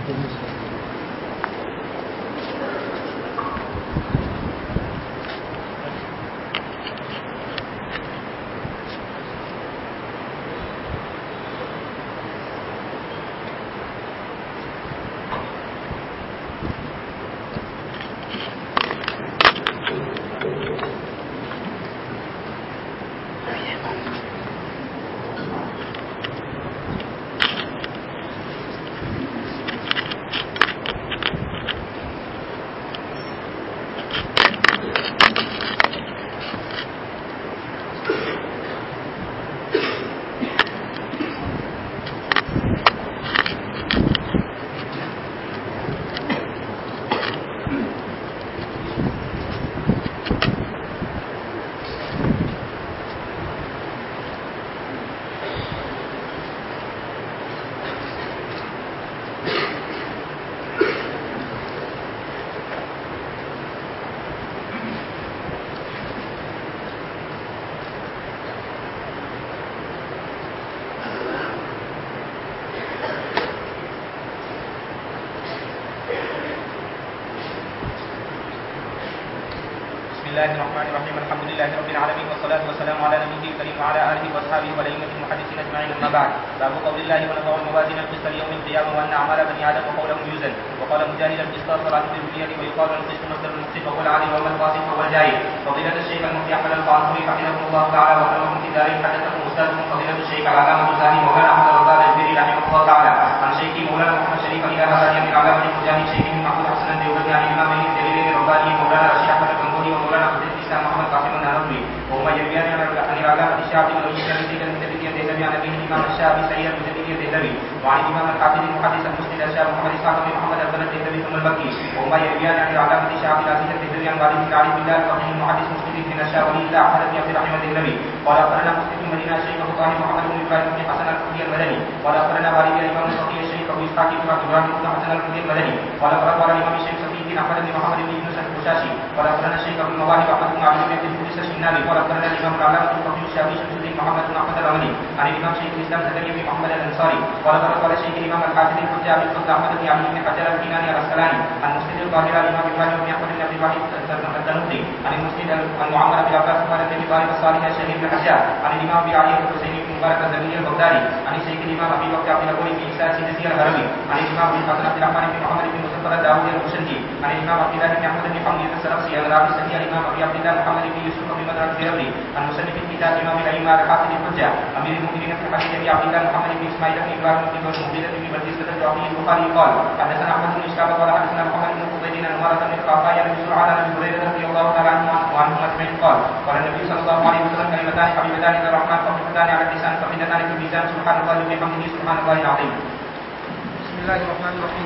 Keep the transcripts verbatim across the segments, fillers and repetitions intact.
بسم الله الرحمن الرحيم. الحمد لله رب العالمين والصلاة والسلام على نبيه الكريم وعلى آله وأصحابه والأئمة المحدثين أجمعين. أما بعد، باب قول الله ونضع الموازين القسط ليوم القيامة وأن أعمال بني آدم وقولهم يوزن. وقال مجاهد القسطاس صلاة بالدنيا ويقال القسط مصدر المقسط وهو العادل وهو القاسط وهو الجاهل. فضيلة الشيخ المفتي أحمد القاسمي حفظه الله تعالى وكرمه في دارين حدثكم أستاذكم فضيلة الشيخ العلامة الزاني مولانا أحمد الرضا الجبري رحمه الله تعالى عن شيخي مولانا محمد شريف إلى هذا من علامة مجاهد شيخه محمود حسن الديوبندي عن الإمامين الجليلين الرباني مولانا رشيد أحمد القنبوري ومولانا حسين الإسلام محمد قاسم النانوي وهما يرويان عن العلامة الشافعي والمسلم سيد المجددي الدهلوي عن أبيه الإمام الشافعي سعيد المجددي الدهلوي وعن الإمام الحافظ المحدث المسند الشافعي محمد إسحاق بن محمد البنا الدهلوي ثم المكي وهما يرويان عن العلامة الشافعي العزيز الدهلوي عن والده العلي بالله الفقيه المحدث مسند بن الشافعي إلى أحمد بن عبد الرحيم الدهلوي قال أخبرنا مسند بن مدينة الشيخ أبو طاهر محمد بن إبراهيم بن حسن الكوفي المدني قال أخبرنا والد الإمام الفقيه الشيخ أبو إسحاق بن إبراهيم بن حسن الكوفي المدني قال أخبرنا الإمام الشيخ صفي بن أحمد بن محمد بن يونس القشاشي قال أخبرنا الشيخ أبو المواهب أحمد بن عبد الملك بن فلس الشنابي قال أخبرنا الإمام العلامة الفقيه الشافعي شمس الدين محمد بن أحمد الرملي عن الإمام شيخ الإسلام زكريا بن محمد الأنصاري قال قال الشيخ الإمام الحافظ الحجة بن فضل أحمد بن علي بن حجر الكناني العسقلاني عن مسند القاهرة الإمام إبراهيم بن أحمد بن عبد الواحد التنوخي عن المسند المعمر بن عباس بن بن طالب الصالح الشهير بن حجاج عن الإمام أبي علي بن حسين بن مبارك الزميل البغدادي عن الشيخ الإمام أبي بكر بن الأبوي بن إسحاق السيدي الهروي عن الإمام أبي الحسن عبد الرحمن بن محمد بن مصطفى الداوودي المشنجي عن الإمام عبد الله بن أحمد بن حميد السلفسي عن رابي السكي الإمام أبي عبد الله محمد بن يوسف بن بدر الزيربي عن مصنف الكتاب إمام الأئمة الحافظ الحجة أمير المؤمنين في الحديث أبي عبد الله محمد بن إسماعيل بن إبراهيم بن مغيرة بن برديس الجعفي البخاري قال حدثنا أحمد بن إسحاق قال حدثنا محمد بن فضيل عن عمارة بن القعقاع بن سرعة عن أبي هريرة رضي الله تعالى عنه وعنهم أجمعين قال قال النبي صلى الله عليه وسلم كلمتان حبيبتان إلى الرحمن خفيفتان على اللسان ثقيلتان في الميزان سبحان الله وبحمده سبحان الله العظيم. بسم الله الرحمن الرحيم.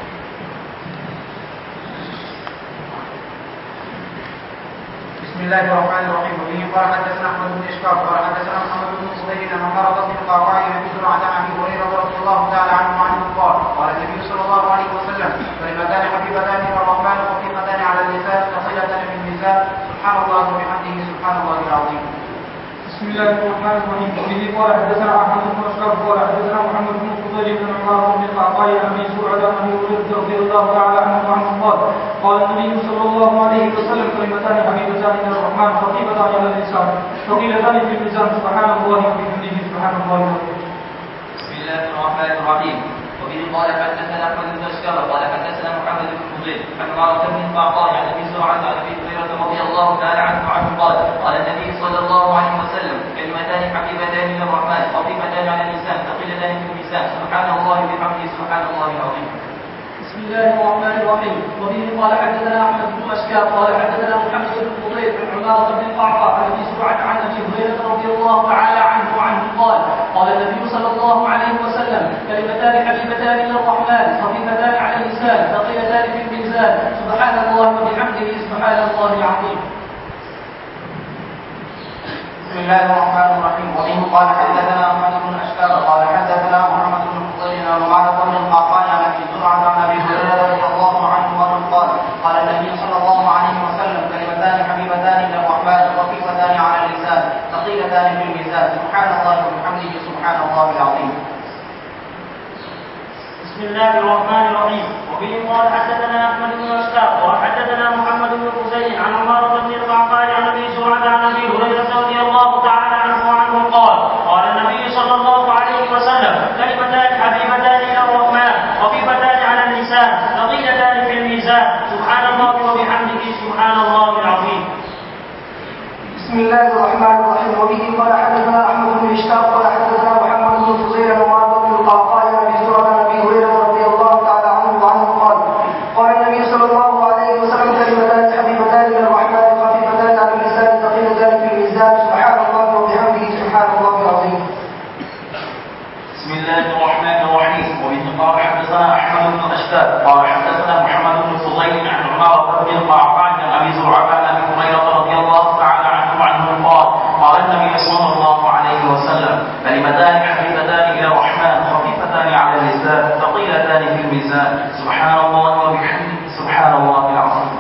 بسم الله الرحمن الرحيم. وبه قال حدثنا احمد بن اشقاق قال حدثنا محمد بن فضيل عن عمارة بن القعقاع عن ابي زرعة عن ابي هريرة رضي الله تعالى عنه وعنه قال قال النبي صلى الله عليه وسلم كلمتان حبيبتان الى الرحمن خفيفتان على اللسان ثقيلتان في الميزان سبحان الله وبحمده سبحان الله العظيم. بسم الله الرحمن الرحيم. وبه قال حدثنا احمد بن اشقاق قال حدثنا محمد بن فضيل عن عمارة بن القعقاع عن ابي زرعة عن ابي هريرة رضي الله تعالى عنه وعنه قال قال النبي صلى الله عليه وسلم كلمتان حبيبتان الى الرحمن خفيفتان على اللسان ثقيلتان في الميزان سبحان الله وبحمده سبحان الله العظيم. بسم الله الرحمن الرحيم. وبه قال حدثنا احمد بن اشقاق قال حدثنا محمد بن فضيل عن عمارة بن القعقاع عن ابي زرعة عن ابي هريرة رضي الله تعالى عنه وعنه قال قال النبي صلى الله عليه وسلم كلمتان حبيبتان الى الرحمن خفيفتان على اللسان ثقيلتان في الميزان سبحان الله وبحمده سبحان الله العظيم. بسم الله الرحمن الرحيم. وبه قال حدثنا احمد بن اشقاق قال حدثنا محمد بن فضيل عن عمارة بن القعقاع عن ابي زرعة عن ابي هريرة رضي الله تعالى عنه وعنه قال قال النبي صلى الله عليه وسلم كلمتان حبيبتان الى الرحمن خفيفتان على اللسان ثقيلتان في الميزان سبحان الله وبحمده سبحان الله العظيم. بسم الله الرحمن الرحيم. وبه قال حدثنا احمد بن اشقاق قال حدثنا محمد بن فضيل عن عمارة بن القعقاع عن ابي زرعة عن ابي هريرة رضي الله عنه وعنه قال قال النبي صلى الله عليه وسلم كلمتان حبيبتان الى الرحمن خفيفتان على اللسان ثقيلتان في الميزان سبحان الله وبحمده سبحان الله العظيم. بسم بسم الله الرحمن الرحيم وبه قال حدثنا احمد بن اشتاق قال حدثنا محمد بن حسين عن عمارة بن القعقاع عن ابي سرعة عن ابي هريرة رضي الله تعالى عنه وعنه قال قال النبي صلى الله عليه وسلم كلمتان حبيبتان الى الرحمن خفيفتان على اللسان ثقيلتان في الميزان سبحان الله وبحمده سبحان الله العظيم. بسم الله الرحمن الرحيم وبه قال حدثنا احمد بن اشتاق قال حدثنا محمد بن فضيل عن عمارة بن القعقاع عن ابي سرعة عن ابي هريرة رضي الله تعالى عنه وعنه قال قال النبي صلى الله عليه وسلم كلمتان حبيبتان الى الرحمن خفيفتان على اللسان ثقيلتان في الميزان سبحان الله وبحمده سبحان الله العظيم. بسم الله الرحمن الرحيم وبه قال حدثنا احمد بن اشتاق قال حدثنا محمد بن فضيل عن عمارة بن القعقاع عن ابي زرعة عن ابي هريرة رضي الله تعالى عنه وعنه قال قال النبي صلى الله عليه وسلم كلمتان حبيبتان الى الرحمن خفيفتان على اللسان ثقيلتان في الميزان سبحان الله وبحمده سبحان الله العظيم.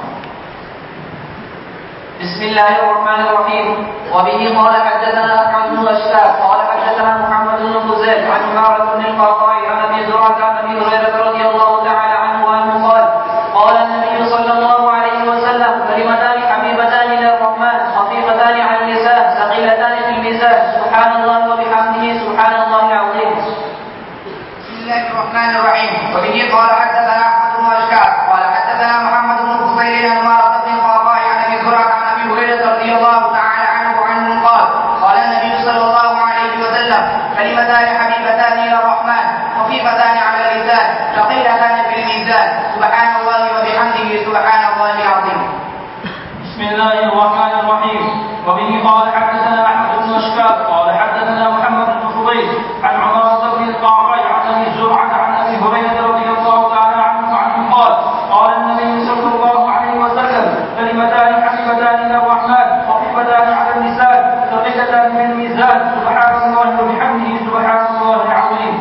بسم الله الرحمن الرحيم وبه قال حدثنا احمد بن اشتاق قال حدثنا محمد بن فضيل عن عمارة بن القعقاع عن ابي زرعة عن ابي هريرة رضي الله تعالى عنه وعنه قال قال النبي صلى الله عليه وسلم كلمتان حبيبتان الى الرحمن خفيفتان على اللسان ثقيلتان في الميزان سبحان الله وبحمده سبحان الله العظيم. بسم الله الرحمن الرحيم وبه قال حدثنا احمد بن اشكار قال حدثنا محمد بن فضيل عن عمارة بن القعقاع عن ابي زرعة عن ابي هريرة رضي الله تعالى عنه وعنه قال قال النبي صلى الله عليه وسلم كلمتان حبيبتان الى الرحمن خفيفتان على اللسان ثقيلتان في الميزان سبحان الله وبحمده سبحان الله العظيم. بسم الله الرحمن الرحيم وبه قال حدثنا احمد بن اشكار قال حدثنا محمد بن فضيل عن عمارة بن القعقاع عن ابي زرعة عن ابي هريرة رضي الله تعالى عنه وعنه قال قال النبي صلى الله عليه وسلم كلمتان حبيبتان الى الرحمن خفيفتان على اللسان ثقيلتان في الميزان سبحان الله وبحمده سبحان الله العظيم.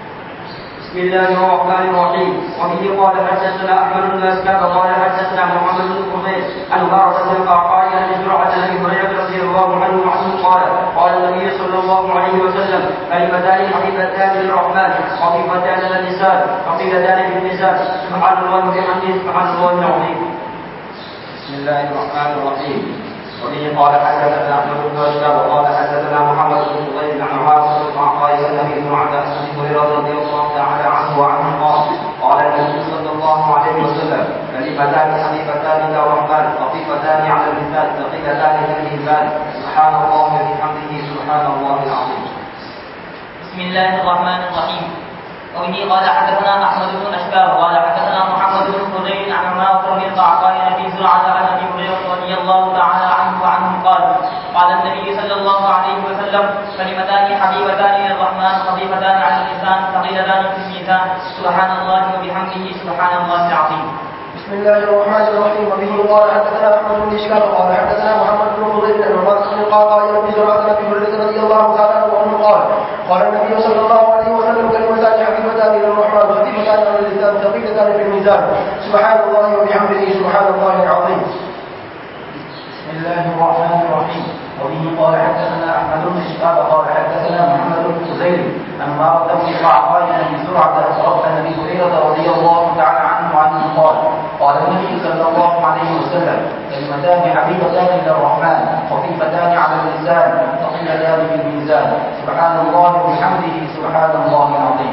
بسم الله الرحمن الرحيم وبه قال حدثنا احمد بن اسكاب قال حدثنا محمد بن فضيل عن عمارة بن القعقاع عن ابي زرعة عن ابي هريرة رضي الله عنه وعنه قال قال النبي صلى الله عليه وسلم كلمتان حبيبتان للرحمن خفيفتان على اللسان ثقيلتان في الميزان سبحان الله وبحمده سبحان الله العظيم. بسم الله الرحمن الرحيم وبه قال حدثنا احمد بن اشهاب وقال حدثنا محمد بن فضيل عن عمارة بن القعقاع عن ابي زرعة عن ابي هريرة رضي الله تعالى عنه وعنه قال قال النبي صلى الله عليه وسلم كلمتان حبيبتان الى الرحمن خفيفتان على اللسان ثقيلتان في الميزان سبحان الله وبحمده سبحان الله العظيم. بسم الله الرحمن الرحيم وبه قال حدثنا احمد بن اشباه قال حدثنا محمد بن فضيل عن عمارة بن القعقاع عن ابي زرعة عن ابي هريرة رضي الله تعالى عنه وعنه قال قال النبي صلى الله عليه وسلم كلمتان حبيبتان الى الرحمن خفيفتان على اللسان ثقيلتان في الميزان سبحان الله وبحمده سبحان الله العظيم. بسم الله الرحمن الرحيم وبه قال حدثنا احمد بن اشكال قال حدثنا محمد بن فضيل عن عمارة بن القعقاع عن ابي زرعة عن ابي هريرة رضي الله تعالى عنه قال قال النبي صلى الله عليه وسلم كلمتان حبيبتان الى الرحمن خفيفتان على اللسان ثقيلتان في الميزان سبحان الله وبحمده سبحان الله العظيم. بسم الله الرحمن الرحيم وبه قال حدثنا احمد بن اشهاب قال حدثنا محمد بن فضيل عن عمارة بن القعقاع عن ابي زرعة عن ابي هريرة رضي الله تعالى عنه وعنه قال قال النبي صلى الله عليه وسلم كلمتان حبيبتان الى الرحمن خفيفتان على اللسان ثقيلتان في الميزان سبحان الله وبحمده سبحان الله العظيم.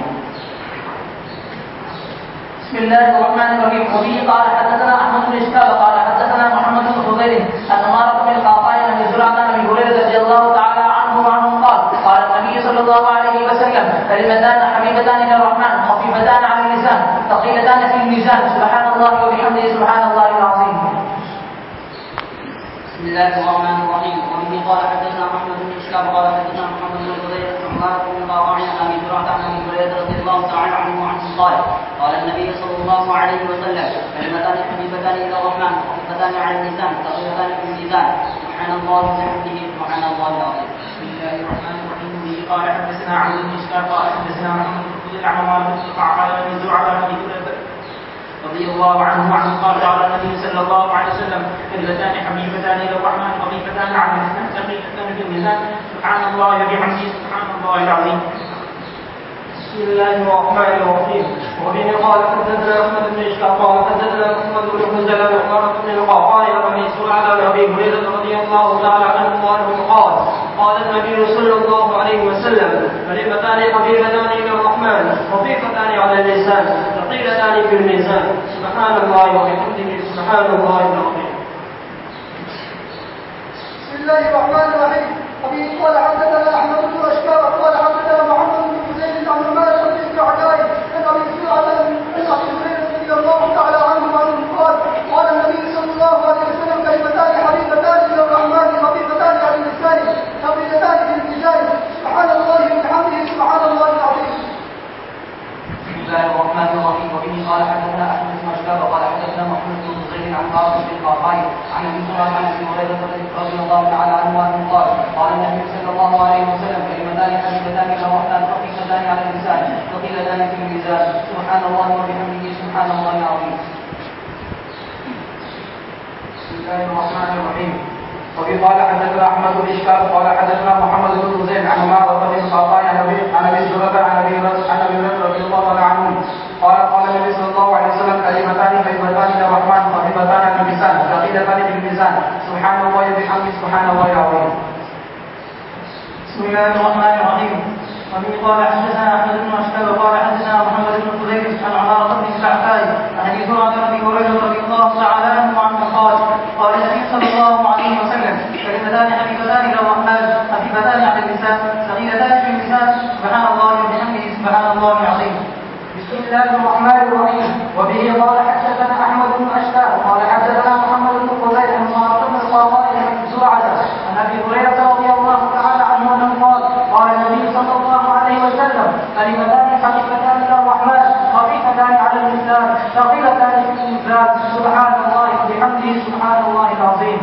بسم الله الرحمن الرحيم وبه قال حدثنا احمد بن اشهاب قال حدثنا محمد بن فضيل عن عمارة بن القعقاع عن ابي زرعة عن ابي هريرة رضي الله تعالى عنه وعنه قال قال النبي صلى الله عليه وسلم كلمتان حبيبتان الى الرحمن خفيفتان على اللسان ثقيلتان في الميزان سبحان الله وبحمده سبحان الله العظيم. بسم الله الرحمن الرحيم وبه قال حدثنا محمد بن اشكاب قال حدثنا محمد بن فضيل عن عمارة بن القعقاع عن ابي زرعة عن ابي هريرة رضي الله تعالى عنه وعنه قال قال النبي صلى الله عليه وسلم كلمتان حبيبتان الى الرحمن خفيفتان على اللسان ثقيلتان في الميزان سبحان الله وبحمده سبحان الله العظيم. بسم الله الرحمن الرحيم وبه قال حدثنا عبد بن اشكال قال حدثنا محمد بن فضيل عن عمارة بن القعقاع عن ابي زرعة عن ابي هريرة رضي الله عنه وعنه قال قال النبي صلى الله عليه وسلم كلمتان حبيبتان الى الرحمن خفيفتان على اللسان ثقيلتان في الميزان سبحان الله وبحمده سبحان الله العظيم. بسم الله الرحمن الرحيم وبه قال حدثنا احمد بن اشعث قال حدثنا محمد بن حنزل عن عمارة بن القعقاع عن ابي سرعة عن ابي هريرة رضي الله تعالى عنه قال قال النبي صلى الله عليه وسلم كلمتان حبيبتان الى الرحمن خفيفتان على اللسان ثقيلتان في الميزان سبحان الله وبحمده سبحان الله العظيم. بسم الله الرحمن الرحيم. وبه قال حدثنا احمد بن اشكار قال حدثنا محمد بن حسين عن عمارة بن القعقاع عن ابي سرعة عن ابي هريرة رضي الله تعالى عنه عنه قال قال النبي صلى الله عليه وسلم كلمتان حبيبتان الى الرحمن خفيفتان على اللسان ثقيلتان في الميزان سبحان الله وبحمده سبحان الله العظيم. بسم الله الرحمن الرحيم. وبه قال حدثنا احمد بن اشكار قال حدثنا محمد بن زيد عن عاصم بن القعقاع عن ابي سرعة عن ابي هريرة رضي الله تعالى عنه عنه قال قال النبي صلى الله عليه وسلم كلمتان حبيبتان الى الرحمن خفيفتان على اللسان ثقيلتان في الميزان سبحان الله وبحمده سبحان الله العظيم. بسم الله الرحمن الرحيم. وبه قال حدثنا احمد بن اشكال قال حدثنا محمد بن زيد عن عمارة بن القعقاع عن ابي عن ابي سرعة عن ابي هريرة رضي الله تعالى عنه قال قال النبي صلى الله عليه وسلم كلمتان حبيبتان الى الرحمن خفيفتان على اللسان ثقيلتان في الميزان سبحان الله وبحمده سبحان الله العظيم. بسم الله الرحمن الرحيم. وبه قال حدثنا احمد بن اشكال قال حدثنا محمد بن حذيفة عن عمارة بن القعقاع عن ابي سرعة عن ابي هريرة رضي الله تعالى عنه عنه قال قال النبي صلى الله عليه وسلم كلمتان حبيبتان الى الرحمن خفيفتان على اللسان ثقيلتان في الميزان سبحان الله وبحمده سبحان الله العظيم. بسم الله الرحمن الرحيم. وبه قال حدثنا احمد بن اشكال قال حدثنا محمد بن حذيفة عن عمارة بن القعقاع عن ابي سرعة عن ابي هريرة رضي الله تعالى عنه انه قال قال النبي صلى الله عليه وسلم كلمتان حبيبتان الى الرحمن خفيفتان على اللسان ثقيلتان في الميزان سبحان الله وبحمده سبحان الله العظيم.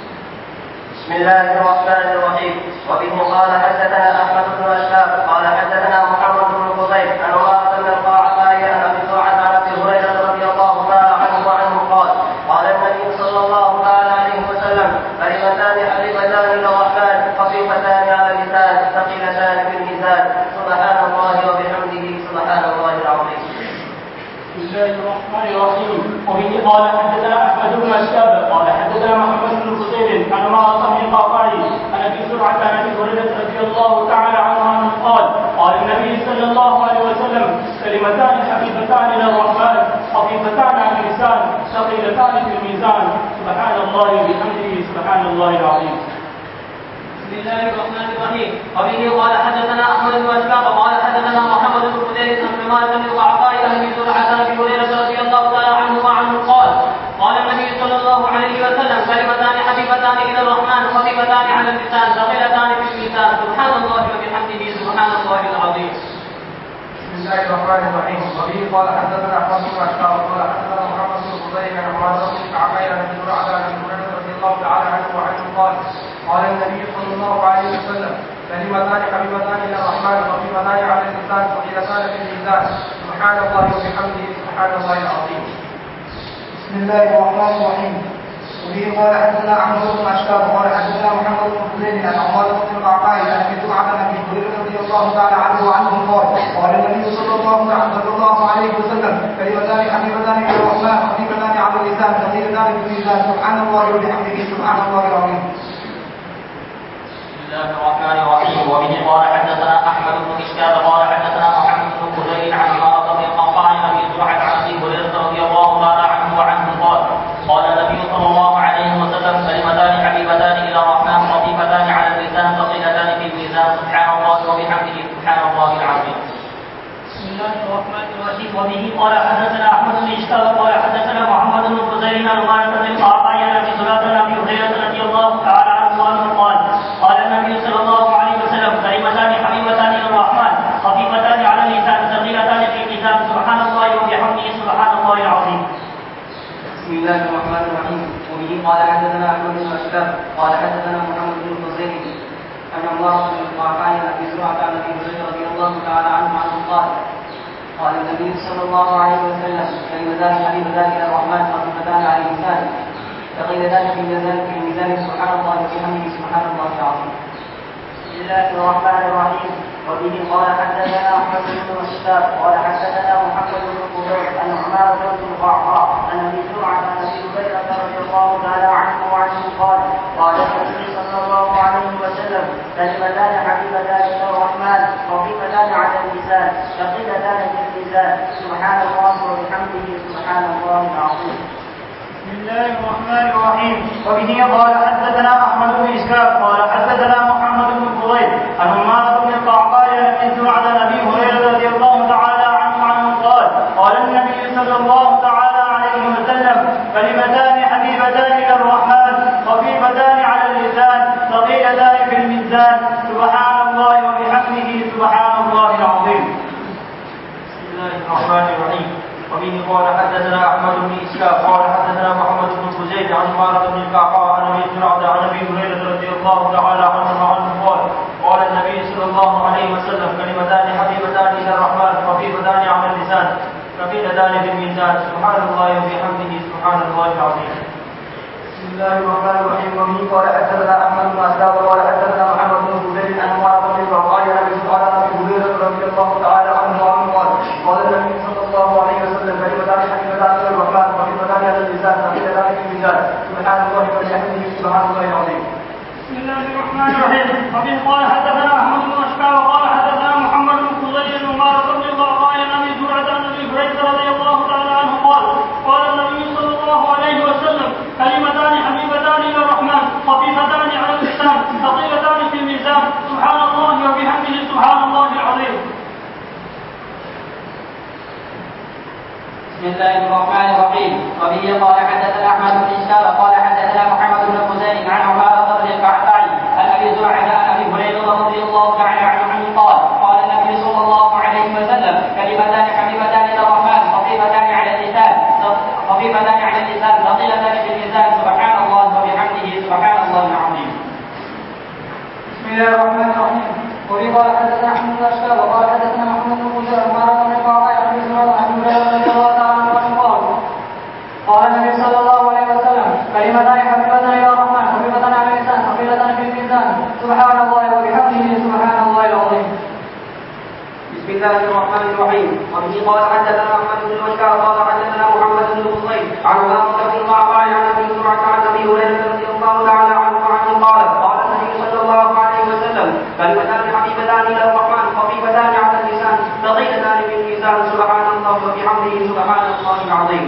بسم الله الرحمن الرحيم. وبه قال حدثنا احمد بن اشهاب قال حدثنا محمد بن فضيل عن عمارة بن القعقاع عن ابي سرعة عن ابي هريرة رضي الله تعالى عنه وعنه قال قال النبي صلى الله تعالى عليه وسلم كلمتان حبيبتان الى الرحمن خفيفتان على اللسان ثقيلتان في الميزان سبحان الله وبحمده سبحان الله العظيم. بسم الله الرحمن الرحيم. وبه قال حدثنا احمد بن اشهاب قال حدثنا محمد بن حسين عن عمارة بن القعقاع عن ابي سرعة عن ابي هريرة رضي الله تعالى عنه عنه قال قال النبي صلى الله عليه وسلم كلمتان حبيبتان الى الرحمن خفيفتان على اللسان ثقيلتان في الميزان سبحان الله وبحمده سبحان الله العظيم. بسم الله الرحمن الرحيم. وبه قال حدثنا احمد بن اشهاب قال حدثنا محمد بن حذيفة عن عمارة بن القعقاع عن ابي سرعة عن ابي هريرة رضي الله تعالى عنه وعنه قال قال النبي صلى الله عليه وسلم كلمتان حبيبتان الى الرحمن خفيفتان على اللسان ثقيلتان في الميزان سبحان الله وبحمده سبحان الله العظيم. بسم الله الرحمن الرحيم. وبه قال حدثنا احمد بن اشهاب قال حدثنا محمد بن فضيل عن عمارة بن القعقاع عن ابي سرعة عن ابي هريرة رضي الله تعالى عنه وعنه قال قال النبي صلى الله عليه وسلم كلمتان حبيبتان الى الرحمن خفيفتان على اللسان ثقيلتان في الميزان سبحان الله وبحمده سبحان الله العظيم. بسم الله الرحمن الرحيم. وبه قال حدثنا احمد بن اشهاب قال حدثنا محمد بن حسين عن عمارة بن القعقاع عن ابي سرعة عن ابي هريرة رضي الله تعالى عنه وعنه قال قال النبي صلى الله عليه وسلم كلمتان حبيبتان الى الرحمن خفيفتان على اللسان ثقيلتان في الميزان سبحان الله وبحمده سبحان الله العظيم. بسم الله الرحمن الرحيم. وبه قال حدثنا احمد بن اشهاب قال حدثنا محمد بن فضيل عن عمارة بن القعقاع عن ابي سرعة عن ابي هريرة رضي الله تعالى عنه وعنه قال قال النبي صلى الله عليه وسلم كلمتان حبيبتان الى الرحمن خفيفتان على اللسان ثقيلتان في الميزان سبحان الله وبحمده سبحان الله العظيم. بسم الله الرحمن الرحيم. وبه قال حدثنا احمد بن اشهاب قال حدثنا محمد بن فضيل عن عمارة بن القعقاع عن ابي سرعة عن ابي هريرة رضي الله تعالى عنه وعنه قال قال النبي صلى الله عليه وسلم كلمتان حبيبتان الى الرحمن خفيفتان على اللسان ثقيلتان في الميزان سبحان الله وبحمده سبحان الله العظيم. بسم الله الرحمن الرحيم. وبه قال حدثنا احمد بن اشهاب قال حدثنا محمد بن حسين عن عمارة بن القعقاع عن ابي سرعة عن ابي هريرة رضي الله تعالى عنه عنه قال قال النبي صلى الله عليه وسلم كلمتان حبيبتان الى الرحمن خفيفتان على اللسان ثقيلتان في الميزان في الميزان سبحان الله وبحمده سبحان الله العظيم. بسم الله الرحمن الرحيم. وبه قال حدثنا احمد بن اشهاب قال حدثنا محمد بن فضيل كلمتان حبيبتان الى الرحمن خفيفتان على اللسان ثقيلتان في الميزان سبحان الله وبحمده سبحان الله العظيم. بسم الله الرحمن الرحيم. وبه قال حدثنا احمد بن اسحاق قال حدثنا محمد بن فضيل عن عمارة بن القعقاع عن ابي هريره رضي الله تعالى عنه عنه قال قال النبي صلى الله تعالى عليه وسلم كلمتان حبيبتان الى الرحمن خفيفتان على اللسان ثقيلتان في الميزان سبحان الله وبحمده سبحان الله العظيم. بسم الله الرحمن الرحيم. وبه قال حدثنا احمد بن اسحاق قال حدثنا محمد بن فزيد عن عمارة بن القعقاع عن ابي زرعة عن ابي هريرة رضي الله تعالى عنه وعنه قال قال النبي صلى الله عليه وسلم كلمتان حبيبتان الى الرحمن خفيفتان على اللسان ثقيلتان في الميزان سبحان الله وبحمده سبحان الله العظيم. بسم الله الرحمن الرحيم. وبه قال حدثنا احمد بن اسحاق قال حدثنا محمد بن فزيد عن عمارة بن القعقاع عن ابي زرعة عن ابي هريرة رضي الله تعالى عنه وعنه قال قال النبي صلى الله عليه وسلم كلمتان حبيبتان الى الرحمن خفيفتان على اللسان ثقيلتان في الميزان سبحان الله وبحمده سبحان الله العظيم. بسم الله الرحمن الرحيم. وبه قال حدثنا احمد بن اشكار وقال حدثنا محمد بن فضيل عن عمارة بن القعقاع عن ابي زرعة عن ابي هريرة رضي الله تعالى عنه قال قال النبي صلى الله عليه وسلم كلمتان حبيبتان الى الرحمن خفيفتان على اللسان ثقيلتان في الميزان سبحان الله وبحمده سبحان الله العظيم. بسم الله الرحمن الرحيم. وبه قال حدثنا احمد بن اسحاق قال حدثنا محمد بن فزيل عن عمارة بن القعقاع عن ابي زرعة عن ابي هريرة رضي الله تعالى عنه قال قال النبي صلى الله عليه وسلم كلمتان حبيبتان الى الرحمن خفيفتان على اللسان خفيفتان على اللسان ثقيلتان في الميزان سبحان الله وبحمده سبحان الله العظيم. بسم الله الرحمن الرحيم. وبه قال حدثنا احمد بن اشكال وقال حدثنا محمد بن فزيل عن عمارة بن القعقاع عن ابي زرعة عن ابي هريرة رضي الله تعالى عنه قال قال النبي صلى الله عليه وسلم كلمتان حبيبتان الى الرحمن خفيفتان على اللسان ثقيلتان في الميزان سبحان الله وبحمده سبحان الله العظيم. بسم الله الرحمن الرحيم. وبه قال حدثنا احمد بن اشكار قال حدثنا محمد بن فضيل عن عمارة بن القعقاع عن ابي زرعة عن ابي هريرة رضي الله تعالى عنه وعنه قال قال النبي صلى الله عليه وسلم كلمتان حبيبتان الى الرحمن خفيفتان على اللسان ثقيلتان في الميزان سبحان الله وبحمده سبحان الله العظيم.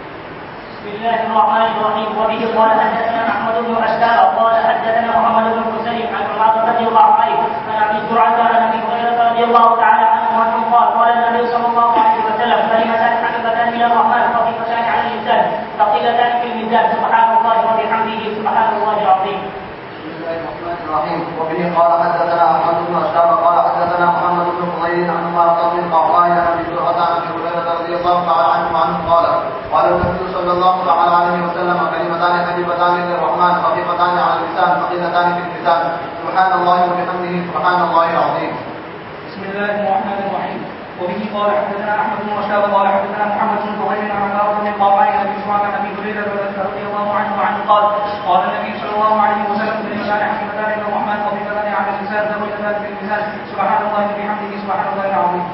بسم الله الرحمن الرحيم. وبه قال حدثنا احمد بن اشكار قال حدثنا محمد بن حسين عن عمارة بن القعقاع عن ابي زرعة عن ابي هريرة رضي الله تعالى عنه عنه قال قال النبي صلى الله عليه وسلم كلمتان حبيبتان الى الرحمن خفيفتان على اللسان ثقيلتان في الميزان سبحان الله وبحمده سبحان الله العظيم. بسم الله الرحمن الرحيم. وبه قال حدثنا احمد بن اشكار قال حدثنا محمد بن فضيل عن عمارة بن القعقاع عن ابي زرعة عن ابي هريرة رضي الله تعالى عنه عنه قال قال النبي صلى الله تعالى عليه وسلم كلمتان حبيبتان الى الرحمن خفيفتان على اللسان ثقيلتان في الميزان سبحان الله وبحمده سبحان الله العظيم. بسم الله الرحمن الرحيم. وبه قال حدثنا احمد بن رشاد قال حدثنا محمد بن فضيل عن عمارة بن القعقاع عن ابي زرعة عن ابي هريرة رضي الله عنه وعنه قال قال النبي صلى الله عليه وسلم كلمتان حبيبتان الى الرحمن خفيفتان على اللسان ثقيلتان في الميزان سبحان الله وبحمده سبحان الله العظيم.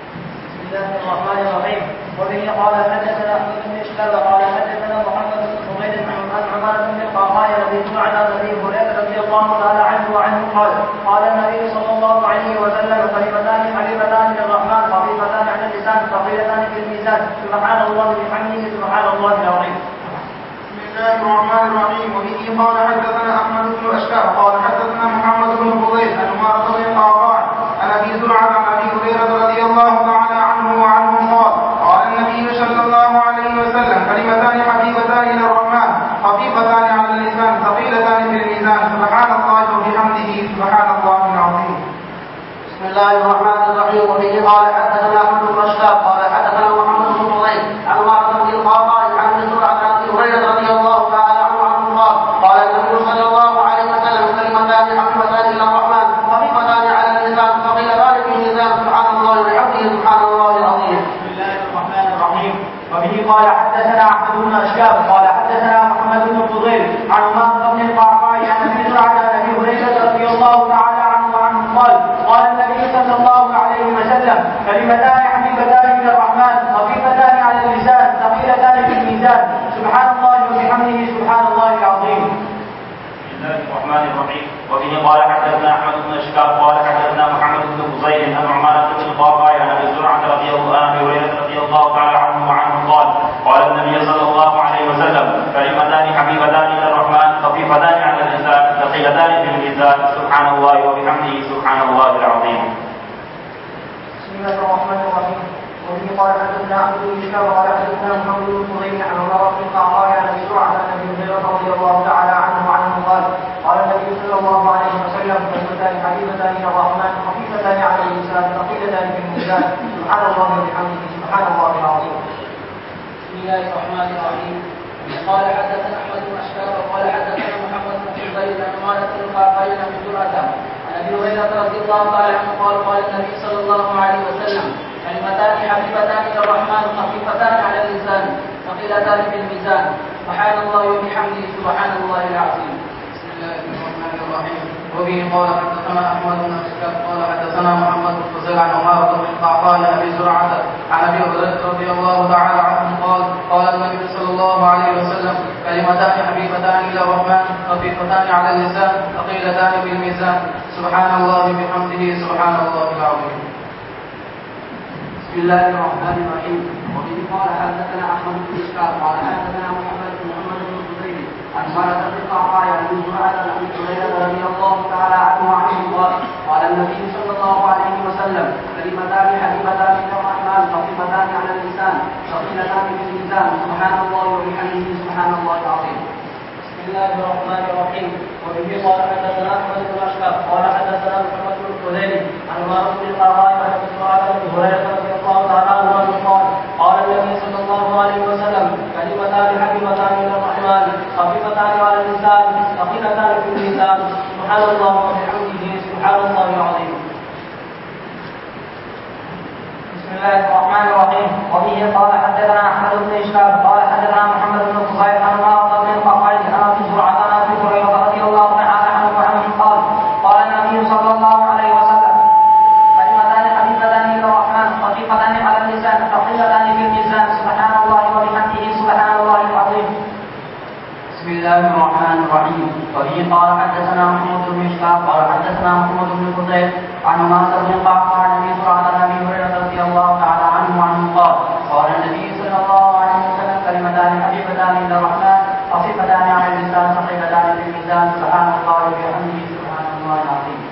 بسم الله الرحمن الرحيم. وبه قال حدثنا احمد بن اشكال قال حدثنا محمد بن حميد عن عمارة بن القعقاع عن ابي زرعة عن ابي هريرة رضي الله تعالى عنه وعنه قال قال النبي صلى الله عليه وسلم كلمتان حبيبتان للرحمن خفيفتان على اللسان ثقيلتان في الميزان سبحان الله وبحمده سبحان الله العظيم. بسم الله الرحمن الرحيم. وبه قال حدثنا احمد بن اشكال قال حدثنا محمد بن فضيل عن عمارة بن القعقاع عن ابي زرعة عن ابي هريرة رضي الله تعالى عنه وعنه قال قال النبي صلى الله عليه وسلم كلمتان حبيبتان الى الرحمن خفيفتان على اللسان ثقيلتان في الميزان سبحان الله وبحمده سبحان الله العظيم. بسم الله الرحمن الرحيم. وبه قال حدثنا احمد بن اشكال قال حدثنا محمد بن فضيل عن عمارة بن القعقاع عن ابي زرعة عن ابي هريرة رضي الله تعالى عنه عنه قال قال النبي صلى الله عليه وسلم كلمتان حبيبتان الى الرحمن خفيفتان على اللسان ثقيلتان في الميزان سبحان الله وبحمده سبحان الله العظيم. بسم الله الرحمن الرحيم. وبه قال حدثنا احمد بن اشكاب قال حدثنا محمد بن فضيل عن عمارة بن القعقاع عن ابي زرعة عن ابي هريرة رضي الله تعالى عنه وعنه قال قال النبي صلى الله عليه وسلم كلمتان حبيبتان الى الرحمن خفيفتان على اللسان ثقيلتان في الميزان سبحان الله وبحمده سبحان الله العظيم. بسم الله الرحمن الرحيم. وبه قال حدثنا احمد بن اشكال قال حدثنا محمد بن فضيل عن عمارة بن القعقاع عن ابي زرعة رضي الله عنه هريرة رضي الله تعالى عنه وعنه قال قال النبي صلى الله عليه وسلم كلمتان حبيبتان الى الرحمن خفيفتان على اللسان ثقيلتان في الميزان سبحان الله وبحمده سبحان الله العظيم. بسم الله الرحمن الرحيم. وبه قال حدثنا عبد بن هشام قال حدثنا محمد بن فضيل عن عمارة بن القعقاع عن ابي زرعة عن ابي هريرة رضي الله تعالى عنه وعنه قال قال النبي صلى الله عليه وسلم كلمتان حبيبتان الى الرحمن خفيفتان على اللسان ثقيلتان في الميزان سبحان الله وبحمده سبحان الله العظيم. بسم الله الرحمن الرحيم. قال حدثنا احمد بن اشكال وقال حدثنا محمد بن فضيل عن عمارة بن القعقاع عن ابي زرعة عن ابي هريرة رضي الله تعالى عنه قال قال النبي صلى الله عليه وسلم كلمتان حبيبتان الى الرحمن خفيفتان على اللسان ثقيلتان في الميزان سبحان الله وبحمده سبحان الله العظيم. بسم الله الرحمن الرحيم. وبه قال حدثنا احمد بن اشكال قال حدثنا محمد بن فضيل عن عمارة بن القعقاع عن ابي زرعة عن ابي هريرة رضي الله تعالى عنه قال قال النبي صلى الله عليه وسلم كلمتان حبيبتان الى الرحمن خفيفتان على اللسان ثقيلتان في الميزان سبحان الله وبحمده سبحان الله العظيم. بسم الله الرحمن الرحيم. وبه قال حدثنا احمد بن اشكال قال حدثنا محمد بن محمد بن فضيل عن عمارة بن القعقاع عن ابي زرعة عن ابي هريرة رضي الله تعالى عنه وعنه قال قال النبي صلى الله عليه وسلم كلمتان حبيبتان الى الرحمن خفيفتان على اللسان ثقيلتان في الميزان سبحان الله وبحمده سبحان الله العظيم. بسم الله الرحمن الرحيم. وبه قال حدثنا احمد بن اشكال قال حدثنا محمد بن فضيل عن عمارة بن القعقاع عن ابي زرعة عن ابي هريرة رضي الله تعالى عنه قال قال النبي صلى الله عليه وسلم كلمتان حبيبتان الى الرحمن خفيفتان على اللسان ثقيلتان في الميزان سبحان الله وبحمده سبحان الله العظيم. بسم الله الرحمن الرحيم. وبه قال حدثنا احمد بن اشكال قال حدثنا محمد بن فضيل عن عمارة بن القعقاع عن ابي زرعة عن ابي هريرة رضي الله تعالى عنه وعنه قال قال النبي صلى الله عليه وسلم كلمتان حبيبتان الى الرحمن خفيفتان على اللسان ثقيلتان في الميزان سبحان الله وبحمده سبحان الله العظيم. بسم الله الرحمن الرحيم. وبه قال حدثنا محمود بن اشكال قال حدثنا محمود بن فضيل عن عمارة بن القعقاع عن ابي زرعة عن ابي هريرة رضي الله تعالى عنه وعنه قال قال النبي صلى الله عليه وسلم كلمتان حبيبتان الى الرحمن خفيفتان على اللسان ثقيلتان في الميزان سبحان الله وبحمده سبحان الله العظيم.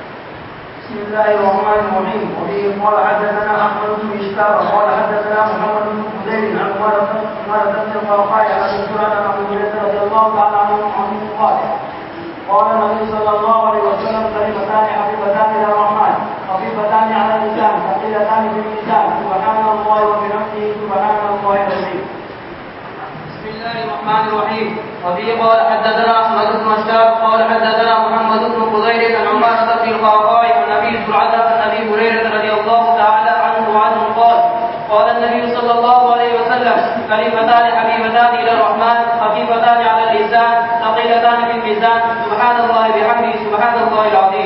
بسم الله الرحمن الرحيم. وبه قال حدثنا احمد بن اشكال قال حدثنا محمد بن فضيل عن عمارة بن القعقاع عن ابي زرعة عن ابي هريرة رضي الله تعالى عنه قال قال النبي صلى الله عليه وسلم كلمتان حبيبتان الى الرحمن خفيفتان على اللسان ثقيلتان في الميزان سبحان الله وبحمده سبحان الله العظيم. بسم الله الرحمن الرحيم. وبه قال حدثنا احمد بن اشكال قال حدثنا محمد بن فضيل عن عمارة بن القعقاع عن ابي زرعة عن ابي هريرة رضي الله تعالى عنه وعنه قال قال النبي صلى الله عليه وسلم كلمتان حبيبتان الى الرحمن خفيفتان على اللسان ثقيلتان في الميزان سبحان الله وبحمده سبحان الله العظيم.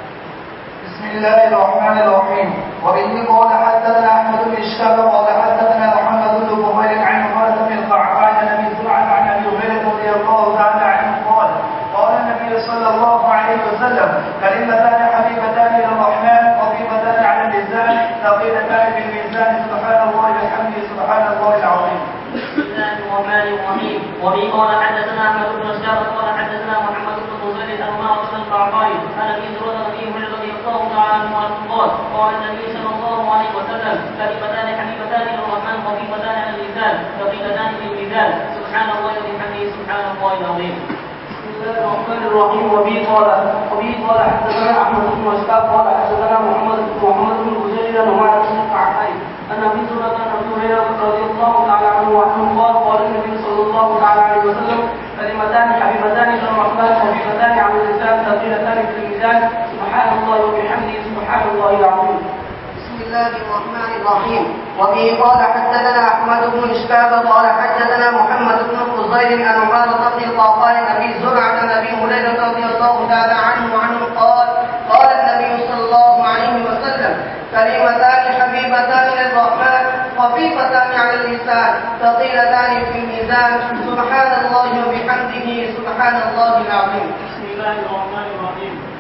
بسم الله الرحمن الرحيم. وبه قال حدثنا احمد بن اشكال قال حدثنا محمد بن فضيل عن عمارة بن القعقاع عن ابي زرعة عن ابي هريرة رضي الله تعالى عنه قال قال النبي صلى الله عليه وسلم كلمتان حبيبتان الى الرحمن خفيفتان على اللسان ثقيلتان في الميزان سبحان الله وبحمده سبحان الله العظيم. بسم الله الرحمن الرحيم. وبه قال حدثنا احمد بن اشكال قال حدثنا محمد بن فضيل عن عمارة بن القعقاع عن ابي زرعة عن ابي هريرة رضي الله تعالى عنه قال قال النبي صلى الله عليه وسلم كلمتان حبيبتان الى الرحمن خفيفتان على اللسان ثقيلتان في الميزان سبحان الله وبحمده سبحان الله العظيم. بسم الله الرحمن الرحيم. وبه قال وبه قال حدثنا احمد بن اشكال قال حدثنا محمد محمد بن فضيل عن عمارة بن القعقاع عن ابي زرعة عن ابي هريرة رضي الله تعالى عنه وعنه قال قال النبي صلى الله تعالى عليه وسلم كلمتان حبيبتان الى الرحمن خفيفتان على اللسان ثقيلتان في الميزان سبحان الله وبحمده سبحان الله العظيم. بسم الله الرحمن الرحيم. وبه قال حدثنا احمد بن اشكاب قال حدثنا محمد بن فضيل عن عمارة بن القعقاع عن ابي زرعة عن ابي هريرة رضي الله تعالى عنه وعنه قال قال النبي صلى الله عليه وسلم كلمتان حبيبتان للرحمن خفيفتان على اللسان ثقيلتان في الميزان سبحان الله وبحمده سبحان الله العظيم. بسم الله الرحمن الرحيم.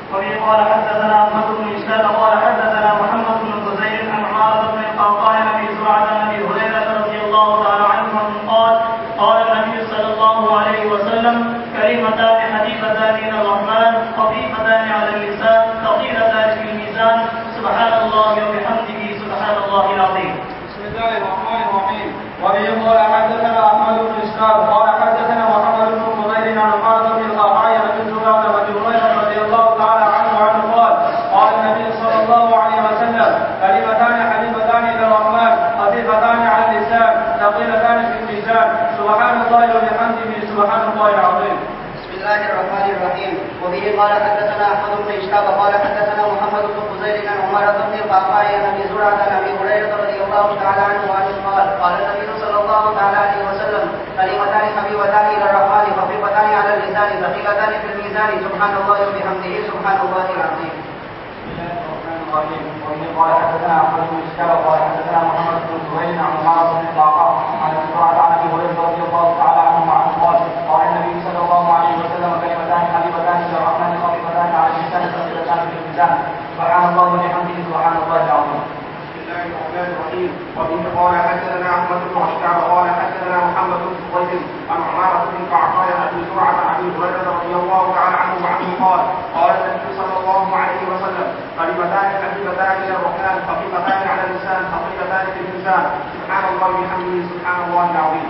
وبه قال حدثنا احمد بن اسحاق قال حدثنا محمد بن خزير عن عمارة بن القعقاع عن ابي زرعة عن ابي هريرة رضي الله تعالى عنه قال قال النبي صلى الله عليه وسلم كلمتان حبيبتان الى الرحمن خفيفتان على اللسان ثقيلتان في الميزان سبحان الله وبحمده سبحان الله العظيم. بسم الله الرحمن الرحيم. وبه قال حدثنا احمد بن اسحاق قال حدثنا محمد بن فضيل عن عمارة بن القعقاع عن ابي زرعة عن ابي هريرة رضي الله تعالى عنه وعنه قال قال النبي صلى الله عليه وسلم كلمتان حبيبتان الى الرحمن خفيفتان على اللسان ثقيلتان في الميزان سبحان الله وبحمده سبحان الله العظيم. بسم الله الرحمن الرحيم. وبه قال حدثنا احمد بن اسحاق قال حدثنا محمد بن خزير عن عمارة بن القعقاع عن ابي زرعة عن ابي هريرة رضي الله تعالى عنه وعنه قال قال النبي صلى الله تعالى عليه وسلم كلمتان حبيبتان الى الرحمن خفيفتان على اللسان ثقيلتان في الميزان سبحان الله وبحمده سبحان الله العظيم. وبه قال حدثنا احمد بن اسحاق قال حدثنا محمد بن زهير عن عمارة بن القعقاع عن ابي زرعة عن ابي هريرة رضي الله تعالى عنه وعنه قال قال النبي صلى الله عليه وسلم كلمتان حبيبتان الى الرحمن خفيفتان على اللسان ثقيلتان في الميزان سبحان الله وبحمده سبحان الله العظيم. بسم الله الرحمن الرحيم. وبه قال حدثنا احمد بن اسحاق قال حدثنا محمد بن فضيل عن عمارة بن القعقاع عن ابي زرعة عن ابي هريرة رضي الله تعالى عنه وعنه قال قال النبي صلى الله عليه وسلم كلمتان حبيبتان الى الرحمن خفيفتان على اللسان ثقيلتان في الميزان سبحان الله وبحمده سبحان الله العظيم.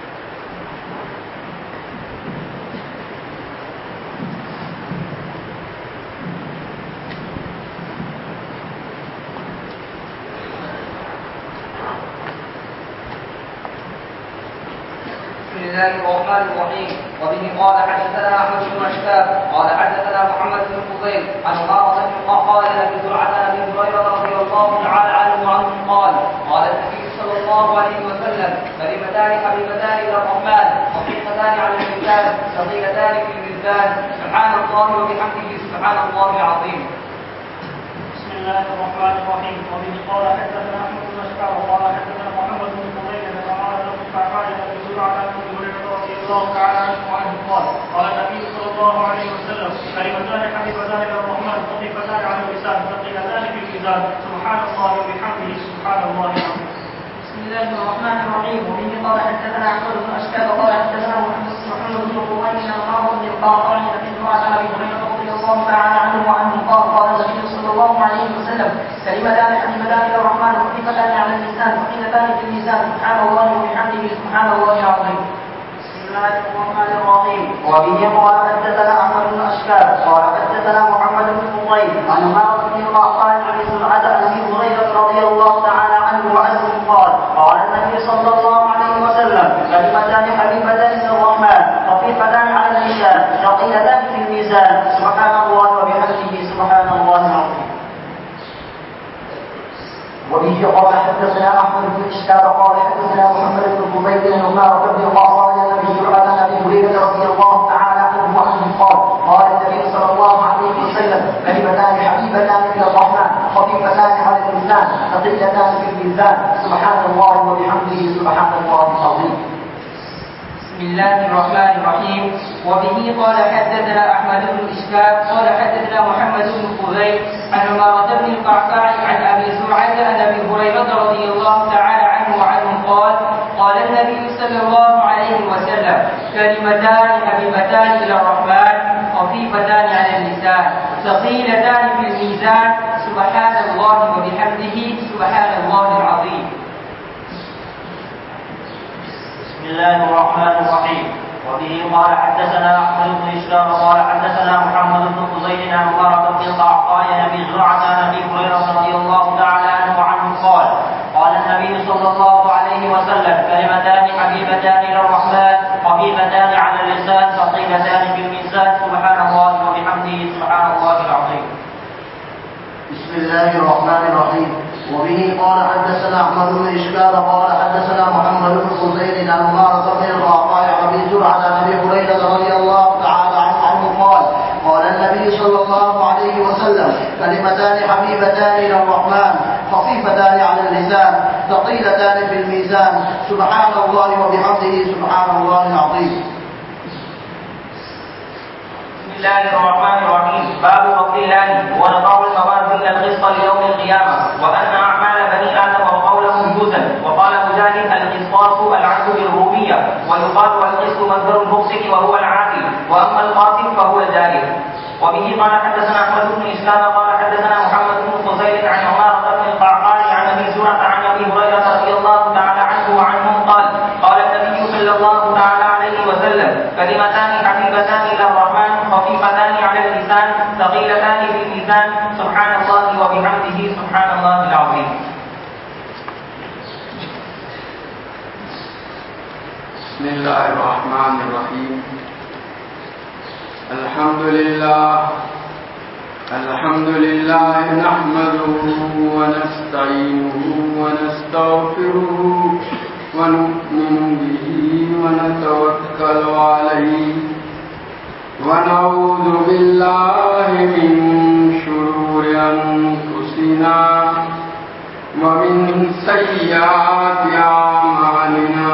بسم الله الرحمن الرحيم. وبه قال حدثنا احمد بن اشكاب قال حدثنا محمد بن فضيل عن عمارة بن القعقاع عن ابي زرعة عن ابي هريرة رضي الله تعالى عنه وعنه قال قال النبي صلى الله عليه وسلم كلمتان حبيبتان الى الرحمن خفيفتان على اللسان ثقيلتان في الميزان سبحان الله وبحمده سبحان الله العظيم. بسم الله الرحمن الرحيم. وبه قال حدثنا احمد بن اشكاب قال حدثنا محمد بن فضيل عن عمارة بن القعقاع عن ابي زرعة عن ابي هريرة رضي الله تعالى عنه وعنه قال قال النبي صلى الله عليه وسلم كلمتان حبيبتان الى الرحمن خفيفتان على اللسان ثقيلتان في الميزان سبحان الله وبحمده سبحان الله العظيم. بسم الله الرحمن الرحيم. وبه قال حدثنا احمد بن اشكاب قال حدثنا محمد بن فضيل عن عمارة بن القعقاع عن ابي زرعة عن ابي هريرة رضي الله تعالى عنه وعنه قال قال النبي صلى الله عليه وسلم كلمتان حبيبتان الى الرحمن خفيفتان على اللسان ثقيلتان في الميزان سبحان الله وبحمده سبحان الله العظيم. بسم الله الرحمن الرحيم. وبه قال حدثنا احمد بن اشكاب قال حدثنا محمد بن فضيل عن عمارة بن القعقاع عن ابي زرعة عن ابي هريرة رضي الله تعالى عنه وعنه قال قال النبي صلى الله عليه وسلم كلمتان حبيبتان الى الرحمن خفيفتان على اللسان ثقيلتان في الميزان سبحان الله وبحمده سبحان الله العظيم. وبه قال حدثنا احمد بن اسحاق قال حدثنا محمد بن فضيل عن عمارة بن القعقاع عن ابي زرعة عن ابي هريرة رضي الله تعالى عنه وعنه قال قال النبي صلى الله عليه وسلم كلمتان حبيبتان الى الرحمن خفيفتان على اللسان ثقيلتان في الميزان سبحان الله وبحمده سبحان الله العظيم. بسم الله الرحمن الرحيم. وبه قال حدثنا احمد بن اسحاق قال حدثنا محمد بن فضيل عن عمارة بن القعقاع عن ابي زرعة عن ابي هريرة رضي الله تعالى عنه وعنه قال قال النبي صلى الله عليه وسلم كلمتان حبيبتان الى الرحمن خفيفتان على اللسان ثقيلتان في الميزان سبحان الله وبحمده سبحان الله العظيم. بسم الله الرحمن الرحيم. وبه قال حدثنا احمد بن اسحاق قال حدثنا محمد بن فضيل عن عمارة بن القعقاع عن ابي زرعة عن ابي هريرة رضي الله تعالى عنه وعنه قال قال النبي صلى الله عليه وسلم كلمتان حبيبتان الى الرحمن خفيفتان على اللسان ثقيلتان في الميزان سبحان الله وبحمده سبحان الله العظيم. بسم الله الرحمن الرحيم. وبه قال حدثنا احمد بن اسحاق قال حدثنا محمد بن فضيل عن عمارة بن القعقاع عن ابي زرعة عن ابي هريرة رضي الله تعالى عنه قال قال النبي صلى الله عليه وسلم كلمتان حبيبتان الى الرحمن خفيفتان على اللسان ثقيلتان في الميزان سبحان الله وبحمده سبحان الله العظيم. بسم الله الرحمن الرحيم. باب قول الله ونضع الموازين القسط ليوم القيامة وأن أعمال بني آدم وقولهم يوزن. وقال مجاهد القسطاس العدل بالرومية ويقال القسط مصدر المقسط وهو العادل وأما القاسم فهو الجاهل. وبه قال حدثنا أحمد بن إسلام قال حدثنا محمد بن فضيل عن عمارة بن القعقاع عن أبي زرعة عن أبي هريرة رضي الله تعالى عنه وعنهم قال قال النبي صلى الله تعالى عليه وسلم كلمتان حبيبتان إلى الرحمن خفيفتان على اللسان ثقيلتان في الميزان سبحان الله وبحمده سبحان الله العظيم. بسم الله الرحمن الرحيم. الحمد لله الحمد لله نحمده ونستعينه ونستغفره ونؤمن به ونتوكل عليه ونعوذ بالله من شرور أنفسنا ومن سيئات أعمالنا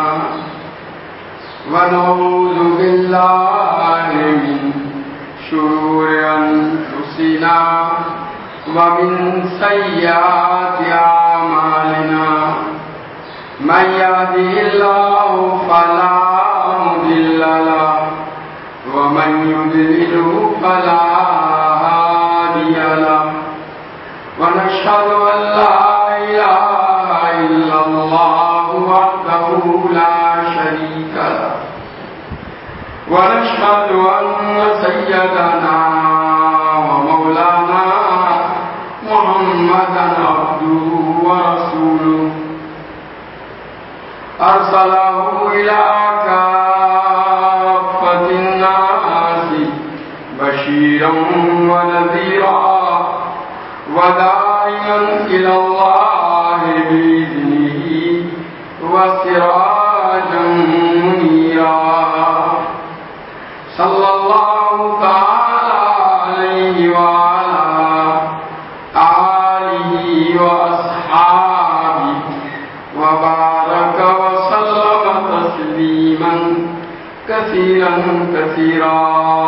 ونعوذ بالله من شرور أنفسنا ومن سيئات أعمالنا من يهده الله فلا مضل له ومن يضلل فلا هادي له ونشهد أن لا إله إلا الله وحده لا شريك له ونشهد أن سيدنا ومولانا محمدا عبده ورسوله أرسله إلى كافة الناس بشيرا ونذيرا وداعيا إلى الله بإذنه وسراجا منيرا صلى الله تعالى عليه وعلى آله وأصحابه وبارك وسلم تسليما كثيرا كثيرا.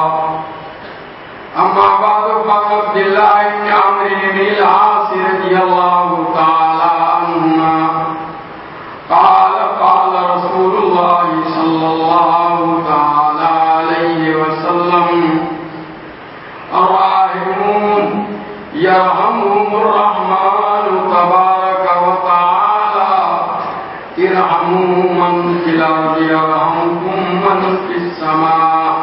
أما بعد فعن عبد الله بن عمرو بن العاص رضي الله تعالى عنهما قال قال رسول الله صلى الله تعالى عليه وسلم الراحمون يرحمهم الرحمن تبارك وتعالى ارحموا من في الأرض يرحمكم من في السماء.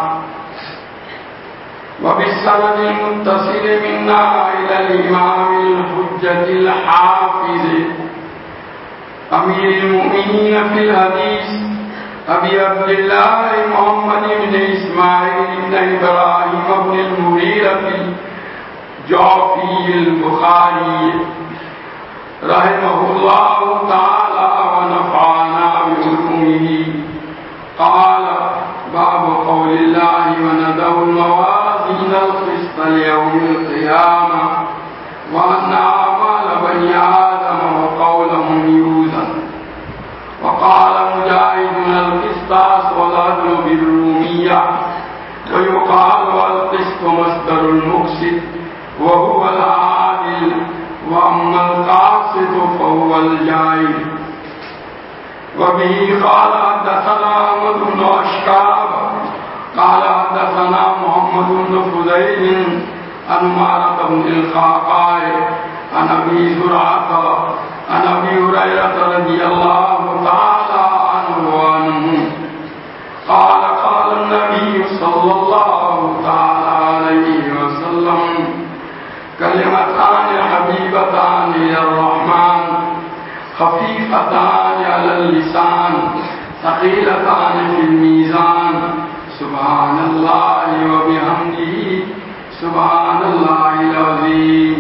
وبالسند المتصل منا إلى الإمام الحجة الحافظ أمير المؤمنين في الحديث أبي عبد الله محمد بن إسماعيل بن إبراهيم بن المغيرة الجعفي البخاري رحمه الله تعالى ونفعنا بعلومه قال باب قول الله وندع الموازين القسط ليوم القيامة وأن أعمال بني آدم وقولهم يوزن. وقال مجاهد القسطاس والعدل بالرومية ويقال القسط مصدر المقسط وهو العادل وأما القاسط فهو الجاهل. وبه قال حدثنا أحمد بن أشكاب قال حدثنا محمد بن فضيل عن عمارة بن القعقاع عن أبي زرعة عن أبي هريرة رضي الله تعالى عنه وعنه قال قال النبي صلى الله تعالى عليه وسلم كلمتان حبيبتان إلى الرحمن خفيفتان على اللسان ثقيلتان في الميزان سبحان الله وبحمده سبحان الله العظيم.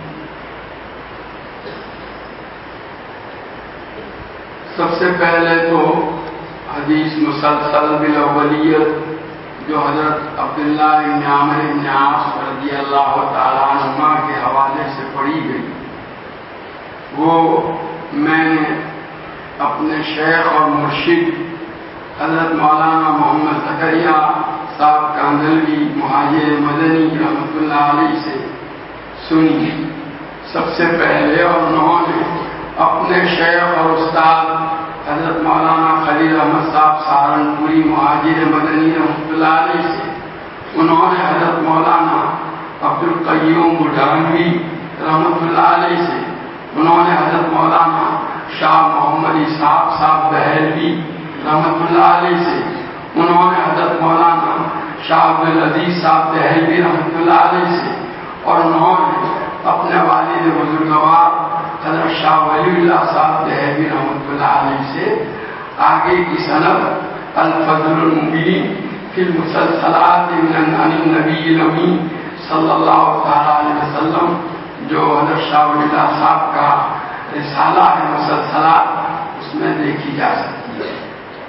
سب سے پہلے تو حدیث مسلسل بالاولیت جو حضرت عبداللہ بن عامر بن عاص رضی اللہ تعالیٰ عنہما کے حوالے سے پڑھی گئی، وہ میں نے اپنے شیخ اور مرشد حضرت مولانا محمد زکریا صاحب کاندھلوی مہاجر مدنی رحمۃ اللہ علیہ سے سنی سب سے پہلے، اور انہوں نے اپنے شیخ اور استاد حضرت مولانا خلیل احمد صاحب سہارنپوری مہاجر مدنی رحمۃ اللہ علیہ سے، انہوں نے حضرت مولانا عبد القیوم بڈھانوی رحمۃ اللہ علیہ سے، انہوں نے حضرت مولانا شاہ محمد اسحاق صاحب بہلوی رحمۃ اللہ علیہ سے، انہوں نے حضرت مولانا شاہ عبد العزیز صاحب دہلوی رحمۃ اللہ علیہ سے، اور انہوں نے اپنے والد بزرگوار حضرت شاہ ولی اللہ صاحب دہلوی رحمۃ اللہ علیہ سے آگے کی سند الفضل المبین فی المسلسلات من النبی الامین صلی اللہ تعالی علیہ وسلم، جو حضرت شاہ ولی اللہ صاحب کا رسالہ ہے مسلسلات، اس میں دیکھی جا سکتی ہے۔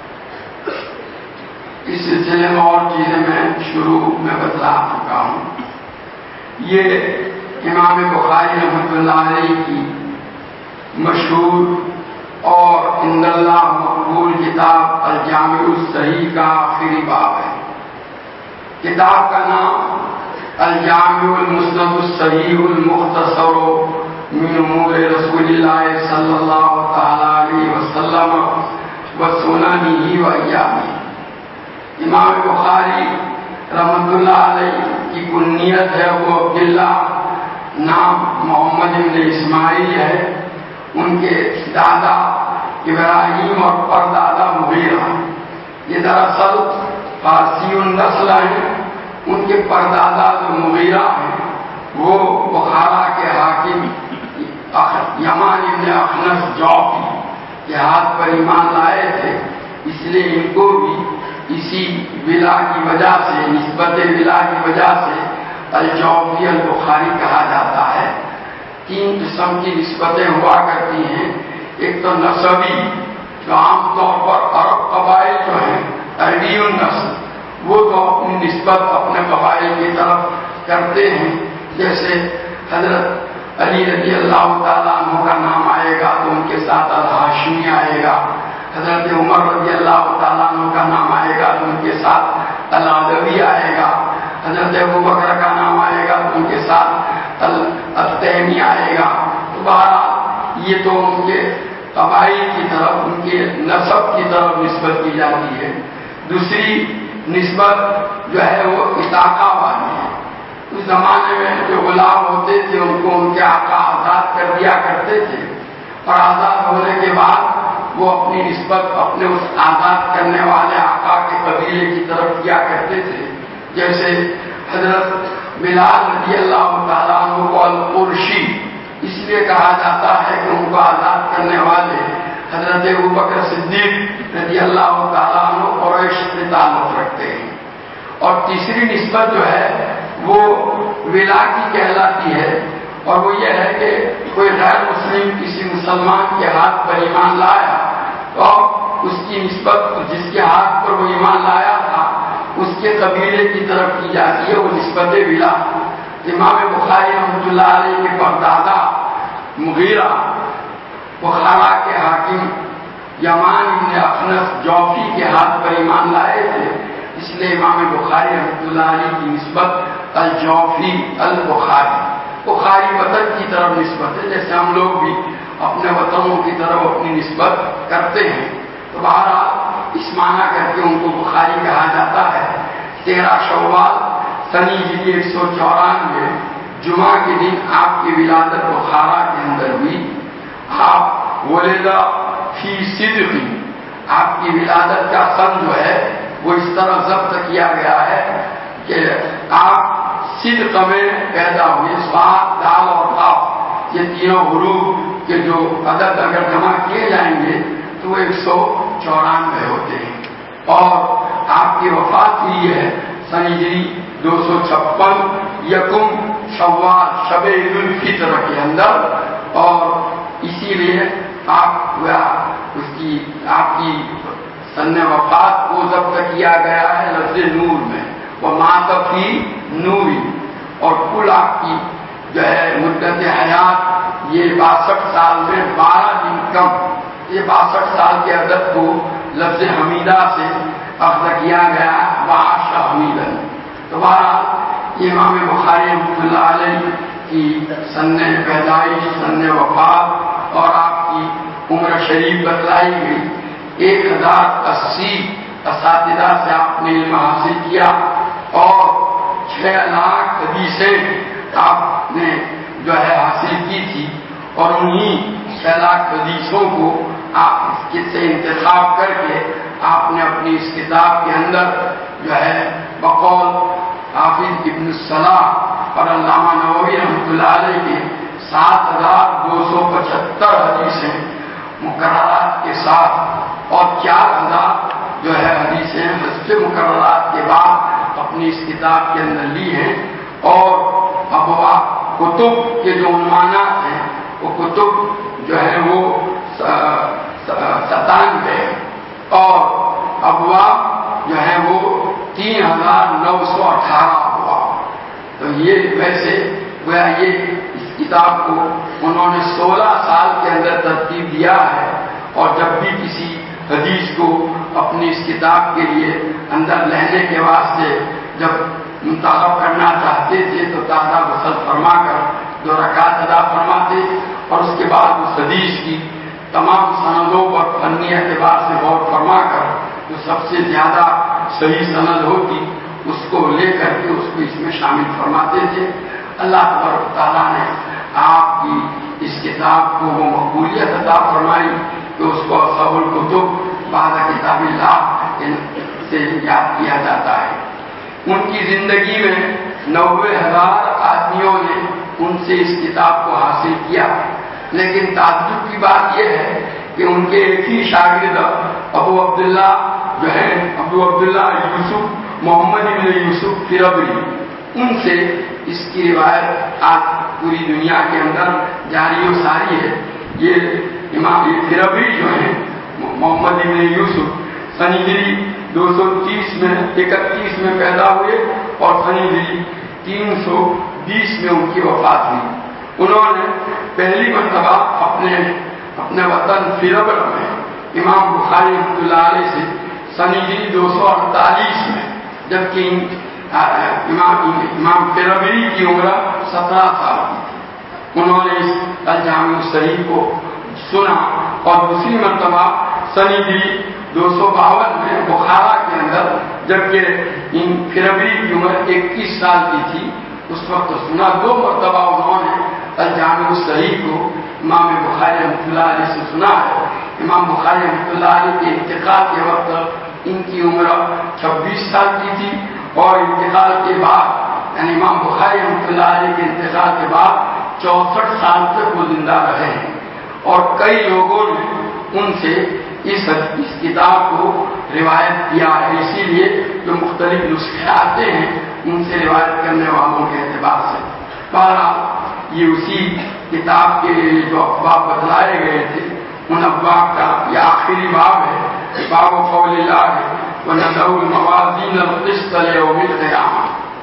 اس سلسلے میں اور چیزیں میں شروع میں بتلا چکا ہوں۔ یہ امام بخاری رحمۃ اللہ علیہ کی مشہور اور عند اللہ مقبول کتاب الجامع الصحیح کا آخری باب ہے۔ کتاب کا نام الجامع المسند الصحیح المختصر من امور رسول اللہ صلی اللہ تعالی علیہ وسلم وسننہ وایامہ۔ امام بخاری رحمۃ اللہ علیہ کی کنیت ہے وہ عبداللہ، نام محمد بن اسماعیل ہے، ان کے دادا ابراہیم اور پردادا مغیرہ، یہ دراصل فارسی النسل ہیں۔ ان کے پردادا جو مغیرہ ہیں وہ بخارا کے حاکم یمان ابن اخنس جوفی کے ہاتھ پر ایمان لائے تھے، اس لیے ان کو بھی اسی ولا کی وجہ سے، نسبت ولا کی وجہ سے الجوفی البخاری کہا جاتا ہے۔ تین قسم کی نسبتیں ہوا کرتی ہیں، ایک تو نسبی، جو عام طور پر عرب قبائل جو ہیں عربی النسل، وہ تو اپنی نسبت اپنے قبائل کی طرف کرتے ہیں، جیسے حضرت علی رضی اللہ تعالیٰ عنہ کا نام آئے گا تو ان کے ساتھ الہاشمی آئے گا، حضرت عمر رضی اللہ تعالیٰ عنہ کا نام آئے گا تو ان کے ساتھ العدوی آئے گا، حضرت ابوبکر کا نام آئے گا تو ان کے ساتھ التیمی آئے گا۔ تو بہرحال یہ تو ان کے قبائل کی طرف، ان کے نسب کی طرف نسبت کی جاتی ہے۔ دوسری نسبت جو ہے وہ اطاقہ والی ہے۔ اس زمانے میں جو غلام ہوتے تھے ان کو ان کے آقا آزاد کر دیا کرتے تھے، اور آزاد ہونے کے بعد وہ اپنی نسبت اپنے اس آزاد کرنے والے آقا کے قبیلے کی طرف کیا کرتے تھے۔ جیسے حضرت بلال رضی اللہ تعالیٰ عنہ کو القرشی اس لیے کہا جاتا ہے کہ ان کو آزاد کرنے والے حضرت ابوبکر صدیق رضی اللہ تعالیٰ عنہ قریش سے تعلق رکھتے ہیں۔ اور تیسری نسبت جو ہے وہ ولا کی کہلاتی ہے، اور وہ یہ ہے کہ کوئی غیر مسلم کسی مسلمان کے ہاتھ پر ایمان لایا تو اس کی نسبت جس کے ہاتھ پر وہ ایمان لایا تھا اس کے قبیلے کی طرف کی جاتی ہے، وہ نسبت ولا۔ امام بخاری رحمۃ اللہ علیہ کے پردادا مغیرہ بخارا کے حاکم یمان ابن اخنس جوفی کے ہاتھ پر ایمان لائے تھے، اس لیے امام بخاری رحمۃ اللہ علیہ کی نسبت الجوفی البخاری، بخاری وطن کی طرف نسبت ہے، جیسے ہم لوگ بھی اپنے وطنوں کی طرف اپنی نسبت کرتے ہیں۔ تو بہرحال اس معنی کر کے ان کو بخاری کہا جاتا ہے۔ تیرہ شوال سن ہجری ایک سو چورانوے جمعہ کے دن آپ کی ولادت بخارا کے اندر ہوئی۔ آپ ولدہ فی صدق، آپ کی ولادت کا سن جو ہے وہ اس طرح ضبط کیا گیا ہے کہ آپ صدق میں پیدا ہوئے۔ سواد، دال اور قاف یہ تینوں حروف کے جو عدد اگر جمع کیے جائیں گے تو وہ ایک سو چورانوے ہوتے ہیں، اور آپ کی وفات ہوئی ہے سن ہجری دو سو چھپن یکم شوال شب عید الفطر کے اندر، اور اسی لیے آپ اس کی آپ کی سن وفات کو ضبط کیا گیا ہے لفظ نور میں، وہ ماتفی نوری، اور کل آپ کی جو ہے مدت حیات یہ باسٹھ سال میں بارہ دن کم، یہ باسٹھ سال کے عدد کو لفظ حمیدہ سے اخذ کیا گیا، وعاش شاملا. تو بہرحال امام بخاری رحمۃ اللہ علیہ کی سن پیدائش، سن وفات اور آپ کی عمر شریف بتلائی گئی. ایک ہزار اسی اساتذہ سے آپ نے علم حاصل کیا اور چھ لاکھ حدیثیں آپ نے جو ہے حاصل کی تھی، اور انہی چھ لاکھ حدیثوں کو آپ سے انتخاب کر کے آپ نے اپنی اس کتاب کے اندر جو ہے بقول حافظ ابن الصلاح اور علامہ نووی رحمۃ اللہ علیہ کے سات ہزار دو سو پچہتر حدیثیں مقررات کے ساتھ اور چار ہزار جو ہے حدیثیں حذف مقررات کے بعد اپنی اس کتاب کے اندر لی ہیں. اور ابواب کتب کے جو عنوانات ہیں وہ کتب جو ہے وہ ستانوے اور ابواب جو ہے وہ تین ہزار نو سو اٹھارہ ابواب. تو یہ ویسے گویا یہ اس کتاب کو انہوں نے سولہ سال کے اندر ترتیب دیا ہے، اور جب بھی کسی حدیث کو اپنی اس کتاب کے لیے اندر لینے کے واسطے جب منتخب کرنا چاہتے تھے تو تازہ غسل فرما کر دو رکعت ادا فرماتے، اور اس کے بعد اس حدیث کی تمام سندوں پر فنی اعتبار سے غور فرما کر جو سب سے زیادہ صحیح سند ہوتی اس کو لے کر کے اس کو اس میں شامل فرماتے تھے. اللہ تبارک تعالیٰ نے آپ کی اس کتاب کو وہ مقبولیت عطا فرمائی کہ اس کو اصحاب الکتب بعد کتاب اللہ سے یاد کیا جاتا ہے. ان کی زندگی میں نوے ہزار آدمیوں نے ان سے اس کتاب کو حاصل کیا، لیکن تعجب کی بات یہ ہے کہ ان کے ایک ہی شاگرد ابو عبداللہ جو ہے ابو عبداللہ یوسف محمد بن یوسف فربری، ان سے اس کی روایت آج پوری دنیا کے اندر جاری و ساری ہے. یہ امام فربری جو ہیں محمد بن یوسف سن ہجری دو سو تیس میں اکتیس میں پیدا ہوئے اور سن ہجری تین سو بیس میں ان کی وفات ہوئی. انہوں نے پہلی مرتبہ اپنے اپنے وطن فربر میں امام بخاری رحمۃ اللہ علیہ سے سن ہجری دو سو اڑتالیس میں، جبکہ امام امام فربری کی عمر سترہ سال کی تھی، انہوں نے اس الجامع الصحیح کو سنا اور دوسری مرتبہ سن ہجری دو سو باون میں بخارا کے اندر، جبکہ ان فربری کی عمر اکیس سال کی تھی، اس وقت سنا. دو مرتبہ انہوں نے الجامع الصحیح کو امام بخاری رحمۃ اللہ علیہ سے سنا ہے. امام بخاری رحمۃ اللہ علیہ کے انتقال کے وقت ان کی عمر چھبیس سال کی تھی، اور انتقال کے بعد یعنی امام بخاری رحمۃ اللہ علیہ کے انتقال کے بعد چونسٹھ سال تک وہ زندہ رہے ہیں. اور کئی لوگوں نے ان سے اس اس کتاب کو روایت کیا ہے، اسی لیے جو مختلف نسخے آتے ہیں ان سے روایت کرنے والوں کے اعتبار سے. بہرحال یہ اسی کتاب کے جو ابواب بتلائے گئے تھے ان ابواب کا یہ آخری باب ہے، باب قول اللہ وَنَضَعُ الْمَوَازِينَ الْقِسْطَ لِيَوْمِ الْقِيَامَةِ.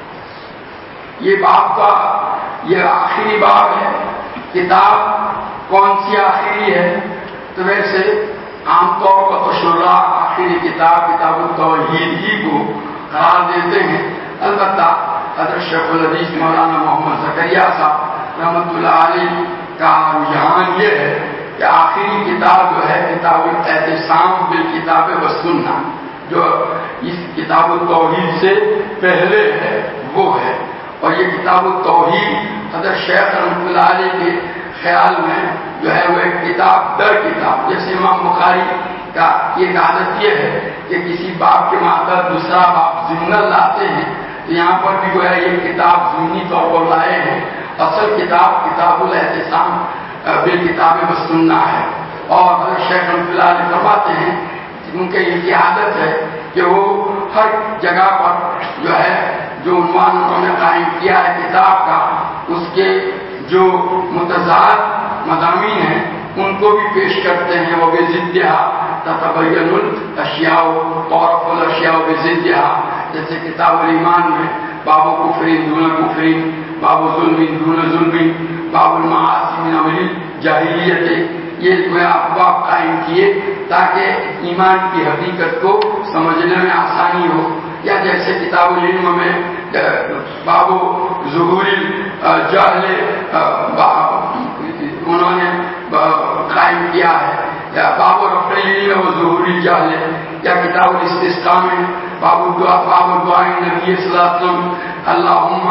یہ باب کا یہ آخری باب ہے. کتاب کون سی آخری ہے؟ تو ویسے عام طور پر تو شراح آخری کتاب کتاب التوحید ہی کو قرار دیتے ہیں، البتہ حضرت شیخ الحدیث مولانا محمد زکریا صاحب رحمۃ اللہ علیہ کا رجحان یہ ہے کہ آخری کتاب جو ہے کتاب الاعتصام بالکتاب والسنہ، جو اس کتاب التوحید سے پہلے ہے وہ ہے. اور یہ کتاب التوحید حضرت شیخ رحمۃ اللہ علیہ کے خیال میں جو ہے وہ ایک کتاب در کتاب، جیسے امام بخاری کا ایک عادت یہ ہے کہ کسی باب کے ماتحت دوسرا باب ضمن لاتے ہیں، تو یہاں پر بھی جو ہے یہ کتاب ضمنی طور پر لائے ہیں. اصل کتاب کتاب الاعتصام بالکتاب والسنہ ہے. اور حضرت شیخ رحمۃ اللہ علیہ فرماتے ہیں ان کی یہ عادت ہے کہ وہ ہر جگہ پر جو ہے جو عنوان انہوں نے قائم کیا ہے کتاب کا، اس کے جو متضاد مضامین ہیں ان کو بھی پیش کرتے ہیں. وہ بضدھا تتبین الاشیاء تعرف الاشیاء بضدھا، جیسے کتاب الایمان میں باب کفر دون کفر، باب ظلم دون ظلم، باب المعاصی من عمل جاہلیت. یہ ابواب قائم کیے تاکہ ایمان کی حقیقت کو سمجھنے میں آسانی ہو. یا جیسے کتاب العلم میں بابو ظہوری جہل انہوں نے قائم کیا ہے، یا بابو رفع العلم و ظہوری جہل، یا کتاب الاستسقاء میں بابو دعا بابو دعائے نبی صلی اللہ علیہ وسلم اللہم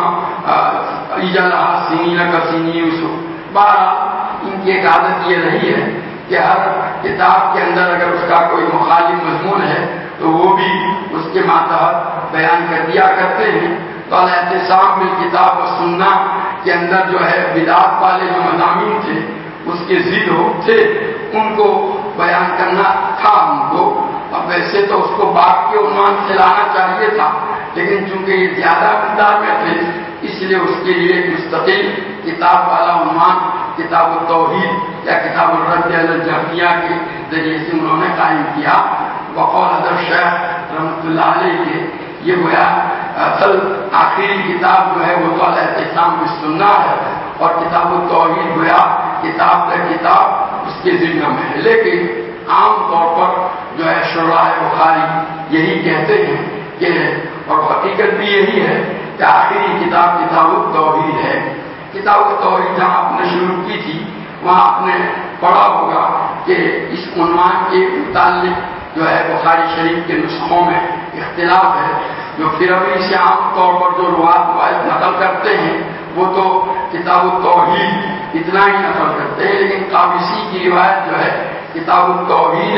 اجعلها سنین کسنی یوسف۔ بارہ ان کی ایک عادت یہ رہی ہے کہ ہر کتاب کے اندر اگر اس کا کوئی مخالف مضمون ہے تو وہ بھی اس کے ماتحت بیان کر دیا کرتے ہیں۔ تو الاعتصام بالکتاب و سنہ کے اندر جو ہے بدعت والے جو مضامین تھے اس کے ضد تھے، ان کو بیان کرنا تھا ہم کو۔ اب ویسے تو اس کو باپ کے عنوان سے لانا چاہیے تھا، لیکن چونکہ یہ زیادہ مقدار میں تھے اس لیے اس کے لیے مستقل کتاب والا عنوان کتاب التوحید یا کتاب الرد علی الجہمیہ کے ذریعے سے انہوں نے قائم کیا۔ وقول حضرت شیخ رحمۃ اللہ علیہ کے یہ گویا اصل آخری کتاب جو ہے وہ تو الاعتصام بالسنہ ہے، اور کتاب التوحید گویا کتاب در کتاب اس کے ذمہ میں ہے، لیکن عام طور پر جو ہے شراح بخاری یہی کہتے ہیں کہ، اور حقیقت بھی یہی ہے کہ آخری کتاب کتاب التوحید ہے۔ کتاب التوحید جہاں آپ نے شروع کی تھی وہاں آپ نے پڑھا ہوگا کہ اس عنوان کے متعلق جو ہے بخاری شریف کے نسخوں میں اختلاف ہے۔ جو فروی سے عام طور پر جو روایت روایت نقل کرتے ہیں وہ تو کتاب التوحید اتنا ہی نقل کرتے ہیں، لیکن قابسی کی روایت جو ہے کتاب التوحید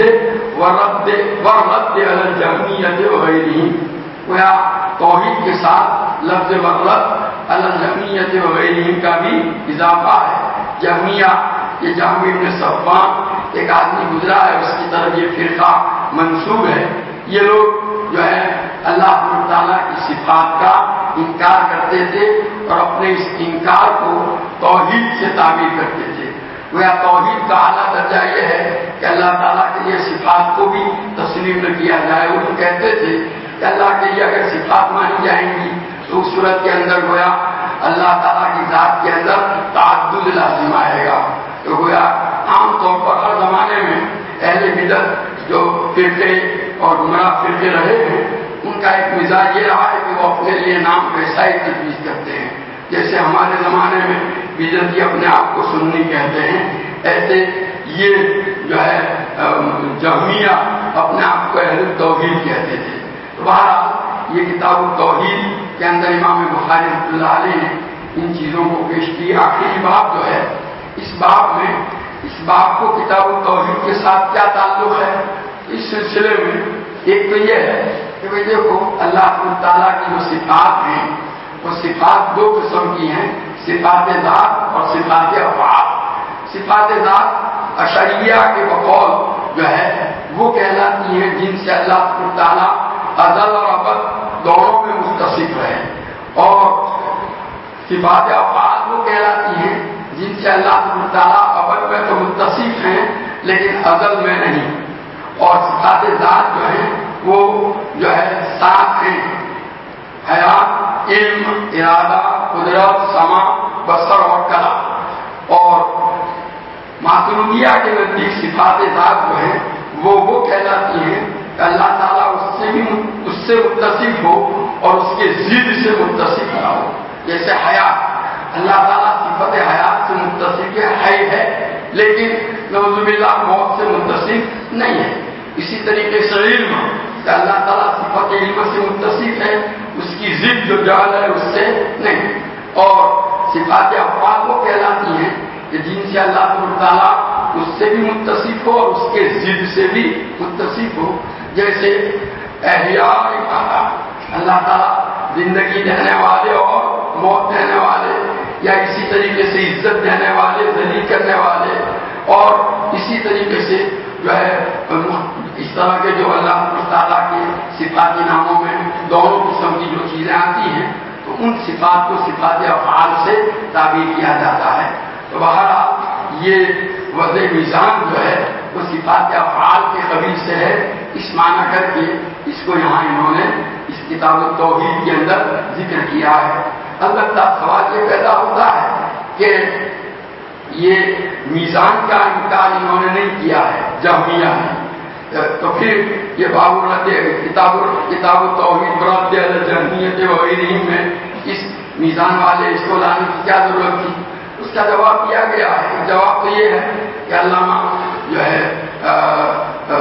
ورد ورد علی الجہمیہ وغیرہ، گویا توحید کے ساتھ لفظ ورد علی الجہمیہ وغیرہ کا بھی اضافہ ہے۔ جہمیہ یہ جہم بن صفوان ایک آدمی گزرا ہے، اس کی طرف یہ فرقہ منسوب ہے۔ یہ لوگ جو ہے اللہ تعالیٰ کی صفات کا انکار کرتے تھے اور اپنے اس انکار کو توحید سے تعبیر کرتے تھے۔ گویا توحید کا اعلیٰ درجہ یہ ہے کہ اللہ تعالیٰ کے لیے صفات کو بھی تسلیم نہ کیا جائے۔ وہ تو کہتے تھے کہ اللہ کے لیے اگر صفات مانی جائیں گی تو اس صورت کے اندر گویا اللہ تعالیٰ کی ذات کے اندر تعدد لازم آئے گا۔ تو گویا عام طور پر ہر زمانے میں اہل بدعت جو فرقے اور گمراہ فرقے رہے ہیں ان کا ایک مزاج یہ رہا ہے کہ وہ اپنے لیے نام ویسا ہی تجویز کرتے ہیں، جیسے ہمارے زمانے میں بدعتی اپنے آپ کو سنی کہتے ہیں، ایسے یہ جو ہے جہمیہ اپنے آپ کو اہل التوحید کہتے تھے۔ تو بہرحال یہ کتاب التوحید کے اندر امام بخاری رحمۃ اللہ علیہ نے ان چیزوں کو پیش کی۔ آخری باب جو ہے اس باب میں اس باب کو کتاب التوحید کے ساتھ کیا تعلق ہے اس سلسلے میں ایک تو یہ ہے کہ بھائی دیکھو اللہ تعالیٰ کی جو صفات ہیں وہ صفات دو قسم کی ہیں، صفات ذات اور صفات افعال۔ صفات ذات اشعریہ کے بقول جو ہے وہ کہلاتی ہیں جن سے اللہ تعالیٰ ازل اور ابد دونوں میں متصف رہے، اور صفات افعال وہ کہلاتی ہیں جن سے اللہ تعالیٰ ابد میں تو متصف ہیں لیکن ازل میں نہیں، اور صفات ذات جو ہیں وہ جو ہے سات ہیں، حیات، علم، ارادہ، قدرت، سمع، بصر اور کلام۔ اور ماتریدیہ کے نزدیک صفات ذات جو ہیں وہ وہ کہلاتی ہیں کہ اللہ تعالیٰ اس سے بھی اس سے متصف ہو اور اس کے ضد سے متصف نہ ہو۔ جیسے حیات، اللہ تعالیٰ صفت حیات سے متصف حی ہے لیکن نعوذ باللہ موت سے متصف نہیں ہے۔ اسی طریقے سے علم کہ اللہ تعالیٰ صفت علم سے متصف ہے، اس کی ضد جو جعل ہے اس سے نہیں۔ اور صفات افعال وہ کہلاتی ہیں کہ جن سے اللہ تعالیٰ اس سے بھی متصف ہو اور اس کے ضد سے بھی متصف ہو، جیسے احیاء، اللہ تعالیٰ زندگی دینے والے اور موت دینے والے، یا اسی طریقے سے عزت دینے والے، ذلیل کرنے والے، اور اسی طریقے سے جو ہے اس طرح کے جو اللہ تعالیٰ کے صفاتی ناموں میں دونوں قسم کی جو چیزیں آتی ہیں تو ان صفات کو صفات افعال سے تعبیر کیا جاتا ہے۔ تو بہرحال یہ وضع میزان جو ہے وہ صفات افعال کے قبیل سے ہے، اس معنی کر کے اس کو یہاں انہوں نے اس کتاب التوحید کے اندر ذکر کیا ہے۔ البتہ سوال یہ پیدا ہوتا ہے کہ یہ میزان کا انکار انہوں نے نہیں کیا ہے جہمیہ نے، تو پھر یہ باب رد کتاب کتاب توحید رد الجہمیت وغیرہ میں اس میزان والے اس کو لانے کی کیا ضرورت تھی؟ اس کا جواب دیا گیا ہے. جواب تو یہ ہے کہ علامہ جو ہے آ, آ,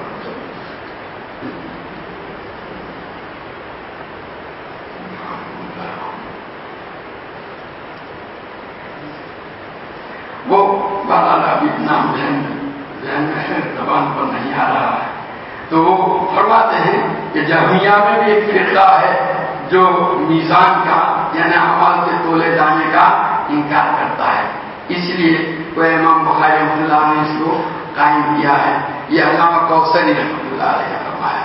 وہ بہرحال ابھی نام ذہن ذہن میں زبان پر نہیں آ رہا ہے. تو وہ فرماتے ہیں کہ جہمیہ میں بھی ایک فرقہ ہے جو میزان کا یعنی اعمال کے تولے جانے کا انکار کرتا ہے. اس لیے وہ امام بخاری رحمۃ اللہ نے اس کو قائم کیا ہے. یہ علامہ کوثری رحمۃ اللہ علیہ نے فرمایا.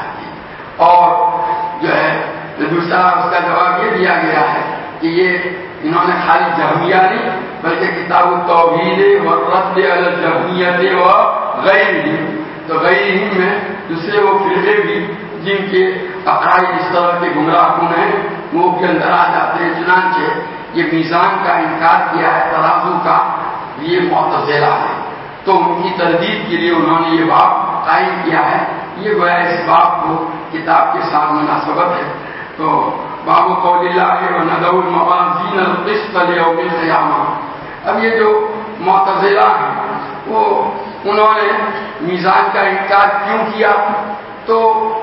اور جو ہے دوسرا اس کا جواب یہ دیا گیا ہے کہ یہ انہوں نے خالی جہمیہ نہیں بلکہ کتاب التوحید والرد علی الجہمیت و غیرہ، تو غیرہ میں دوسرے وہ فرقے بھی جن کے عقائد اس طرح کے گمراہ کن ہیں وہ کے اندر آ جاتے ہیں. چنانچہ یہ میزان کا انکار کیا ہے ترازو کا یہ معتزلہ ہے، تو ان کی تردید کے لیے انہوں نے یہ باب قائم کیا ہے. یہ گویا اس باب کو کتاب کے ساتھ مناسبت ہے. تو باب قول اللہ ونضع الموازین القسط لیوم القیامہ. اب یہ جو معتزلہ ہیں وہ انہوں نے میزان کا انکار کیوں کیا؟ تو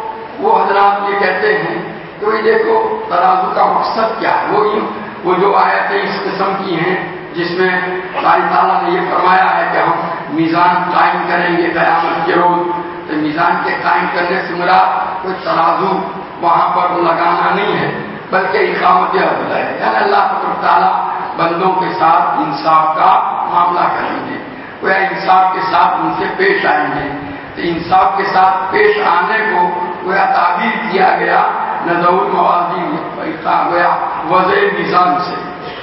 وہ حضرات یہ کہتے ہیں کہ یہ دیکھو ترازو کا مقصد کیا ہے. وہ وہ جو آیتیں اس قسم کی ہیں جس میں اللہ تعالیٰ نے یہ فرمایا ہے کہ ہم میزان قائم کریں گے قیامت کے روز، تو میزان کے قائم کرنے سے مراد کوئی ترازو وہاں پر لگانا نہیں ہے بلکہ اقامت عدل ہے. یعنی اللہ تعالیٰ بندوں کے ساتھ انصاف کا معاملہ کریں گے، وہ انصاف کے ساتھ ان سے پیش آئیں گے. تو انصاف کے ساتھ پیش آنے کو وہ تعبیر کیا گیا نضع الموازین گویا وضع میزان سے.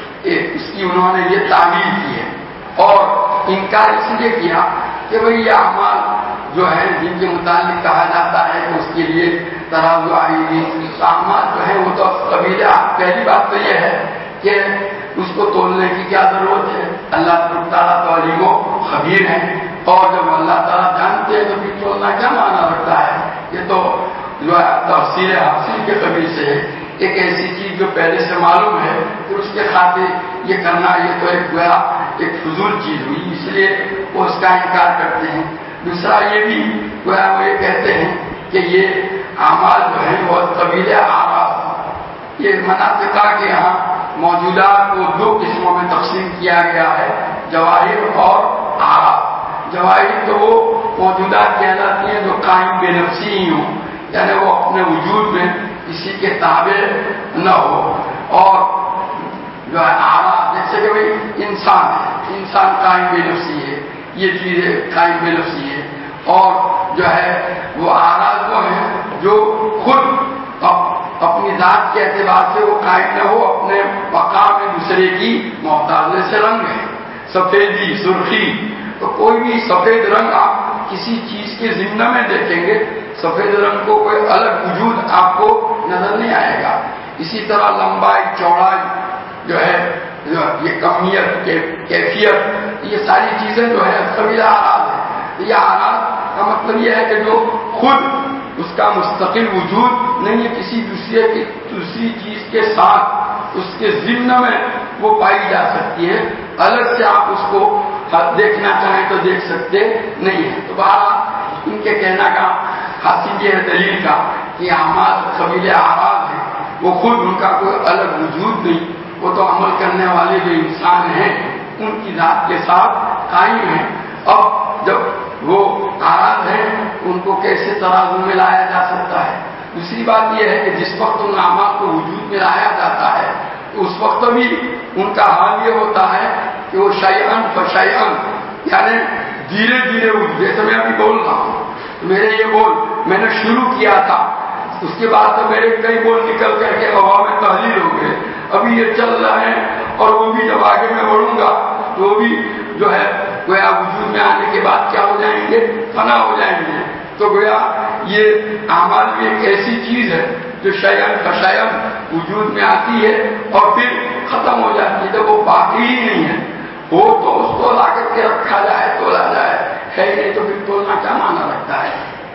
اس کی انہوں نے یہ تعبیر کی ہے. اور انکار اس لیے کیا کہ بھئی یہ اعمال جو ہے جن کے متعلق کہا جاتا ہے کہ اس کے لیے ترازو آئی اعمال جو ہے وہ تو قبیل. پہلی بات تو یہ ہے کہ اس کو تولنے کی کیا ضرورت ہے؟ اللہ تعالیٰ تو علیم و خبیر ہے، اور جب اللہ تعالیٰ جانتے ہیں تو پھر تولنا کیا معنی رکھتا ہے؟ یہ تو جو ہے تفسیر حاصل کے قبیل سے ہے. ایک ایسی چیز جو پہلے سے معلوم ہے پھر اس کے خاطر یہ کرنا یہ تو ایک گویا ایک فضول چیز ہوئی، اس لیے وہ اس کا انکار کرتے ہیں. دوسرا یہ بھی گویا وہ یہ کہتے ہیں کہ یہ اعمال جو ہیں وہ قبیل آراز، یہ مناطقہ کے یہاں موجودات کو دو قسموں میں تقسیم کیا گیا ہے، جواہر اور آراز. جواہر تو وہ موجودات کہلاتی ہیں جو قائم بے نفسی ہی ہوں، یعنی وہ اپنے وجود میں کسی کے تابع نہ ہو. اور جو ہے آراز جیسے کہ بھائی انسان ہے، انسان قائم بے نفسی ہے، یہ چیزیں قائم بے نفسی ہے. اور جو ہے وہ آراز وہ ہیں جو خود اپنی ذات کے اعتبار سے وہ قائم نہ ہو، اپنے مقام میں دوسرے کی محتاج. سے رنگ ہے سفیدی سرخی، تو کوئی بھی سفید رنگ آپ کسی چیز کے ضمن میں دیکھیں گے سفید رنگ کو کوئی الگ وجود آپ کو نظر نہیں آئے گا. اسی طرح لمبائی چوڑائی جو ہے یہ کمیت کیفیت یہ ساری چیزیں جو ہے قبیلہ آراز ہے. یہ آراز کا مطلب یہ ہے کہ جو خود اس کا مستقل وجود نہیں ہے، کسی دوسرے کی دوسری چیز کے ساتھ اس کے ضمن میں وہ پائی جا سکتی ہے، الگ سے آپ اس کو دیکھنا چاہیں تو دیکھ سکتے نہیں ہے. تو بہرحال ان کے کہنا کا حاصل یہ ہے دلیل کا کہ اعمال قبیل آراز ہے، وہ خود ان کا کوئی الگ وجود نہیں، وہ تو عمل کرنے والے جو انسان ہیں ان کی ذات کے ساتھ قائم ہیں. اب جب وہ آراز ہیں ان کو کیسے ترازو میں لایا جا سکتا ہے؟ دوسری بات یہ ہے کہ جس وقت ان اعمال کو وجود میں لایا جاتا ہے تو اس وقت بھی ان کا حال یہ ہوتا ہے کہ وہ شیئن فشیئن یعنی دھیرے دھیرے جیسے میں ابھی بول رہا ہوں میرے یہ بول میں نے شروع کیا تھا، اس کے بعد تو میرے کئی بول نکل کر کے ہوا میں تحلیل ہو گئے، ابھی یہ چل رہے ہیں اور وہ بھی جب آگے میں بڑھوں گا تو وہ بھی جو ہے گویا وجود میں آنے کے بعد کیا ہو جائیں گے؟ فنا ہو جائیں گے. تو گویا یہ اعمال بھی ایک ایسی چیز ہے جو شیئن فشیئن وجود میں آتی ہے اور پھر ختم ہو جاتی ہے. جب وہ باقی ہی نہیں ہے ہو تو اس کو لا کر کے رکھا جائے تولا جائے، ہے نہیں تو پھر تولنا کیا معنی رکھتا ہے؟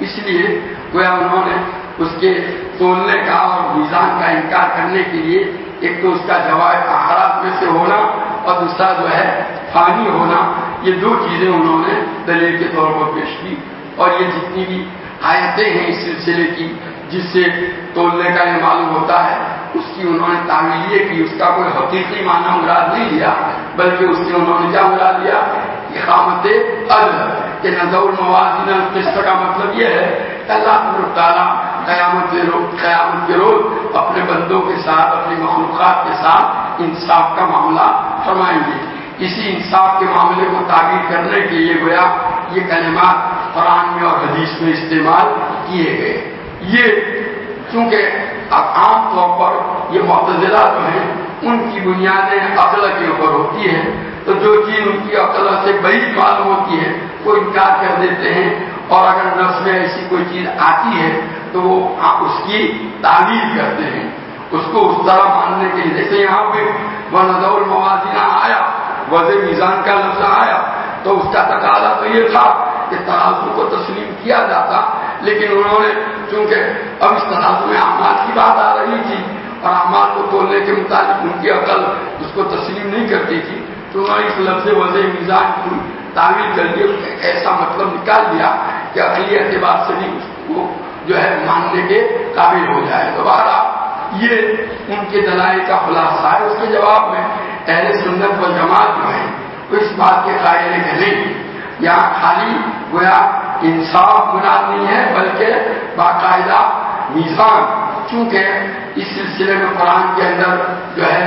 اس لیے گویا انہوں نے اس کے تولنے کا اور میزان کا انکار کرنے کے لیے ایک تو اس کا جواب اعراض میں سے ہونا اور دوسرا جو ہے فانی ہونا، یہ دو چیزیں انہوں نے دلیل کے طور پر پیش کی. اور یہ جتنی بھی آیتیں ہیں اس سلسلے کی جس سے تولنے کا یہ معلوم ہوتا ہے، اس کی انہوں نے تعویل یہ کی، اس کا کوئی حقیقی معنی مراد نہیں لیا، بلکہ اس سے انہوں نے کیا مراد لیا؟ اقامت عدل کہ نضع الموازین القسط کا مطلب یہ ہے کہ اللہ تعالیٰ قیامت کے روز قیامت کے روز اپنے بندوں کے ساتھ، اپنی مخلوقات کے ساتھ انصاف کا معاملہ فرمائیں گے. اسی انصاف کے معاملے کو تعبیر کرنے کے لیے گویا یہ کلمات قرآن میں اور حدیث میں استعمال کیے گئے. یہ چونکہ عام طور پر یہ معتزلہ جو ہیں ان کی بنیادیں عقل کے اوپر ہوتی ہے، تو جو چیز ان کی عقل سے بعید معلوم ہوتی ہے وہ انکار کر دیتے ہیں، اور اگر نفس میں ایسی کوئی چیز آتی ہے تو وہ اس کی تعویل کرتے ہیں، اس کو اس طرح ماننے کے لیے. جیسے یہاں پہ ونضع الموازین آیا، وزن میزان کا لفظ آیا، تو اس کا تقاضا تو یہ تھا کہ ترازو کو تسلیم کیا جاتا، لیکن انہوں نے چونکہ اب اس ترازو میں اعمال کی بات آ رہی تھی اور اعمال کو تولنے کے مطابق ان کی عقل اس کو تسلیم نہیں کرتی تھی، تو انہوں نے اس لفظ وزن میزان کی تعویل کر کے ایسا مطلب نکال دیا کہ عقلی اعتبار سے بھی اس کو جو ہے ماننے کے قابل ہو جائے. دوبارہ یہ ان کے دلائل کا خلاصہ ہے. اس کے جواب میں اہل سنت والجماعت جو ہے وہ اس بات کے قائل ہے کہ نہیں، یہاں خالی گویا انصاف مراد نہیں ہے بلکہ باقاعدہ میزان. چونکہ اس سلسلے میں قرآن کے اندر جو ہے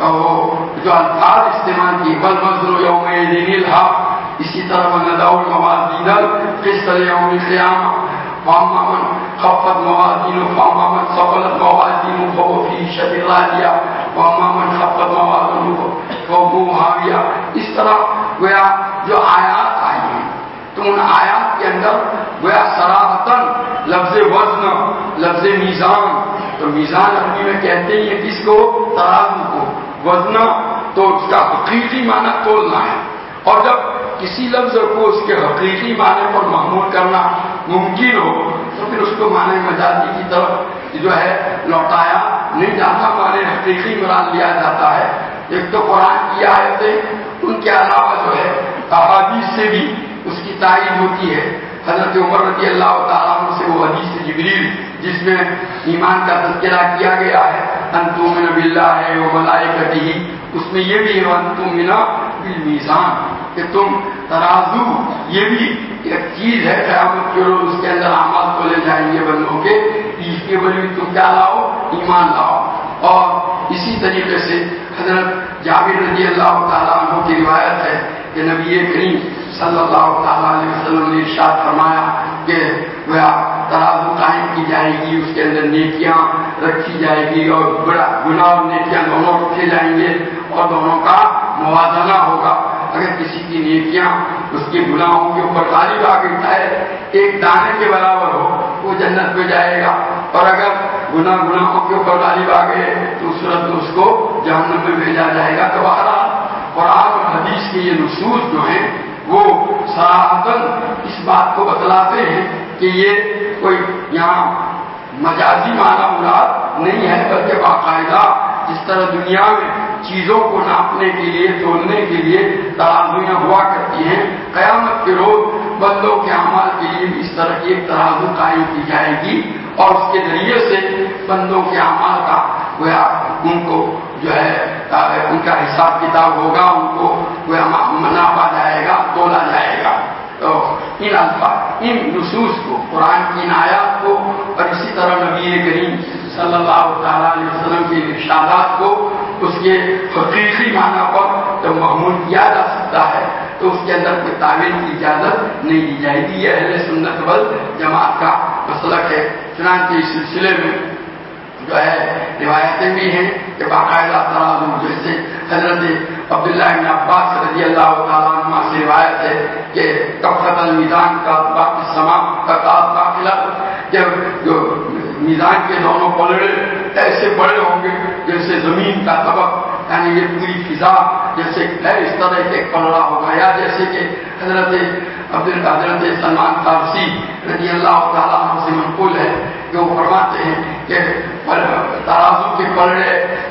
جو الفاظ استعمال کی والوزن یومئذ الحق، اسی طرح ونضع الموازین القسط لیوم القیامہ فاما من خفت موازینہ فاما من ثقلت موازینہ فهو فی عیشۃ راضیہ واما من خفت موازینہ فهو ہاویہ. اس طرح گویا جو آیات آئی ہیں تو ان آیات کے اندر گویا صراحتاً لفظ وزن، لفظ میزان، تو میزان عربی میں کہتے ہیں کس کو؟ ترازو کو. وزن تو اس کا حقیقی معنی تولنا ہے، اور جب کسی لفظ کو اس کے حقیقی معنی پر محمول کرنا ممکن ہو تو پھر اس کو معنی مجازی کی طرف جو ہے لوٹایا نہیں جاتا، معنی حقیقی مراد لیا جاتا ہے. ایک تو قرآن کی آیتیں، ان کے علاوہ جو ہے احادیث سے بھی اس کی تائید ہوتی ہے. حضرت عمر رضی اللہ تعالیٰ عنہ سے وہ حدیث جبریل جس میں ایمان کا تذکرہ کیا گیا ہے ان تؤمن باللہ و ملائکتہ، اس میں یہ بھی ہے ان تؤمن بالمیزان کہ تم ترازو، یہ بھی ایک چیز ہے قیامت کے روز اس کے اندر اعمال کو لے جائیں گے بندوں کے، اس کے بارے میں تم کیا لاؤ؟ ایمان لاؤ. اور اسی طریقے سے حضرت جابر رضی اللہ تعالیٰ عنہ کی روایت ہے کہ نبی کریم صلی اللہ تعالیٰ علیہ وسلم نے ارشاد فرمایا کہ گویا ترازو قائم کی جائے گی، اس کے اندر نیکیاں رکھی جائے گی اور بڑا گناہ اور نیکیاں دونوں رکھے جائیں گے اور دونوں کا موازنہ ہوگا. اگر کسی کی نیکیاں اس کے گناہوں کے اوپر غالب آ گئی ہے ایک دانے کے برابر ہو وہ جنت میں جائے گا، اور اگر گناہ گناہوں کے اوپر غالب آ گئے تو اس صورت میں اس کو جہنم میں بھیجا جائے گا. تو بہرحال قرآن اور حدیث کے یہ نصوص جو ہیں وہ صراحتاً اس بات کو بتلاتے ہیں کہ یہ کوئی یہاں مجازی معنی مراد نہیں ہے بلکہ باقاعدہ جس طرح دنیا میں چیزوں کو ناپنے کے لیے، تولنے کے لیے ترازویاں ہوا کرتی ہیں، قیامت کے روز بندوں کے اعمال کے لیے اس طرح کی ایک ترازو قائم کی جائے گی اور اس کے ذریعے سے بندوں کے اعمال کا گویا ان کو جو ہے ان کا حساب کتاب ہوگا، ان کو گویا ناپا جائے گا، تولا جائے گا. تو ان الفاظ، ان نصوص کو، قرآن کی ان آیات کو اور اسی طرح نبی کریم صلی اللہ تعالیٰ علیہ وسلم کے ارشادات کو اس کے حقیقی معنی پر جب محمول کیا جا سکتا ہے تو اس کے اندر کوئی تعویل کی اجازت نہیں دی جائے گی. یہ اہل سنت والجماعت کا مسلک ہے. چنانچہ اس سلسلے میں جو ہے روایتیں بھی ہیں کہ باقاعدہ ترازو، جیسے حضرت عبداللہ بن عباس رضی اللہ تعالیٰ عنہ سے روایت ہے کہ کفت المیزان کا باقی سما کا داخلہ، جب جو میزان کے دونوں پلڑے ایسے بڑے ہوں گے جیسے زمین کا طبق یعنی یہ پوری فضا جیسے ہے اس طرح ایک پلڑا ہوگا، یا جیسے کہ حضرت عبد حضرت سلمان فارسی رضی اللہ تعالیٰ عنہ سے منقول ہے کہ وہ فرماتے ہیں کہ ترازو کے پلڑے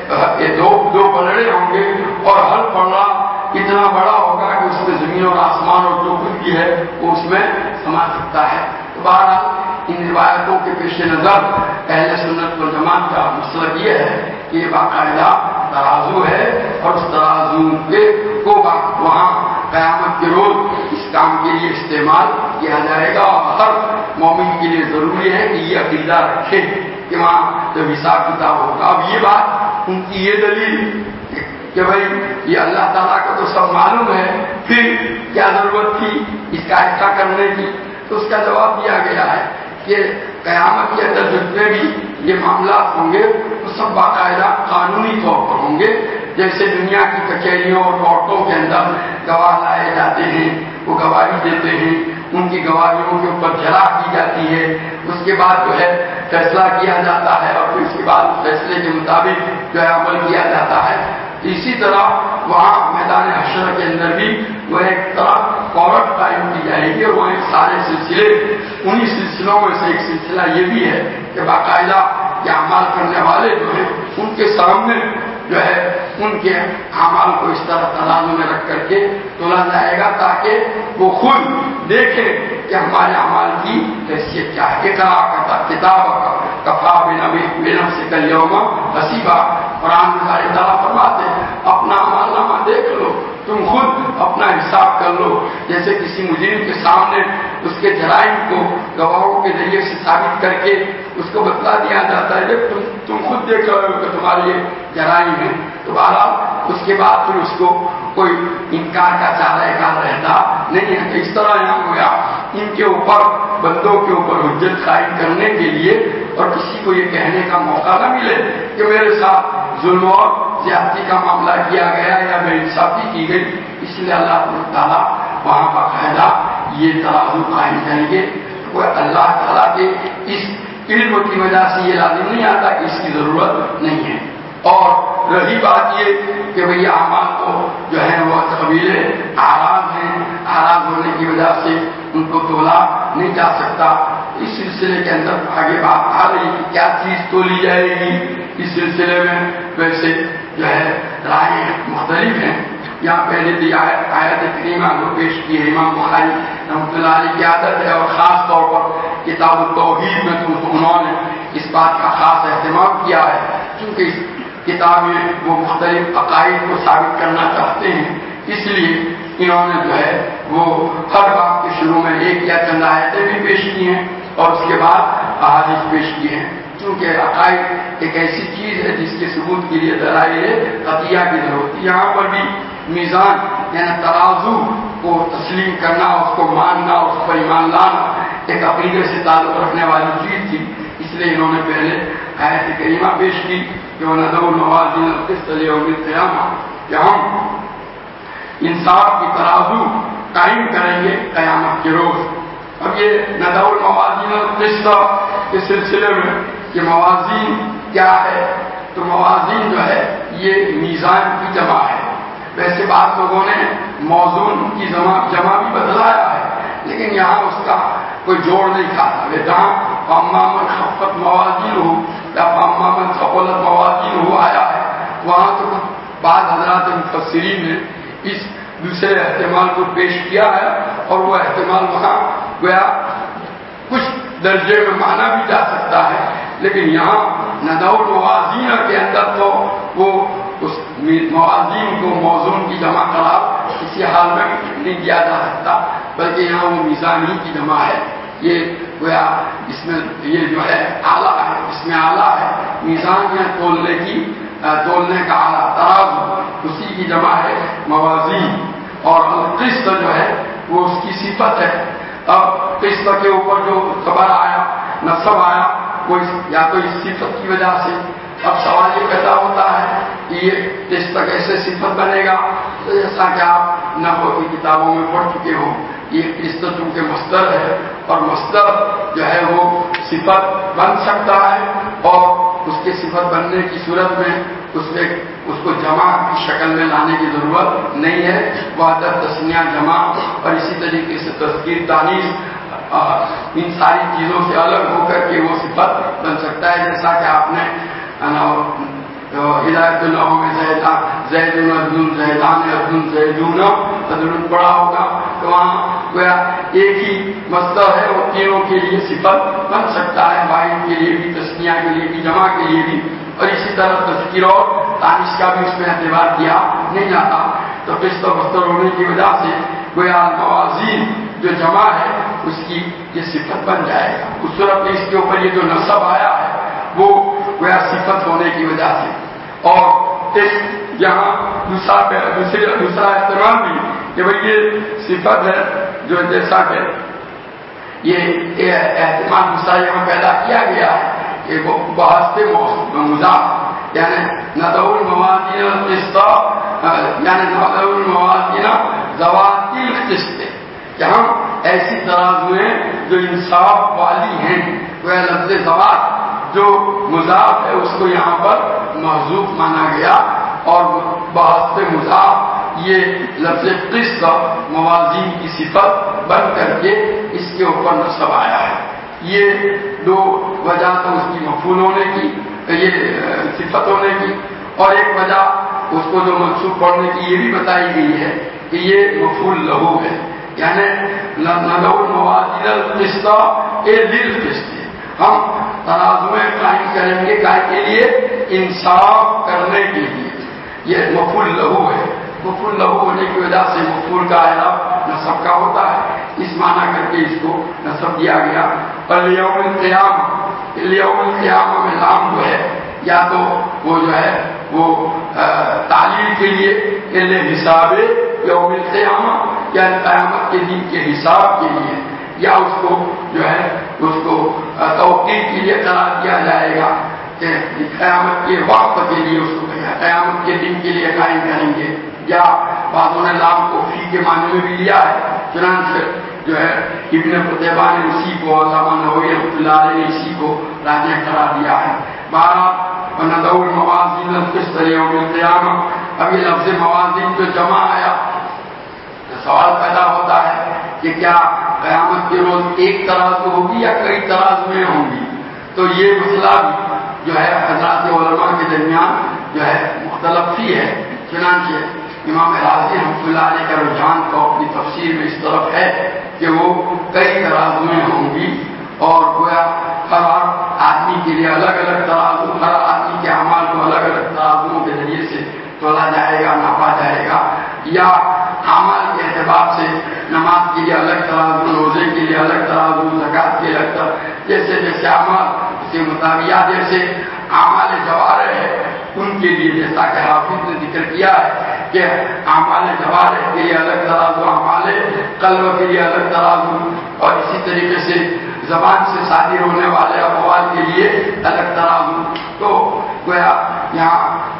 یہ دو دو پلڑے ہوں گے اور ہر پلڑا اتنا بڑا ہوگا کہ اس میں زمین اور آسمان اور جو کچھ بھی ہے وہ اس میں سما سکتا ہے۔ تو بہرحال ان روایتوں کے پیش نظر اہل سنت والجماعت کا مسلک یہ ہے کہ یہ باقاعدہ ترازو ہے اور اس ترازو کے کو وہاں قیامت کے روز اس کام کے لیے استعمال کیا جائے گا، اور ہر مومن کے لیے ضروری ہے کہ یہ عقیدہ رکھے کہ وہاں جب حساب کتاب ہوگا۔ اب یہ بات ان کی یہ دلیل کہ بھائی یہ اللہ تعالیٰ کو تو سب معلوم ہے، پھر کیا ضرورت تھی اس کا ایسا کرنے کی؟ تو اس کا جواب دیا گیا ہے کہ قیامت کے اندر جتنے بھی یہ معاملات ہوں گے وہ سب باقاعدہ قانونی طور پر ہوں گے، جیسے دنیا کی کچہریوں اور کورٹوں کے اندر گواہ لائے جاتے ہیں، وہ گواہی دیتے ہیں، ان کی گواہیوں کے اوپر جھلا کی جاتی ہے، اس کے بعد جو ہے فیصلہ کیا جاتا ہے اور پھر اس کے بعد فیصلے کے مطابق جو ہے عمل کیا جاتا ہے۔ اسی طرح وہاں میدان حشر کے اندر بھی وہ ایک طرح کورٹ قائم کی جائے گی، اور وہ ایک سارے سلسلے انہی سلسلوں میں سے ایک سلسلہ یہ بھی ہے کہ باقاعدہ یہ اعمال کرنے والے جو ہیں ان کے سامنے جو ہے ان کے اعمال کو اس طرح ترازو میں رکھ کر کے تولا جائے گا تاکہ وہ خود دیکھیں کہ ہمارے اعمال کی حیثیت کیا ہے۔ اقرأ کتاب کفا بنفسک اليوم حسیبا، قرآن میں اللہ تعالیٰ فرماتے ہیں اپنا عمل نامہ دیکھ لو، تم خود اپنا حساب کر لو، جیسے کسی مجرم کے سامنے اس کے جرائم کو گواہوں کے ذریعے سے ثابت کر کے اس کو بتلا دیا جاتا ہے کہ تم تم خود دیکھ رہے ہو کہ تمہارے یہ جرائم ہے۔ تو بہرحال اس کے بعد پھر اس کو کوئی انکار کا چارہ کار رہتا نہیں ہے۔ اس طرح یہاں ہوا ان کے اوپر بندوں کے اوپر حجت قائم کرنے کے لیے اور کسی کو یہ کہنے کا موقع نہ ملے کہ میرے ساتھ ظلم اور زیادتی کا معاملہ کیا گیا یا بے انصافی کی گئی، اس لیے اللہ تعالیٰ وہاں باقاعدہ یہ ترازو قائم کریں گے۔ کوئی اللہ تعالیٰ کے اس علم کی وجہ سے یہ لازم نہیں آتا کہ اس کی ضرورت نہیں ہے۔ اور رہی بات یہ کہ بھئی اعمال کو جو ہے وہ قبیلے آراز ہیں، آراز ہونے کی وجہ سے ان کو تولا نہیں جا سکتا۔ اس سلسلے کے اندر آگے بات آ رہی کہ کیا چیز تولی جائے گی اس سلسلے میں، ویسے جو ہے رائے مختلف ہیں۔ یہاں پہلے بھی آیت کریمہ کو پیش کی ہے، امام بخاری رحمۃ اللہ علیہ کی عادت ہے، اور خاص طور پر کتاب التوحید میں تو انہوں نے اس بات کا خاص اہتمام کیا ہے، کیونکہ اس کتاب میں وہ مختلف عقائد کو ثابت کرنا چاہتے ہیں، اس لیے انہوں نے جو ہے وہ ہر باب کے شروع میں ایک یا چند آیتیں بھی پیش کی ہیں اور اس کے بعد احادیث پیش کی ہیں، کیونکہ عقائد ایک ایسی چیز ہے جس کے ثبوت کے لیے دلائل قطعیہ کی ضرورت ہے۔ یہاں پر بھی میزان یعنی ترازو کو تسلیم کرنا، اس کو ماننا، اس پر ایمان لانا ایک عقیدے سے تعلق رکھنے والی چیز تھی، اس لیے انہوں نے پہلے آیت کریمہ پیش کی کہ وَنَضَعُ الْمَوَازِينَ الْقِسْطَ لِيَوْمِ الْقِيَامَةِ، کہ ہم انصاف کی ترازو قائم کریں گے قیامت کے روز۔ اب یہ نَضَعُ الْمَوَازِينَ الْقِسْطَ کے سلسلے میں کہ موازین کیا ہے، تو موازین جو ہے یہ میزان کی جمع ہے۔ ویسے بعض لوگوں نے موزون کی جمع جمع بھی بدلایا ہے، لیکن یہاں اس کا کوئی جوڑ نہیں کھاتا۔ جہاں فَأَمَّا مَنْ خَفَّتْ مَوَازِينُهُ یا فَأَمَّا مَنْ ثَقُلَتْ مَوَازِينُهُ آیا ہے، وہاں تو بعض حضرات مفسرین نے اس دوسرے احتمال کو پیش کیا ہے، اور وہ احتمال وہاں گویا کچھ درجے میں مانا بھی جا سکتا ہے، لیکن یہاں نَضَعُ الْمَوَازِينَ کے اندر تو وہ اس موازین کو موزون کی جمع قرار کسی حال میں نہیں دیا جا سکتا، بلکہ یہاں وہ میزان ہی کی جمع ہے۔ یہ گویا اس میں یہ جو ہے آلہ ہے، اس میں آلہ ہے، میزان یا تولنے کی تولنے کا آلہ ترازو، اسی کی جمع ہے موازین۔ اور القسط جو ہے وہ اس کی صفت ہے۔ اب قسط کے اوپر جو خبر آیا، نصب آیا، وہ یا تو اس صفت کی وجہ سے، اب سوال یہ پیدا ہوتا ہے کہ یہ قسط کیسے صفت بنے گا؟ تو جیسا کہ آپ نحو کی کتابوں میں پڑھ چکے ہو، یہ قسط چونکہ مصدر ہے، اور مصدر جو ہے وہ صفت بن سکتا ہے، اور اس کے صفت بننے کی صورت میں اس میں اس کو جمع کی شکل میں لانے کی ضرورت نہیں ہے. وحدت، تثنیہ، جمع اور اسی طریقے سے تذکیر، تانیث، ان ساری چیزوں سے الگ ہو کر کے وہ صفت بن سکتا ہے. جیسا کہ آپ نے ہدایت اللہ میں زیدان زیدون ادن زیدان ادن زیدون ادن پڑھا ہوگا تو وہاں گویا ایک ہی مصدر ہے، وہ تینوں کے لیے صفت بن سکتا ہے، واحد کے لیے بھی، تثنیہ کے لیے بھی، جمع کے لیے بھی. اور اسی طرح تذکیر اور تانیث کا بھی اس میں اعتبار کیا نہیں جاتا. تو قسط و بستر ہونے کی وجہ سے گویا موازین جو جمع ہے اس کی یہ صفت بن جائے گا. اس صورت میں اس کے اوپر یہ جو نصب آیا ہے وہ گویا صفت ہونے کی وجہ سے. اور ایک یہاں دوسرا دوسرا احتمال بھی کہ بھئی یہ صفت ہے جو جیسا کہ یہ احتمال دوسرا یہاں پیدا کیا گیا ہے کہ وہ بحث مضاف یعنی ندعو الموازین القسط یعنی ندعو الموازین ذوات القسط کہ ہم ایسی ترازویں جو انصاف والی ہیں. وہ لفظ ذوات جو مضاف ہے اس کو یہاں پر محذوف مانا گیا اور بحث مضاف یہ لفظ قسط موازین کی صفت بن کر کے اس کے اوپر نصب آیا ہے. یہ دو وجہ تو اس کی مفعول ہونے کی، یہ صفت ہونے کی، اور ایک وجہ اس کو جو منصوب پڑھنے کی یہ بھی بتائی گئی ہے کہ یہ مفعول لہو ہے. یعنی ندعو الموازین القسط اے للقسط، ہم ترازویں قائم کریں گے کائے کے لیے؟ انصاف کرنے کے لیے. یہ مفعول لہو ہے. مفعول لہو ہونے کی وجہ سے مفعول کا اعراب نصب کا ہوتا ہے، اس معنی کر کے اس کو نصب دیا گیا. اور لیوم القیامہ، لیوم القیامہ میں لام جو ہے یا تو وہ جو ہے وہ تعلیل کے لیے حساب یوم القیامہ یا قیامت کے دن کے حساب کے لیے، یا اس کو جو ہے اس کو توقیر کے لیے قرار دیا جائے گا کہ قیامت کے وقت کے لیے اس کو قیامت کے دن کے لیے قائم کریں گے. یا بعضوں نے لام کو فی کے معنی میں بھی لیا ہے، چنانچہ جو ہے ابن قتیبہ نے اسی کو، علامہ نووی رحمۃ اللہ علیہ نے اسی کو راجح قرار دیا ہے. بہرحال ندعو الموازین القسط یوم القیامہ، اب یہ لفظ موازین جو جمع آیا تو سوال پیدا ہوتا ہے کہ کیا قیامت کے روز ایک ترازو ہوگی یا کئی ترازویں ہوں گی؟ تو یہ مسئلہ بھی جو ہے حضرات علماء کے درمیان جو ہے مختلف ہی ہے. چنانچہ امام راضی رحمۃ اللہ علیہ کا رجحان تو اپنی تفسیر میں اس طرف ہے کہ وہ کئی ترازویں ہوں گی اور گویا ہر آدمی کے لیے الگ الگ ترازو، ہر آدمی کے اعمال کو الگ الگ ترازوؤں کے ذریعے سے تولا جائے گا، ناپا جائے گا. یا اعمال کے اعتبار سے نماز کے لیے الگ ترازو، روزے کے لیے الگ ترازو، زکات کے لیے الگ ترازو، جیسے جیسے اعمال اسی مطابق جیسے اعمال جوارح ہے ان کے لیے جیسا کہ حافظ نے ذکر کیا ہے کہ اعمال جوارح کے لیے الگ ترازو، اعمال قلب کے لیے الگ ترازو، اور اسی طریقے سے زبان سے صادر ہونے والے اقوال کے لیے الگ ترازو. تو گویا یہاں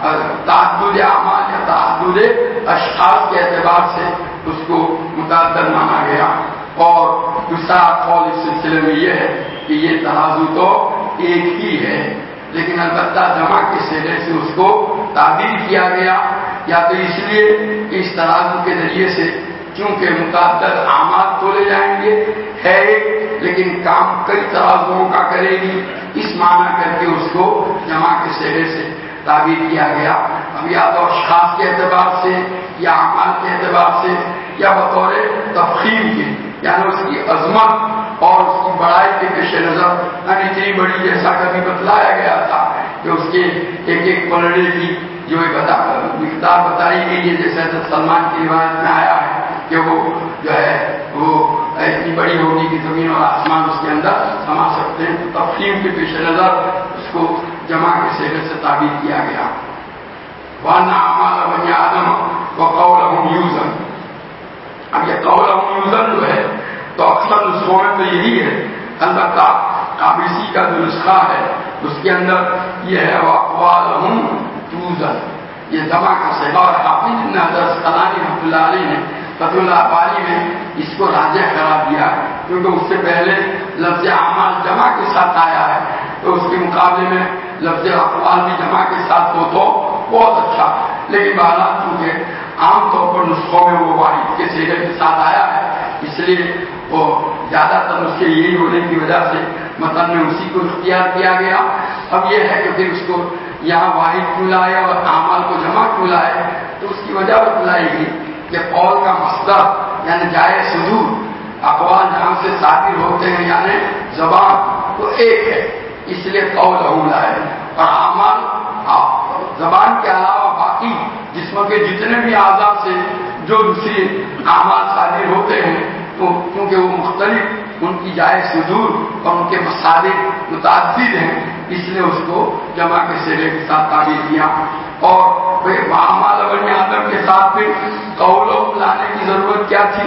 تعدد اعمال یا تعدد اشخاص کے اعتبار سے اس کو متعدد مانا گیا. اور دوسرا قول اس سلسلے میں یہ ہے کہ یہ ترازو تو ایک ہی ہے، لیکن البتہ جمع کے سہرے سے اس کو تعبیر کیا گیا، یا تو اس لیے کہ اس ترازو کے ذریعے سے چونکہ متعدد اعمال تولے جائیں گے، ہے ایک لیکن کام کئی ترازوؤں کا کرے گی، اس معنی کر کے اس کو جمع کے سہرے سے تعبیر کیا گیا. اب یا تو اشخاص کے اعتبار سے یا اعمال کے اعتبار سے یا بطور تفخیم کے، یعنی اس کی عظمت اور اس کی بڑائی کے پیش نظر یعنی اتنی بڑی جیسا کبھی بتلایا گیا تھا کہ اس کے ایک ایک پلڑے کی جو مقدار بتائی گئی ہے، جیسے حضرت سلمان کی روایت میں آیا ہے کہ وہ جو ہے وہ اتنی بڑی ہوگی کہ زمین اور آسمان اس کے اندر سما سکتے ہیں. تو تفخیم کے پیش نظر اس کو جمع کے صیغے سے تعبیر کیا گیا. وَأَنَّ أَعْمَالَ بَنِي آدَمَ وَقَوْلَهُمْ يُوزَنُ. اب یہ قَوْلَهُمْ يُوزَنُ جو ہے تو اکثر نسخوں میں تو یہی ہے، البتہ قابسی کا جو نسخہ ہے اس کے اندر یہ ہے وَأَقْوَالَهُمْ تُوزَنُ، یہ جمع کا صیغہ. اور حافظ ابن حجر اسقلانی رحمۃ اللہ علیہ نے فتح اللہ باری میں اس کو راجح قرار دیا کیونکہ اس سے پہلے لفظ اعمال جمع کے ساتھ آیا ہے، تو اس کے مقابلے میں لفظ اقوال بھی جمع کے ساتھ ہو تو بہت اچھا. لیکن بہرحال چونکہ عام طور پر نسخوں میں وہ واحد کے صیغے کے ساتھ آیا ہے اس لیے وہ زیادہ تر اس کے یہی ہونے کی وجہ سے متن میں اسی کو اختیار کیا گیا. اب یہ ہے کہ پھر اس کو یہاں واحد کیوں لائے اور اعمال کو جمع کیوں لائے تو اس کی وجہ بتلائی گئی کہ قول کا مصدر یعنی جائے صدور اقوال جہاں سے صادر ہوتے ہیں یعنی زبان تو ایک ہے اس لیے قول ہوں لائے اور اعمال زبان کے علاوہ باقی جسم کے جتنے بھی اعضاء سے جو دوسری اعمال صادر ہوتے ہیں تو کیونکہ وہ مختلف ان کی جائے صدور اور ان کے مصادر متعدد ہیں اس لیے اس کو جمع کے صیغے کے ساتھ تعبیر کیا. اور اعمال بنی آدم کے ساتھ بھی قول لانے کی ضرورت کیا تھی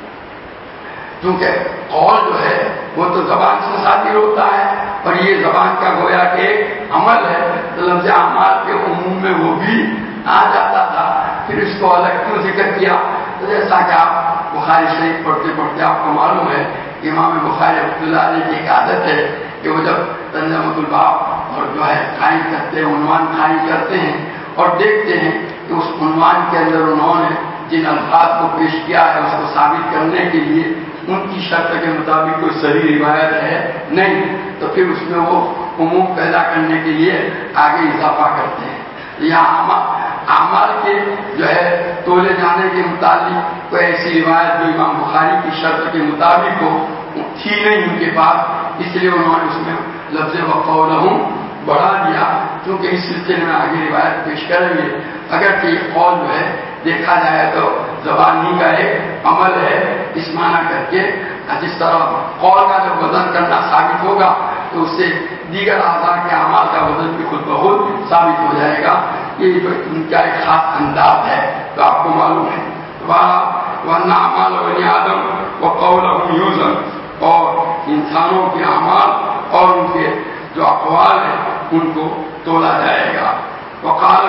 کیونکہ قول جو ہے وہ تو زبان سے صادر ہوتا ہے اور یہ زبان کا گویا کہ ایک عمل ہے تو لفظ اعمال کے عموم میں وہ بھی آ جاتا تھا. پھر اس کو الگ کیوں ذکر کیا تو جیسا کہ آپ بخاری شریف پڑھتے پڑھتے آپ کو معلوم ہے امام بخاری رحمۃ اللہ علیہ کی ایک عادت ہے کہ وہ جب ترجمۃ الباب اور جو ہے قائم کرتے ہیں عنوان قائم کرتے ہیں اور دیکھتے ہیں کہ اس عنوان کے اندر انہوں نے جن الفاظ کو پیش کیا ہے اس کو ثابت کرنے کے لیے ان کی شرط کے مطابق کوئی صحیح روایت ہے نہیں تو پھر اس میں وہ عموم پیدا کرنے کے لیے آگے اضافہ کرتے ہیں. یہاں اعمال کے جو ہے تولے جانے کے متعلق کوئی ایسی روایت جو امام بخاری کی شرط کے مطابق ہو تھی نہیں ان کے پاس اس لیے انہوں نے اس میں لفظ وقولہم بڑھا دیا کیونکہ اس سلسلے میں آگے روایت پیش کریں گے. اگرچہ یہ قول جو ہے دیکھا جائے تو زبانی کا ایک عمل ہے اس معنی کر کے جس طرح قول کا جب وزن کرنا ثابت ہوگا تو اس سے دیگر اعضاء کے اعمال کا وزن بھی خود بخود ثابت ہو جائے گا. یہ جو ان کا ایک خاص انداز ہے تو آپ کو معلوم ہے ورنہ اعمال بنی آدم وقولہم یوزن اور انسانوں کے اعمال اور ان کے جو اقوال ہیں ان کو تولا جائے گا. وقال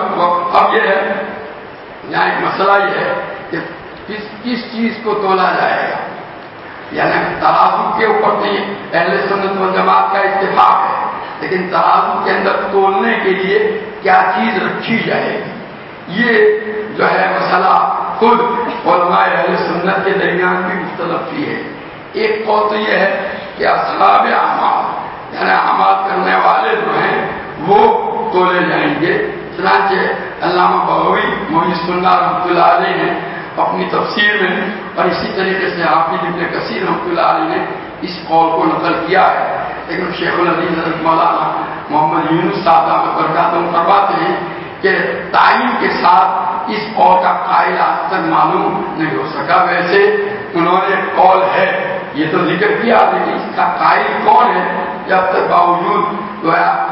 اب یہ ہے یہاں ایک مسئلہ یہ ہے کہ کس کس چیز کو تولا جائے گا یعنی ترازو کے اوپر نہیں اہل سنت والجماعت کا اتفاق ہے لیکن ترازو کے اندر تولنے کے لیے کیا چیز رکھی جائے گی یہ جو ہے مسئلہ خود علماء اہل سنت کے درمیان بھی مختلف بھی ہے. ایک قول تو یہ ہے کہ اصحاب اعمال یعنی اعمال کرنے والے جو ہیں وہ تولے جائیں گے. چنانچہ علامہ بغوی محی السنہ رحمۃ اللہ علیہ نے اپنی تفسیر میں اور اسی طریقے سے حافظ ابن کثیر رحمۃ اللہ علیہ نے اس قول کو نقل کیا ہے. لیکن شیخ الحدیث حضرت مولانا محمد یونس صاحب دامت برکاتہم فرماتے ہیں کہ تعین کے ساتھ اس قول کا قائل آج تک معلوم نہیں ہو سکا. ویسے انہوں نے قول ہے یہ تو ذکر کیا لیکن اس کا قائل کون ہے جب تک باوجود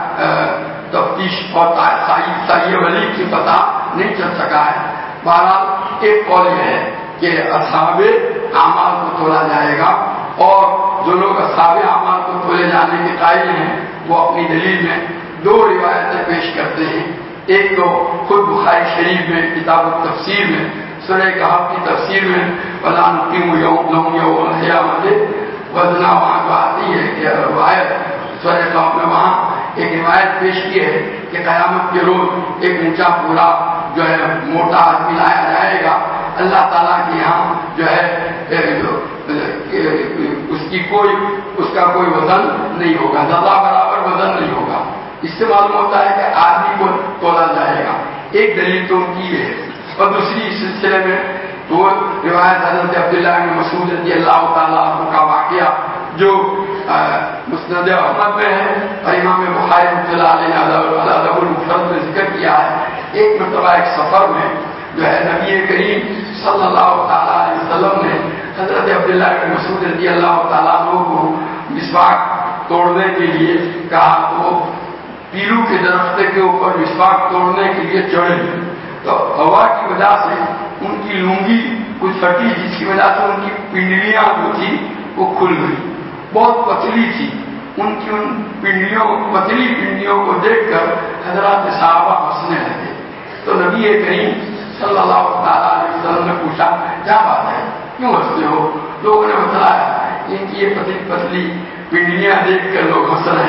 تفتیش اور صحیح ولی کی پتہ نہیں چل سکا ہے. بہرحال ایک قول یہ ہے کہ اصحاب اعمال کو تولا جائے گا اور جو لوگ اصحاب اعمال کو تولے جانے کے قائل ہیں وہ اپنی دلیل میں دو روایتیں پیش کرتے ہیں. ایک تو خود بخاری شریف میں کتاب التفسیر میں سورہ کہف کی تفسیر میں ولا نقیم لہم یوم القیامۃ وزنا وہاں جو آتی ہے کہ روایت سورہ کہف میں وہاں ایک روایت پیش کی ہے کہ قیامت کے روز ایک اونچا پورا جو ہے موٹا آدمی لایا جائے گا. اللہ تعالیٰ کے یہاں جو ہے اس کی کوئی اس کا کوئی وزن نہیں ہوگا ذرہ برابر وزن نہیں ہوگا. اس سے معلوم ہوتا ہے کہ آدمی کو تولا جائے گا. ایک دلیل تو ان کی ہے اور دوسری اس سلسلے میں وہ روایت حضرت عبداللہ بن مسعود رضی اللہ تعالیٰ عنہ کا واقعہ جو مسند احمد میں ہے اور امام بخاری رحمۃ اللہ علیہ نے ادب المفرد میں ذکر کیا ہے. ایک مرتبہ ایک سفر میں جو ہے نبی کریم صلی اللہ تعالیٰ علیہ وسلم نے حضرت عبداللہ بن مسعود رضی اللہ تعالیٰ عنہ کو مسواک توڑنے کے لیے کہا تو پیلو کے درخت کے اوپر مسواک توڑنے کے لیے چڑھے تو ہوا کی وجہ سے ان کی لنگی کچھ پھٹی جس کی وجہ سے ان کی پنڈلیاں جو تھی وہ کھل گئی. بہت پتلی تھی ان کی ان پنڈلیوں پتلی پنڈلیوں کو دیکھ کر حضرات صحابہ ہنسنے لگے. تو نبی کریم صلی اللہ تعالیٰ علیہ وسلم نے پوچھا کیا بات ہے کیوں ہنستے ہو. لوگوں نے بتایا ان کی یہ پتلی پتلی پنڈلیاں دیکھ کر لوگ ہنس رہے ہیں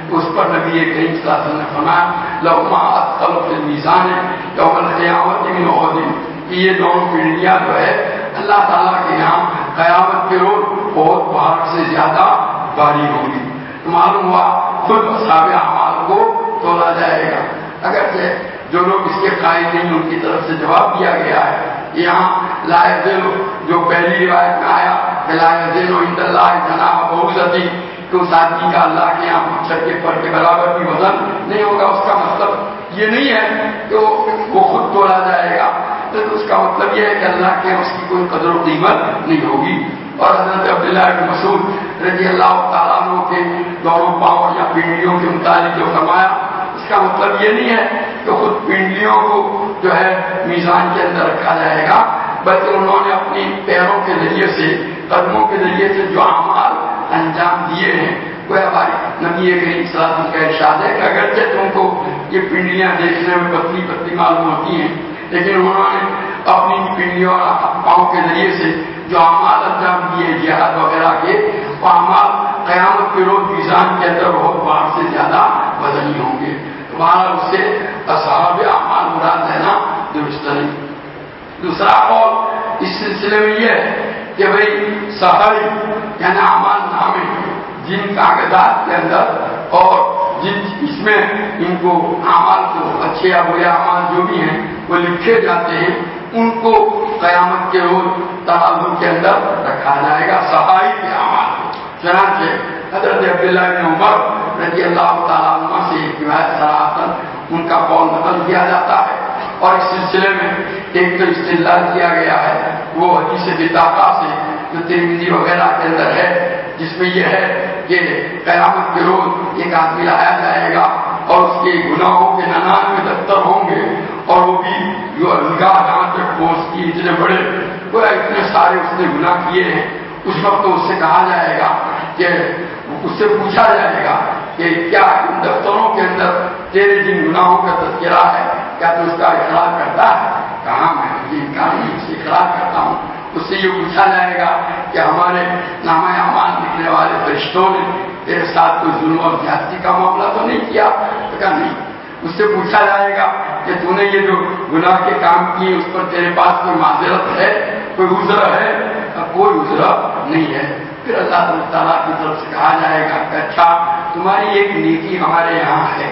اس پر نبی کریم صلی اللہ علیہ وسلم نے فرمایا لہما اثقل فی المیزان یوم القیامت من احد، یہ دونوں پنڈلیاں جو ہے اللہ تعالیٰ کے یہاں قیامت کے روز بہت پہاڑ سے زیادہ بھاری ہوگی. تو معلوم ہوا خود اصحاب اعمال کو تولا جائے گا. اگرچہ جو لوگ اس کے قائل نہیں ان کی طرف سے جواب دیا گیا ہے. یہاں لا یزن جو پہلی روایت میں آیا کہ لا یزن عند اللہ جناح بعوضۃ، کہ اس آدمی کا اللہ کے یہاں مچھر کے پر کے برابر بھی وزن نہیں ہوگا. اس کا مطلب یہ نہیں ہے کہ وہ خود تولا جائے گا، تو اس کا مطلب یہ ہے کہ اللہ کے اس کی کوئی قدر و قیمت نہیں ہوگی. اور حضرت عبداللہ بن مسعود رضی اللہ تعالیٰ عنہ کے دونوں پاؤں یا پنڈلیوں کے متعلق جو فرمایا، اس کا مطلب یہ نہیں ہے کہ خود پنڈلیوں کو جو ہے میزان کے اندر رکھا جائے گا، بلکہ انہوں نے اپنی پیروں کے ذریعے سے، قدموں کے ذریعے سے جو اعمال انجام دیے ہیں، وہ ہماری نبی کریم صلی اللہ علیہ وسلم کا ارشاد ہے کہ اگرچہ تم کو یہ پنڈلیاں دیکھنے میں پتلی پتلی معلوم ہوتی ہیں، لیکن انہوں نے اپنی پنڈلیوں اور پاؤں کے ذریعے سے جو اعمال انجام دیے جہاد وغیرہ کے، وہ اعمال قیامت کے روز میزان کے اندر بہت بار سے زیادہ وزنی ہوں گے. تمہارا اس سے اصحاب اعمال مراد لینا درست نہیں. دوسرا قول اس سلسلے میں یہ ہے کہ بھائی صحائف یعنی اعمال نامے جن کاغذات کے اندر اور جن اس میں ان کو اعمال کو اچھے یا برے اعمال جو بھی ہیں وہ لکھے جاتے ہیں، ان کو قیامت کے روز ترازو کے اندر رکھا جائے گا صحائف اعمال. چنانچہ حضرت عبداللہ بن عمر رضی اللہ تعالیٰ عنہ سے ایک روایت صراحتاً ان کا قول نقل کیا جاتا ہے، اور اس سلسلے میں ایک تو استدلال کیا گیا ہے وہ حدیث بطاقہ سے جو ترمذی وغیرہ کے اندر ہے، جس میں یہ ہے کہ قیامت کے روز ایک آدمی لایا جائے گا اور اس کے گناہوں کے ننانوے دفتر ہوں گے، اور وہ بھی جو نگاہ جہاں تک پہنچتی اتنے بڑے، وہ اتنے سارے اس نے گناہ کیے ہیں. اس وقت تو اس سے کہا جائے گا کہ اس سے پوچھا جائے گا کہ کیا ان دفتروں کے اندر تیرے جن گناہوں کا تذکرہ ہے کیا تو اس کا اقرار کرتا ہے؟ کہاں میں یہ انکار نہیں، اس سے اقرار کرتا ہوں. اس سے یہ پوچھا جائے گا کہ ہمارے نامہ اعمال لکھنے والے فرشتوں نے تیرے ساتھ کوئی ظلم اور زیادتی کا معاملہ تو نہیں کیا؟ تو کہا نہیں. اس سے پوچھا جائے گا کہ تو نے یہ جو گناہ کے کام کیے اس پر تیرے پاس کوئی معذرت ہے، کوئی عذر ہے؟ کوئی عذر نہیں ہے. پھر اللہ تعالیٰ کی طرف سے کہا جائے گا کہ اچھا تمہاری ایک نیکی ہمارے یہاں ہے.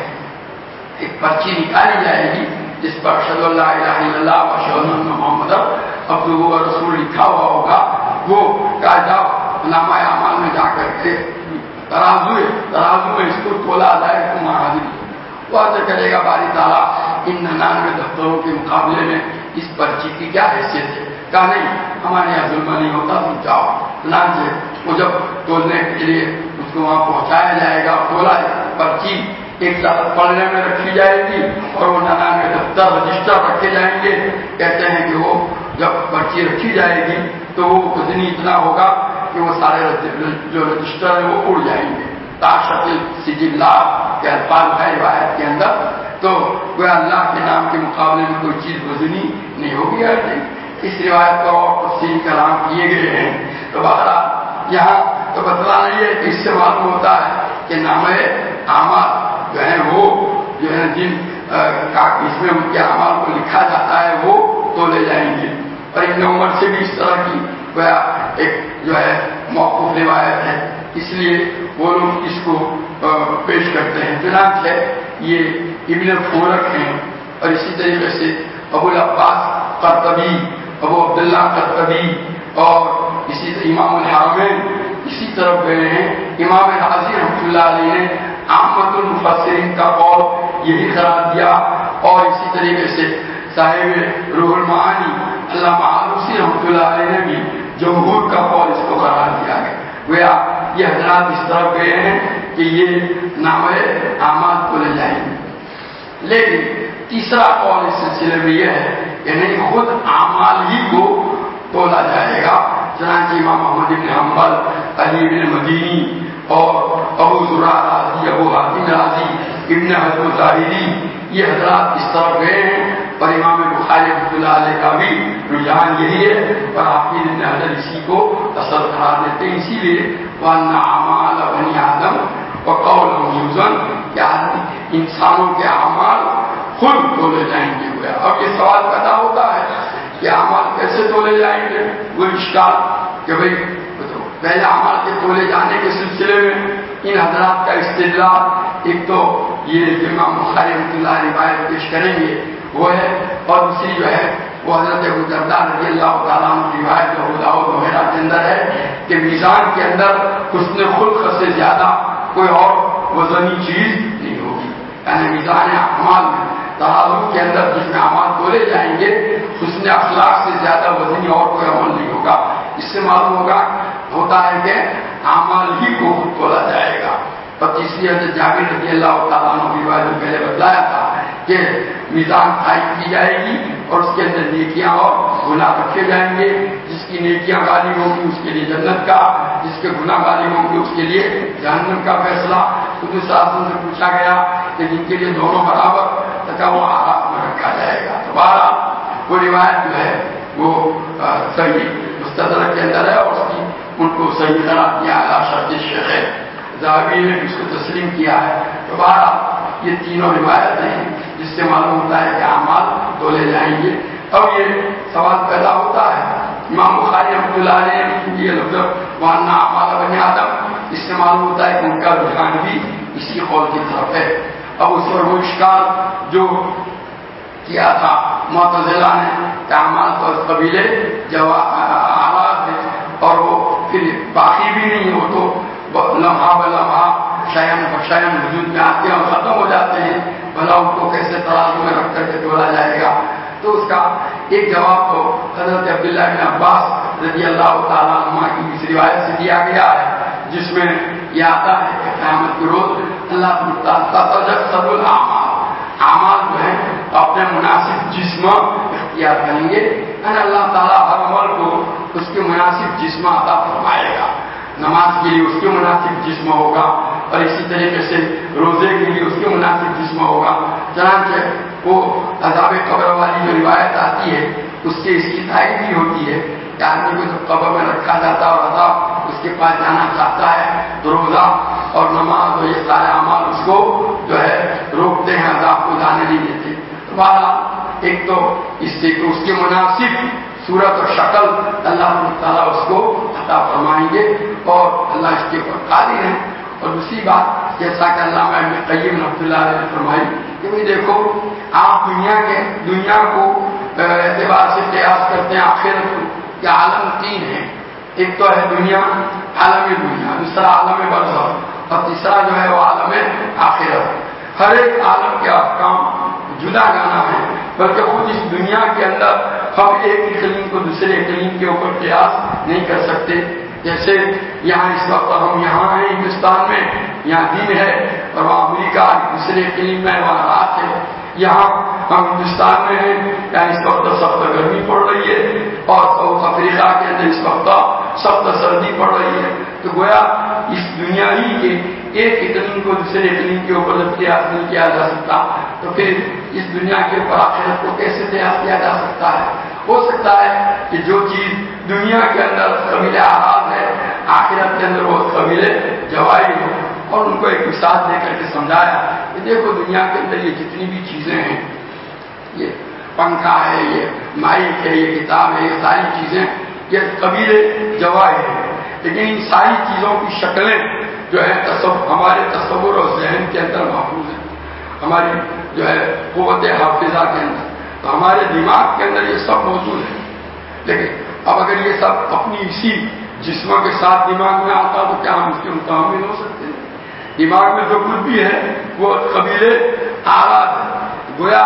ایک پرچی نکالی جائے گی جس پر اشہد ان لا الہ الا اللہ و اشہد ان محمد عبدہ و رسول لکھا ہوا ہوگا. وہ کہا جاؤ نامہ اعمال میں جا کر کے ترازو ترازو میں اس کو تولا جائے تم حاضر. وہ عرض کرے گا باری تعالیٰ ان ننانوے دفتروں کے مقابلے میں اس پرچی کی کیا حیثیت ہے؟ کہا نہیں ہمارے یہاں ظلم نہیں ہوتا، تم جاؤ. چنانچہ وہ جب تولنے کے لیے اس کو وہاں پہنچایا جائے گا، تولا پرچی ایک ساتھ پڑھنے میں رکھی جائے گی اور وہ ننانوے دفتر رجسٹر رکھے جائیں گے. کہتے ہیں کہ وہ جب پرچی رکھی جائے گی تو وہ وزنی اتنا ہوگا کہ وہ سارے جو رجسٹر ہیں وہ اڑ جائیں گے. تاشت سجلہ کے الفاظ ہے روایت کے اندر. تو وہ اللہ کے نام کے مقابلے میں کوئی چیز وزنی نہیں ہوگی. اس روایت پر اور تفصیل کلام کیے گئے ہیں. تو بہرحال یہاں تو بتلانا یہ ہے کہ اس سے معلوم ہوتا ہے کہ نامہ اعمال جو ہیں وہ جو ہے جن اس میں ان کے اعمال کو لکھا جاتا ہے وہ تولے جائیں گے. اور ابن عمر سے بھی اس طرح کی ایک جو ہے موقوف روایت ہے، اس لیے وہ لوگ اس کو پیش کرتے ہیں. چنانچہ یہ ابن فورک ہیں اور اسی طریقے سے ابو العباس قرطبی، ابو عبداللہ قرطبی اور اسی امام الحرمین اسی طرف گئے ہیں. امام راضی رحمۃ اللہ علیہ نے عامت المفسرین کا قول یہی قرار دیا، اور اسی طریقے سے صاحب روح المعانی علامہ آلوسی رحمۃ اللہ علیہ نے بھی جمہور کا قول اس کو قرار دیا ہے. گویا یہ حضرات اس طرف گئے ہیں کہ یہ نامہ اعمال کو لے جائیں گے. لیکن تیسرا قول اس سلسلے میں یہ ہے کہ نہیں، خود اعمال ہی کو تولا جائے گا. چنانچہ امام احمد بن حنبل، علی بن مدینی اور ابو زرع راضی، ابو حاتم راضی، ابن حزم ظاہری یہ حضرات اس طرف گئے ہیں. اور امام بخاری رحمۃ اللہ علیہ کا بھی رجحان یہی ہے، اور حافظ ابن حجر اسی کو اصل قرار دیتے ہیں. اسی لیے وَأَنَّ أَعْمَالَ بَنِي آدم وقولهم یوزن کہ انسانوں کے اعمال خود تولے جائیں گے. ہوا اب یہ سوال پیدا ہوتا ہے کہ اعمال کیسے تولے جائیں گے. وہ اشکال کہ بھئی پہلے اعمال کے تولے جانے کے سلسلے میں ان حضرات کا استدلال ایک تو یہ امام بخاری رحمۃ اللہ روایت پیش کریں گے وہ ہے، اور دوسری جو ہے وہ حضرت ابو درداء رضی اللہ تعالیٰ عنہ کی روایت جو ابو داؤد وغیرہ کے اندر ہے کہ میزان کے اندر حسن خلق سے زیادہ کوئی اور وزنی چیز نہیں ہوگی. یعنی میزان اعمال میں ترازو کے اندر جس میں اعمال تولے جائیں گے حسن اخلاق سے زیادہ وزنی اور کوئی عمل نہیں ہوگا. اس سے معلوم ہوگا ہوتا ہے کہ اعمال ہی کو تولا جائے گا. اور تیسری حضرت جابر رضی اللہ تعالیٰ عنہ کی روایت میں پہلے بتلایا تھا کہ میزان قائم کی جائے گی اور اس کے اندر نیکیاں اور گناہ رکھے جائیں گے. جس کی نیکیاں غالب ہوں گی اس کے لیے جنت کا، جس کے گناہ غالب ہوں گے اس کے لیے جہنم کا فیصلہ. حضور صلی اللہ علیہ وسلم سے پوچھا گیا کہ جن کے لیے دونوں برابر تھا وہ آرات میں رکھا جائے گا. تو بہرحال وہ روایت جو ہے وہ صحیح مستدرک کے اندر ہے اور اس کی ان کو صحیح قرار دیا ہے. شرط شیخ ذہبی نے اس کو تسلیم کیا ہے. تو بہرحال یہ تینوں روایتیں ہیں جس سے معلوم ہوتا ہے کہ اعمال تولے جائیں گے. اب یہ سوال پیدا ہوتا ہے امام بخاری رحمۃ اللہ علیہ نے یہ لفظ وانا اعمال بنی آدم، اس سے معلوم ہوتا ہے کہ ان کا رجحان بھی اسی قول کی طرف ہے. اب اس پر وہ اشکال جو کیا تھا معتزلہ نے کہ اعمال تو قبیلے آراز ہے اور وہ پھر باقی بھی نہیں ہو تو لمحہ ب لمحہ شیئن بشیئن وجود میں آتے ہیں اور ختم ہو جاتے ہیں، بھلا ان کو کیسے ترازو میں رکھ کر کے تولا جائے گا. تو اس کا ایک جواب تو حضرت عبداللہ بن عباس رضی اللہ تعالیٰ عنہ کی اس روایت سے دیا گیا ہے جس میں یہ آتا ہے کہ قیامت کے روز اللہ تعالیٰ الاعمال اعمال جو ہے اپنے مناسب جسم اختیار کریں گے. یعنی اللہ تعالیٰ ہر عمل کو اس کے مناسب جسم عطا فرمائے گا. نماز کے لیے اس کے مناسب جسم ہوگا اور اسی طریقے سے روزے کے لیے اس کے مناسب جسم ہوگا. چنانچہ وہ عذاب قبر والی جو روایت آتی ہے اس سے اس کی تائید بھی ہوتی ہے کہ آدمی کو جب قبر میں رکھا جاتا ہے اور عذاب اس کے پاس جانا چاہتا ہے تو روزہ اور نماز اور یہ سارے اعمال اس کو جو ہے روکتے ہیں، عذاب کو جانے نہیں دیتے. تو بہرحال ایک تو اس سے کہ اس کے مناسب صورت اور شکل اللہ تعالیٰ اس کو عطا فرمائیں گے اور اللہ اس کے اوپر قادر ہیں. اور دوسری بات جیسا کہ علامہ ابن قیم رحمۃ اللہ علیہ نے فرمائی کہ بھائی دیکھو آپ دنیا کے دنیا کو اعتبار سے قیاس کرتے ہیں آخرت کو. کہ عالم تین ہیں، ایک تو ہے دنیا عالم دنیا، دوسرا عالم برزخ اور تیسرا جو ہے وہ عالم آخرت. ہر ایک عالم کے احکام جدا گانا ہے، بلکہ خود اس دنیا کے اندر ہم ایک اقلیم کو دوسرے اقلیم کے اوپر قیاس نہیں کر سکتے. جیسے یہاں اس وقت ہم یہاں ہیں ہندوستان میں، یہاں دن ہے اور وہاں امریکہ دوسرے اقلیم میں وہاں رات ہے. یہاں ہم ہندوستان میں ہیں، یہاں اس وقت سخت گرمی پڑ رہی ہے اور ساؤتھ افریقہ کے اندر اس وقت سخت سردی پڑ رہی ہے. تو گویا اس دنیا ہی کے ایک اقلیم کو دوسرے اقلیم کے اوپر جب قیاس نہیں کیا جا سکتا تو پھر اس دنیا کے اوپر آخرت کو کیسے قیاس کیا جا سکتا ہے. ہو سکتا ہے کہ جو چیز دنیا کے اندر قبیلے آراز ہے آخرت کے اندر وہ قبیلے جوائی ہو. اور ان کو ایک مثال دے کر کے سمجھایا کہ دیکھو دنیا کے اندر یہ جتنی بھی چیزیں ہیں، یہ پنکھا ہے، یہ مائک ہے، یہ کتاب ہے، یہ ساری چیزیں یہ قبیلے جوائی ہیں. لیکن ان ساری چیزوں کی شکلیں جو ہے تصور ہمارے تصور اور ذہن کے اندر محفوظ ہیں، ہماری جو ہے قوت حافظہ کے اندر. تو ہمارے دماغ کے اندر یہ سب موجود ہے. لیکن اب اگر یہ سب اپنی اسی جسموں کے ساتھ دماغ میں آتا تو کیا ہم اس کے متحمل ہو سکتے ہیں؟ دماغ میں جو کچھ بھی ہے وہ قبیلے آراز ہے. گویا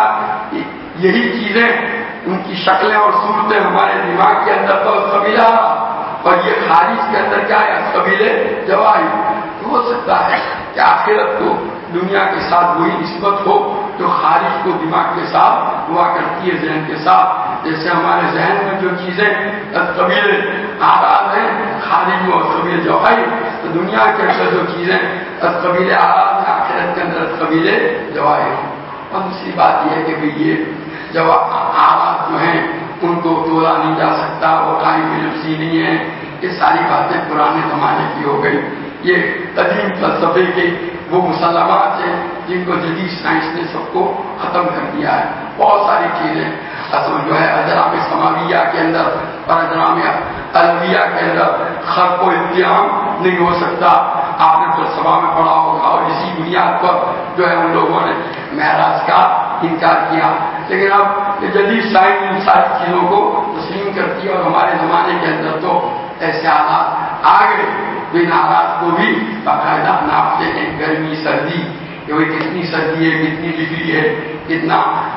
یہی چیزیں ان کی شکلیں اور صورتیں ہمارے دماغ کے اندر تو قبیلہ اور یہ خارج کے اندر کیا ہے قبیلے جوائی. تو ہو سکتا ہے کہ آخرت کو دنیا کے ساتھ وہی نسبت ہو جو خارج کو دماغ کے ساتھ ہوا کرتی ہے ذہن کے ساتھ. جیسے ہمارے ذہن میں جو چیزیں قبیلے آراز ہیں خارج میں اور قبیلے جوائی، تو دنیا کے اندر جو چیزیں قبیلے آراز ہیں آخرت کے اندر قبیلے جوائی ہیں. اور دوسری بات یہ ہے کہ بھئی یہ جو آراز جو ہیں ان کو تولا نہیں جا سکتا، وہ قائم نفسی نہیں ہے. یہ ساری باتیں پرانے زمانے کی ہو گئی. یہ قدیم فلسفے کے وہ مسلمات ہیں جن کو جدید سائنس نے سب کو ختم کر دیا ہے. بہت ساری چیزیں اصل جو ہے اجرام سماویہ کے اندر اور اجرام الویہ کے اندر خلق و امتحان نہیں ہو سکتا. آپ نے تو سبا میں پڑھا ہوگا اور اسی بنیاد پر جو ہے ان لوگوں نے معراج کا انکار کیا. لیکن اب جدید سائنس ان ساری چیزوں کو تسلیم کرتی ہے اور ہمارے زمانے کے اندر تو ایسے حالات آ گئے ان حالات کو بھی باقاعدہ ناپتے ہیں. گرمی سردی کہ بھائی کتنی سردی ہے, کتنی ڈگری ہے, کتنا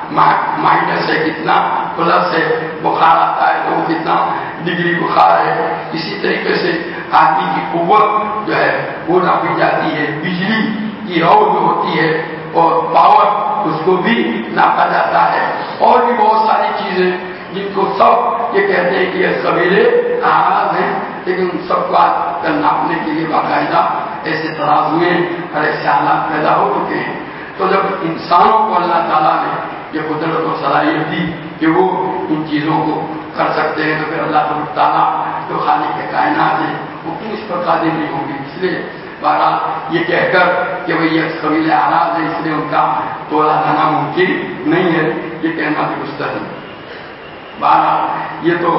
مائنس ہے, کتنا پلس ہے, بخار آتا ہے تو کتنا ڈگری بخار ہے. اسی طریقے سے آدمی کی قوت جو ہے وہ ناپی جاتی ہے. بجلی کی رو جو ہوتی ہے اور پاور اس کو بھی ناپا جاتا ہے. اور بھی بہت ساری چیزیں جن کو سب یہ کہتے ہیں کہ یہ سویرے آغاز ہیں, لیکن ان سب کو آج کل ناپنے کے لیے باقاعدہ ایسے ترازوئے اور ایسے حالات پیدا ہو چکے ہیں. تو جب انسانوں کو اللہ تعالیٰ نے یہ قدرت و صلاحیت دی کہ وہ ان چیزوں کو کر سکتے ہیں, تو پھر اللہ تعالیٰ جو خالق کائنات ہے وہ کیوں اس پر قادر نہیں ہوں گے. اس لیے بہرحال یہ کہہ کر کہ بھئی یہ قبیل اعراض ہے اس لیے ان کا تولا جانا ممکن نہیں ہے, یہ کہنا بھی مستحیل. بہرحال یہ تو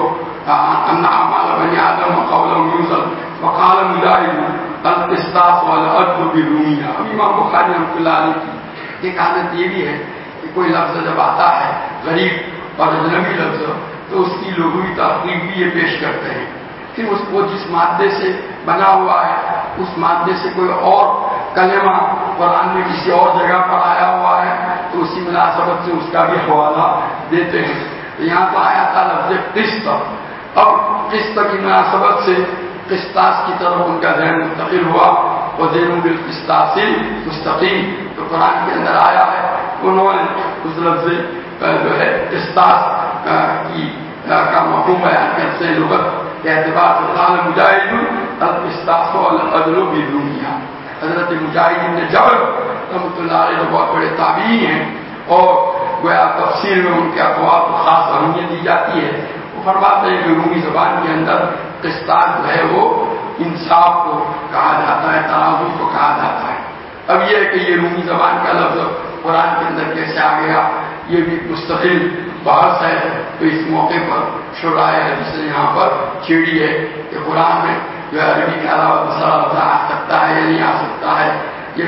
ان اعمال بنی آدم قول یوزل وقال مجاہد القسطاس والعدل بالرومیہ. اب امام بخاری رحمۃ اللہ علیہ کی ایک عادت یہ بھی ہے کہ کوئی لفظ جب آتا ہے غریب اور اجنبی لفظ تو اس کی لغوی تحقیق بھی یہ پیش کرتے ہیں. پھر اس کو جس مادے سے بنا ہوا ہے اس مادے سے کوئی اور کلمہ قرآن میں کسی اور جگہ پر آیا ہوا ہے تو اسی مناسبت سے اس کا بھی حوالہ دیتے ہیں. یہاں تو آیا تھا لفظ قسط. اب قسط کی مناسبت سے قسطاس کی طرف ان کا ذہن منتقل ہوا اور ذہن بالقسطاس مستقیم تو قرآن کے اندر آیا ہے. انہوں نے اس لفظ جو ہے قسطاس کی کا مفہوم بیان کرتے ہیں لغت کے اعتبار سے. قال مجاہد القسطاس والعدل بالرومیہ. حضرت مجاہد بن جبر رحمۃ اللہ علیہ جو بہت بڑے تابعین ہیں اور گویا تفسیر میں ان کے اقوال کو خاص اہمیت دی جاتی ہے. وہ فرماتے ہیں کہ رومی زبان کے اندر قسطاس جو ہے وہ انصاف کو کہا جاتا ہے, ترازو کو کہا جاتا ہے. اب یہ ہے کہ یہ رومی زبان کا لفظ قرآن کے اندر کیسے آ گیا یہ بھی مستقل بحث ہے. تو اس موقع پر شرائع حدیث نے یہاں پر چھیڑی ہے کہ قرآن میں جو ہے عربی کے علاوہ دوسرا لفظ آ سکتا ہے یا نہیں آ سکتا ہے,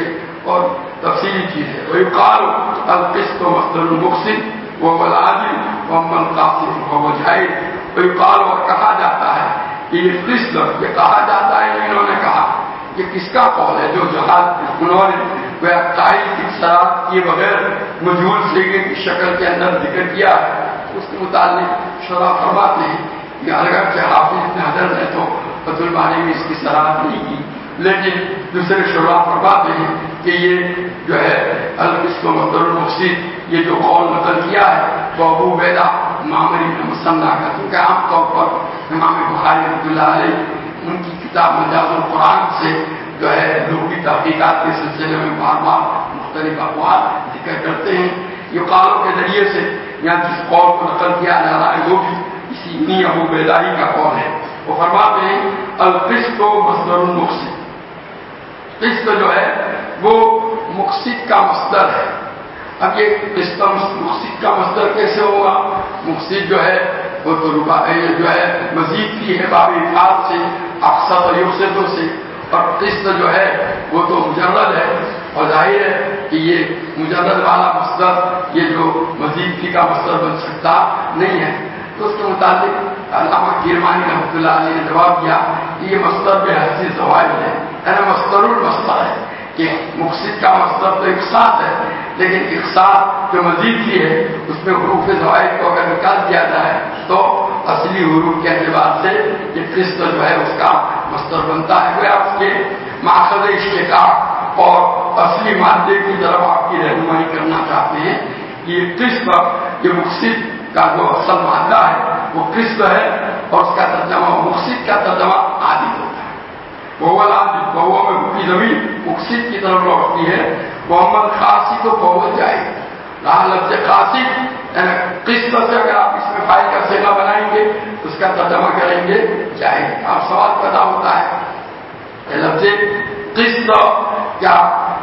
یہ اور تفصیلی چیز ہے. ويقال القسط مصدر المقسط وهو العادل واما القاسط فهو الجائر. ويقال اور کہا جاتا ہے کہ یہ قسط یہ کہا جاتا ہے, انہوں نے کہا یہ کس کا قول ہے جو جہاد انہوں نے وہ قائل کی شراب کیے بغیر مجہول سیگے کی شکل کے اندر ذکر کیا ہے. اس کے متعلق شرح فرماتے ہیں کہ اگرچہ حافظ ابن حجر نے تو فتح الباری میں اس کی شرح نہیں کی, لیکن دوسرے شرح فرماتے ہیں کہ یہ جو ہے القسط مصدر المقسط یہ جو قول نقل کیا ہے وہ ابو عبیدہ معمر بن مسنہ کا, کیونکہ عام طور پر امام بخاری رحمۃ اللہ علیہ ان کی کتاب مجاز القرآن سے جو ہے لغوی تحقیقات کے سلسلے میں بار بار مختلف اقوال ذکر کرتے ہیں. یہ قولوں کے ذریعے سے یہاں جس قول کو نقل کیا جا رہا ہے وہ بھی اسی انہی ابو بیدائی کا قول ہے. وہ فرماتے ہیں القسط مصدر المقسط. قسط جو ہے وہ مقسط کا مصدر ہے. اب یہ قسط مقسط کا مصدر کیسے ہوگا؟ مقسط جو ہے وہ تو ربا جو ہے مزید کی ہے باب افعال سے اقسط و یقسط سے, اور قسط جو ہے وہ تو مجرد ہے اور ظاہر ہے کہ یہ مجرد والا مصدر یہ جو مزید کی کا مصدر بن سکتا نہیں ہے. تو اس کے متعلق علامہ کرمانی رحمۃ اللہ علیہ نے جواب دیا کہ یہ مصدر بے حسی زوائد ہے, یعنی مصدر المصدر ہے کہ مقصد کا مصدر تو اقساط ہے, لیکن اقساط جو مزید کی ہے اس میں حروف زوائد کو اگر نکال دیا جائے تو اصلی حروف کے اعتبار سے یہ قسط جو ہے اس کا مصدر بنتا ہے. وہ آپ کے ماخذ اشتقاق اور اصلی مادے کی طرف آپ کی رہنمائی کرنا چاہتے ہیں. یہ قسط یہ مقصد کا جو اصل مادہ ہے وہ قسط ہے اور اس کا ترجمہ مقصد کا ترجمہ عادل ہوتا ہے. وہ عادل بہو میں کی زمین مقصد کی طرف لوٹتی ہے. محمد خاصی تو بہت جائے رہا لفظ خاصی یعنی قسط سے اگر آپ اس میں فائل کا صیغہ بنائیں گے اس کا ترجمہ کریں گے جائے. آپ سوال پیدا ہوتا ہے لفظ قسط کیا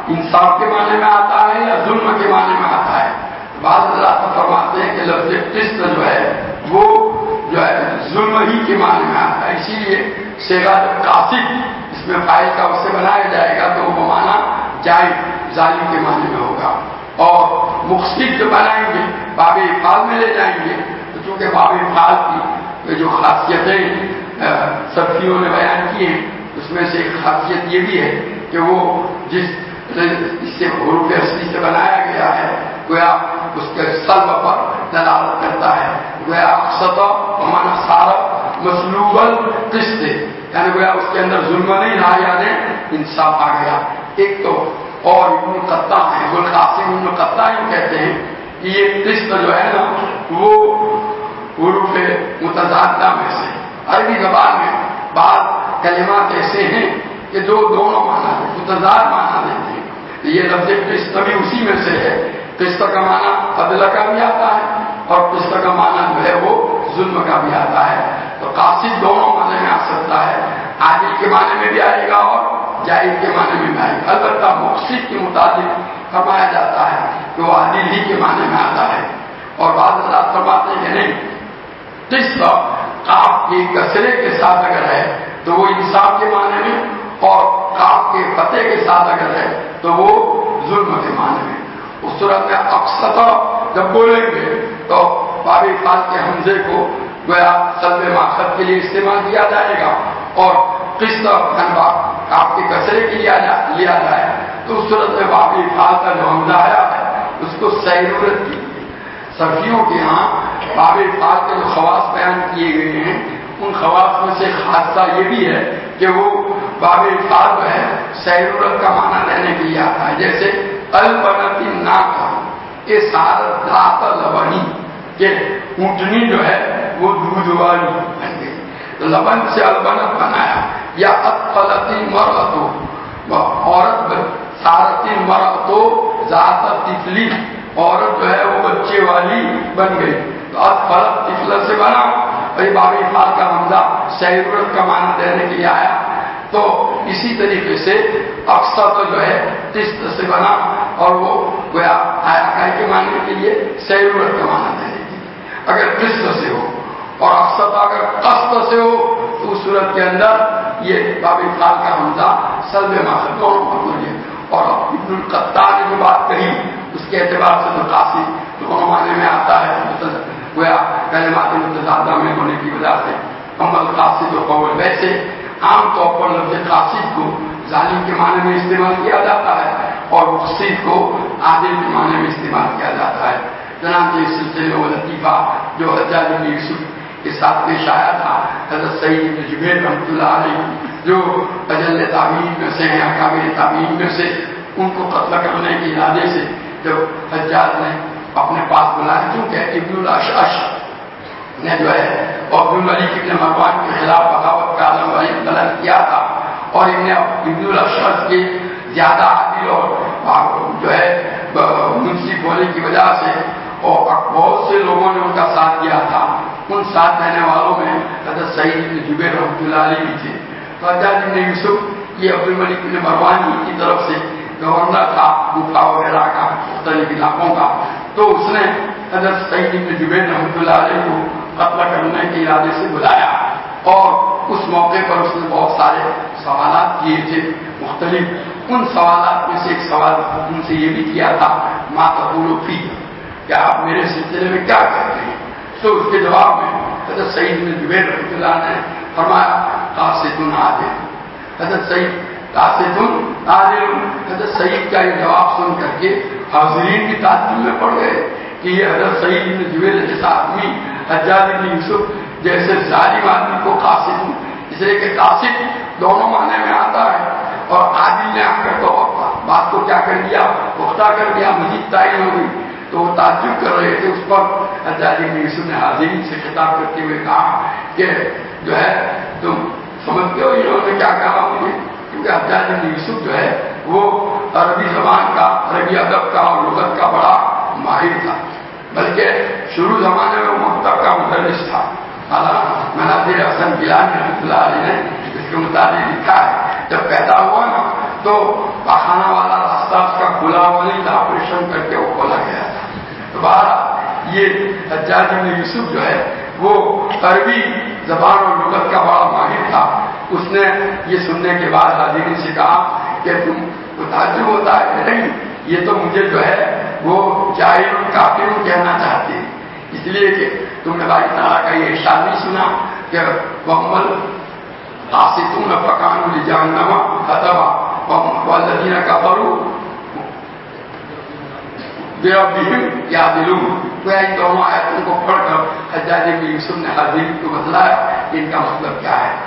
انصاف کے معنی میں آتا ہے یا ظلم کے معنی میں آتا ہے؟ بعض حضرات فرماتے ہیں کہ لفظ قسط جو ہے وہ جو ہے ظلم ہی کے معنی میں آتا ہے، اسی لیے صیغہ قاصد اس میں فاعل کا اس سے بنایا جائے گا تو وہ معنی جائز ظالم کے معنی میں ہوگا، اور مقصد جو بنائیں گے باب افعال میں لے جائیں گے تو چونکہ باب افعال کی جو خاصیتیں صرفیوں نے بیان کی ہیں اس میں سے ایک خاصیت یہ بھی ہے کہ وہ جس اس سے حروف اصلی سے بنایا گیا ہے گویا اس کے سلب پر دلالت کرتا ہے، گویا اقسط مانا سارا مسلوب القسط، یعنی گویا اس کے اندر ظلم نہیں رہا، یعنی انصاف آ گیا۔ ایک تو اور ابن قطع ہے، ابوالقاسم ابن قطع ہی کہتے ہیں کہ یہ قسط جو ہے نا وہ حروف متضادہ میں سے، عربی زبان میں بعض کلمات ایسے ہیں کہ جو دونوں معنی متضاد معنی دیتے ہیں، یہ لفظ قسط بھی اسی میں سے ہے۔ قسط کا معنی عدل کا بھی آتا ہے اور قسط کا معنی جو ہے وہ ظلم کا بھی آتا ہے، تو قاصد دونوں معنی میں آ سکتا ہے، عادل کے معنی میں بھی آئے گا اور جائز کے معنی میں بھی آئے گا۔ البتہ مقصد کے مطابق فرمایا جاتا ہے کہ وہ عادل ہی کے معنی میں آتا ہے، اور بعض حضرات فرماتے ہیں کہ نہیں، قسط قاف کے کسرے کے ساتھ اگر ہے تو وہ انصاف کے معنی میں، اور قاف کے فتح کے ساتھ اگر ہے تو وہ ظلم کے معنی میں۔ اس صورت میں اقسط جب بولیں گے تو باب افعال کے حمزے کو گویا سلب ماخذ کے لیے استعمال کیا جائے گا، اور قسط خنبا آپ کے کسرے کے لیے لیا جائے تو اس صورت میں باب افعال کا جو حمزہ آیا ہے اس کو سیرورت کی صرفیوں کے ہاں باب افعال کے جو خواص بیان کیے گئے ہیں ان خواص میں سے خاصہ یہ بھی ہے کہ وہ باب افعال جو ہے سیرورت کا معنی لینے کے لیے آتا ہے، جیسے البنتی نا کا یہ سارا دات لبنی کہ اونٹنی جو ہے وہ دودھ والی بن گئی، تو لبن سے البنت بنایا، یا اطفلتی مرأتو عورت سارتی مرأتو ذات طفلی عورت جو ہے وہ بچے والی بن گئی، تو اطفلت طفل سے بنا، اور باب افعال کا حمزہ سیرورت کا معنی دینے کے لیے آیا، تو اسی طریقے سے اقسط جو ہے قسط سے بنا اور وہ گویا آیا کے معنی کے لیے سیرورت کا معنی دینے کے لیے اگر قسط سے ہو، اور اقسط اگر قسط سے ہو تو اس صورت کے اندر یہ باب افعال کا حمزہ سلب ماخذ دونوں مقبول ہے۔ اور ابن القطع نے جو بات کہی اس کے اعتبار سے تو قاصد دونوں معنی میں آتا ہے، گویا کلمات متضادہ میں ہونے کی وجہ سے عمل قاصد و قول۔ ویسے عام طور پر لفظ قاصد کو ظالم کے معنی میں استعمال کیا جاتا ہے اور مقصد کو عادل کے معنی میں استعمال کیا جاتا ہے۔ چنانچہ اس سلسلے میں وہ لطیفہ جو حجاج بن یوسف کے ساتھ پیش آیا تھا، حضرت سعید بن جبیر رحمۃ اللہ علیہ جو اجل تابعین میں سے ہیں، اکابر تابعین میں سے، ان کو قتل کرنے کے ارادے سے جب حجاج نے اپنے پاس بلایا، کیونکہ ابن الاشعث نے جو ہے عبد الملک ابن مروان کے خلاف بغاوت کا عالم بلند کیا تھا، اور ابن ابن الاشعث کے زیادہ عادل اور جو ہے منصف ہونے کی وجہ سے اور بہت سے لوگوں نے ان کا ساتھ دیا تھا، ان ساتھ دینے والوں میں حضرت سعید بن جبیر رحمۃ اللہ علیہ بھی تھے۔ تو حجاج بن یوسف یہ عبد الملک بن مروان کی طرف سے گورنر تھا کوفہ وغیرہ کا، مختلف علاقوں کا، تو اس نے حضرت سعید بن جبیر رحمۃ اللہ علیہ کو قتل کرنے کے ارادے سے بلایا، اور اس موقع پر اس نے بہت سارے سوالات کیے تھے مختلف۔ ان سوالات میں سے ایک سوال ان سے یہ بھی کیا تھا ما تقول فی، کہ آپ میرے سلسلے میں کیا کہتے ہیں؟ تو اس کے جواب میں حضرت سعید بن جبیر رحمۃ اللہ نے فرمایا قاصد عادل، حضرت سعید قاصد عادل۔ حضرت سعید کا یہ جواب سن کر کے حاضرین بھی تعجب میں پڑ گئے کہ یہ حضرت سعید بن جبیر جیسا آدمی حجاج بن یوسف جیسے ظالم آدمی کو قاصد، اس لیے کہ قاصد دونوں معنی میں آتا ہے، اور عادل نے آ کر تو بات کو کیا کر دیا، پختہ کر دیا، مزید تعین ہو گئی، تو وہ تعجب کر رہے تھے۔ اس پر حجاج بن یوسف نے حاضرین سے خطاب کرتے ہوئے کہا کہ جو ہے تم سمجھتے ہو انہوں نے کیا کہا مجھے، کیونکہ حجاج بن یوسف جو ہے وہ عربی زبان کا، عربی ادب کا اور لغت کا بڑا ماہر تھا، بلکہ شروع زمانے میں وہ مکتب کا مدرس تھا۔ مناظر حسن گیلانی رحمۃ اللہ علیہ نے اس کے متعلق لکھا ہے، جب پیدا ہوا نا تو پاخانہ والا راستہ کھلا ہوا نہیں تھا، آپریشن کر کے وہ کھولا گیا تھا. تو بہرحال یہ حجاج بن یوسف جو ہے وہ عربی زبان اور لغت کا بڑا ماہر تھا. اس نے یہ سننے کے بعد حاضرین سے کہا کہ تم کو تعجب ہوتا ہے کہ نہیں، یہ تو مجھے جو ہے وہ جاہل کافر کہنا چاہتے ہیں، اس لیے کہ تم نے باری تعالیٰ کا یہ ارشاد نہیں سنا کہ وَأَمَّا الْقَاسِطُونَ فَكَانُوا لِجَهَنَّمَ حَطَبًا وَالَّذِينَ كَفَرُوا بِرَبِّهِمْ يَعْدِلُونَ. گویا ان دونوں آیتوں کو پڑھ کر حجاج بن یوسف نے حاضرین کو بتلایا کہ ان کا مطلب کیا ہے.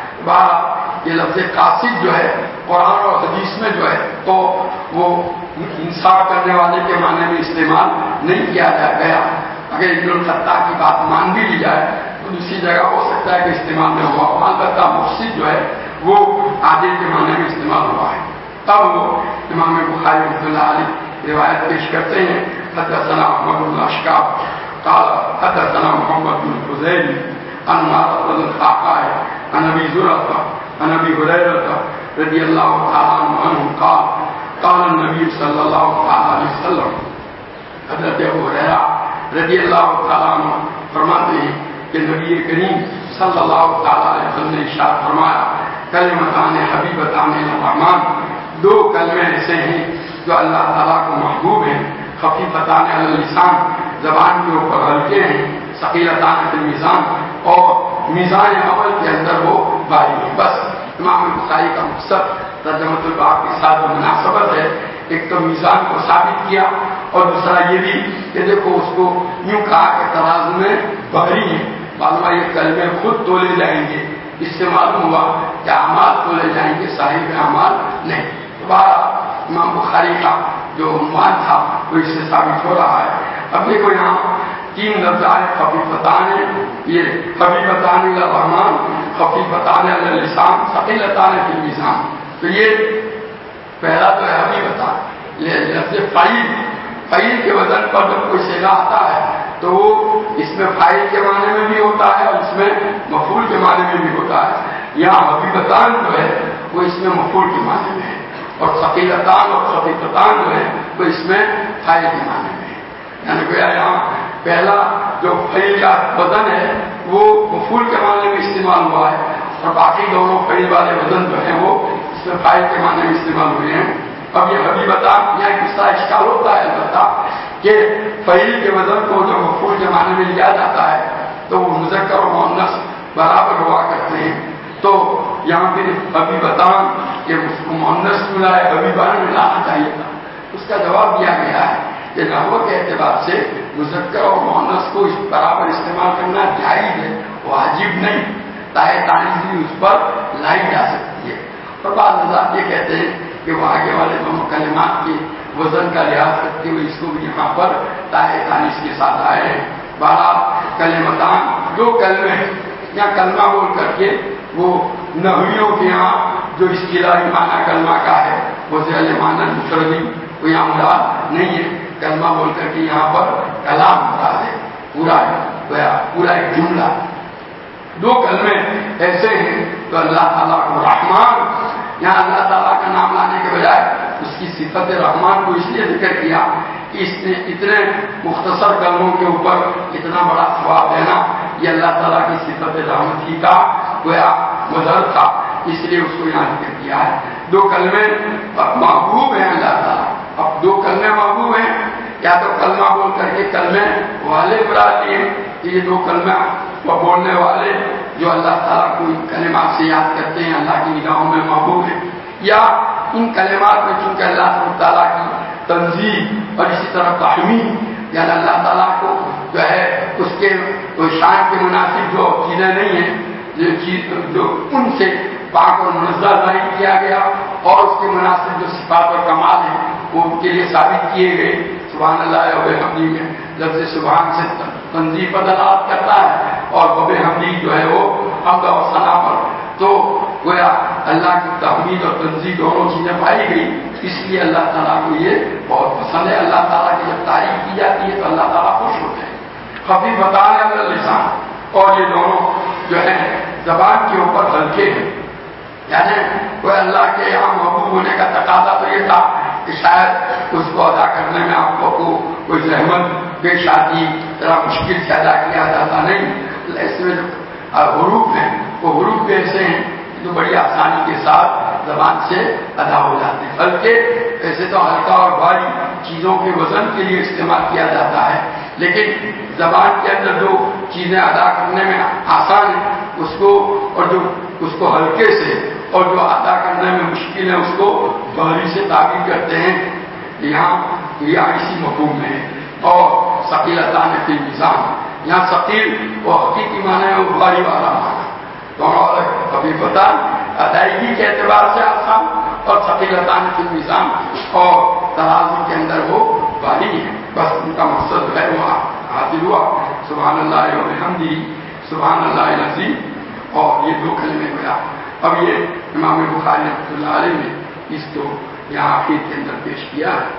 یہ لفظ قاصد جو ہے قرآن اور حدیث میں جو ہے تو وہ انصاف کرنے والے کے معنی میں استعمال نہیں کیا جا گیا. اگر ابن الخطاب کی بات مان بھی لی جائے تو دوسری جگہ ہو سکتا ہے کہ استعمال میں ہوا. البتہ مفسد جو ہے وہ عادل کے معنی میں استعمال ہوا ہے. تب وہ امام بخاری رحمۃ اللہ علیہ روایت پیش کرتے ہیں حدثنا احمد بن اشکاب قال حدثنا محمد بن فضیل عن معاذ بن القعقاع عن ابي زرعه عن ابي هريره رضي الله تعالى عنه قال قال النبي صلى الله عليه وسلم. حضرت ابو ہریرہ رضی اللہ تعالیٰ عنہ فرماتے ہیں کہ نبی کریم صلی اللہ تعالیٰ علیہ وسلم نے ارشاد فرمایا کلمتان حبیبتان الرحمن. دو کلمے ایسے ہیں جو اللہ تعالیٰ کو محبوب ہیں. خفیفتان علی اللسان زبان کے اوپر ہلکے ہیں. ثقیلتان فی المیزان اور میزان عمل کے اندر وہ بھاری ہیں. بس امام بخاری کا مقصد ترجمۃ الباب کے ساتھ مناسبت ہے. ایک تو میزان کو ثابت کیا اور دوسرا یہ بھی کہ دیکھو اس کو یوں کہا کہ ترازو میں بھاری ہے. معلوم یہ کلمے خود تولے جائیں گے. اس سے معلوم ہوا کہ اعمال تولے جائیں گے، صاحب اعمال نہیں. دوبارہ امام بخاری کا جو عنوان تھا وہ اس سے ثابت ہو رہا ہے. اب دیکھو یہاں تین لفظ آئے خفیفتان، یہ خفیفتان علی الرحمن، خفیفتان علی اللسان، ثقیلتان فی المیزان. تو یہ پہلا تو ہے حبیبتان. یہ لفظ فعیل، فعیل کے وزن پر جب کوئی صیغہ آتا ہے تو وہ اس میں فاعل کے معنی میں بھی ہوتا ہے اور اس میں مفعول کے معنی میں بھی ہوتا ہے. یہاں حبیبتان جو ہے وہ اس میں مفعول کے معنی میں ہے اور ثقیلتان اور خفیفتان جو ہے وہ اس میں فاعل کے معنی میں ہے. یعنی کہ یہاں پہلا جو فعیل کا وزن ہے وہ مفعول کے معنی میں استعمال ہوا ہے اور باقی دونوں فعیل والے وزن جو ہیں وہ اس میں فاعل کے معنی میں استعمال ہوئے ہیں. اب یہ حبیبتان یہاں کس طرح اشکال ہوتا ہے البتہ کہ فعیل کے وزن کو جو مفعول کے معنی میں لیا جاتا ہے تو وہ مذکر اور مؤنث برابر ہوا کرتے ہیں. تو یہاں پہ حبیبتان کہ اس کو مؤنث ملا ہے حبیبان میں لانا چاہیے تھا. اس کا جواب دیا گیا ہے کہ نحو کے اعتبار سے مذکر اور مؤنث کو اس برابر استعمال کرنا جائز ہے، واجب نہیں. تائے تانیث بھی اس پر لائی جا سکتی ہے. اور بعض حضرات یہ کہتے ہیں کہ وہ آگے والے دونوں کلمات کے وزن کا لحاظ کرتے ہوئے اس کو بھی یہاں پر تائے تانیث کے ساتھ آئے ہیں. بارہ کلمتان دو کلمے یا کلمہ بول کر کے وہ نحویوں کے یہاں جو اصطلاحی معنی کلمہ کا ہے وہ ذیل معنی مفردی وہ یہاں مراد نہیں ہے. کلمہ بول کر کے یہاں پر کلام مراد ہے، پورا پورا ایک جملہ. دو کلمے ایسے ہیں تو اللہ تعالیٰ کو رحمان، یہاں اللہ تعالیٰ کا نام لانے کے بجائے اس کی صفت رحمان کو اس لیے ذکر کیا کہ اس نے اتنے مختصر کلموں کے اوپر اتنا بڑا ثواب دینا یہ اللہ تعالیٰ کی صفت رحمت ہی کا گویا مظہر تھا، اس لیے اس کو یہاں ذکر کیا ہے. دو کلمے محبوب ہیں اللہ تعالیٰ. اب دو کلمے محبوب ہیں، یا تو کلمہ بول کر کے کلمے والے مراد لیے کہ یہ دو کلمہ وہ بولنے والے جو اللہ تعالیٰ کو ان کلمات سے یاد کرتے ہیں اللہ کی نگاہوں میں محبوب ہیں، یا ان کلمات میں چونکہ اللہ تعالیٰ کی تنزیہ اور اسی طرح تحمید یعنی اللہ تعالیٰ کو جو ہے اس کے شان کے مناسب جو چیزیں نہیں ہیں جو چیز جو ان سے پاک اور منزہ ظاہر کیا گیا اور اس کے مناسب جو صفات اور کمال ہیں وہ ان کے لیے ثابت کیے گئے. سبحان اللہ و بحمدہ میں لفظ سبحان سے تنزیہ پر دلالت کرتا ہے اور و بحمدہ جو ہے وہ حمد و ثنا پر. تو گویا اللہ کی تحمید اور تنزیہ دونوں چیزیں پائی گئی، اس لیے اللہ تعالیٰ کو یہ بہت پسند ہے. اللہ تعالیٰ کی جب تعریف کی جاتی ہے تو اللہ تعالیٰ خوش ہوتے ہیں. خفیفتان علی اللسان اور یہ دونوں جو ہے زبان کے اوپر ہلکے ہیں. یعنی کوئی اللہ کے یہاں محبوب ہونے کا تقاضا تو یہ تھا کہ شاید اس کو ادا کرنے میں آپ کو کوئی زحمت پیش آتی، ذرا مشکل سے ادا کیا جاتا نہیں. اس میں جو حروف ہیں وہ حروف بھی ایسے ہیں جو بڑی آسانی کے ساتھ زبان سے ادا ہو جاتے ہیں. بلکہ ایسے تو ہلکا اور بھاری چیزوں کے وزن کے لیے استعمال کیا جاتا ہے، لیکن زبان کے اندر جو چیزیں ادا کرنے میں آسان ہیں اس کو اور جو اس کو ہلکے سے اور جو ادا کرنے میں مشکل ہے اس کو بھاری سے تعبیر کرتے ہیں. یہاں یہاں اسی مفہوم میں ہے. اور ثقیلتان فی المیزان، یہاں ثقیل وہ حقیقی معنی ہے اور بھاری والا معنی دونوں الگ. ابھی پتا ادائیگی کے اعتبار سے آسان اور ثقیلتان فی المیزان اور ترازو کے اندر وہ بھاری ہے. بس ان کا مقصد ہے وہ حاصل ہوا. سبحان اللہ و بحمدہ سبحان اللہ العظیم. اور یہ دو کلمے گویا. اب یہ امام بخاری رحمۃ اللہ علیہ نے اس کو یہاں آخر کے اندر پیش کیا ہے.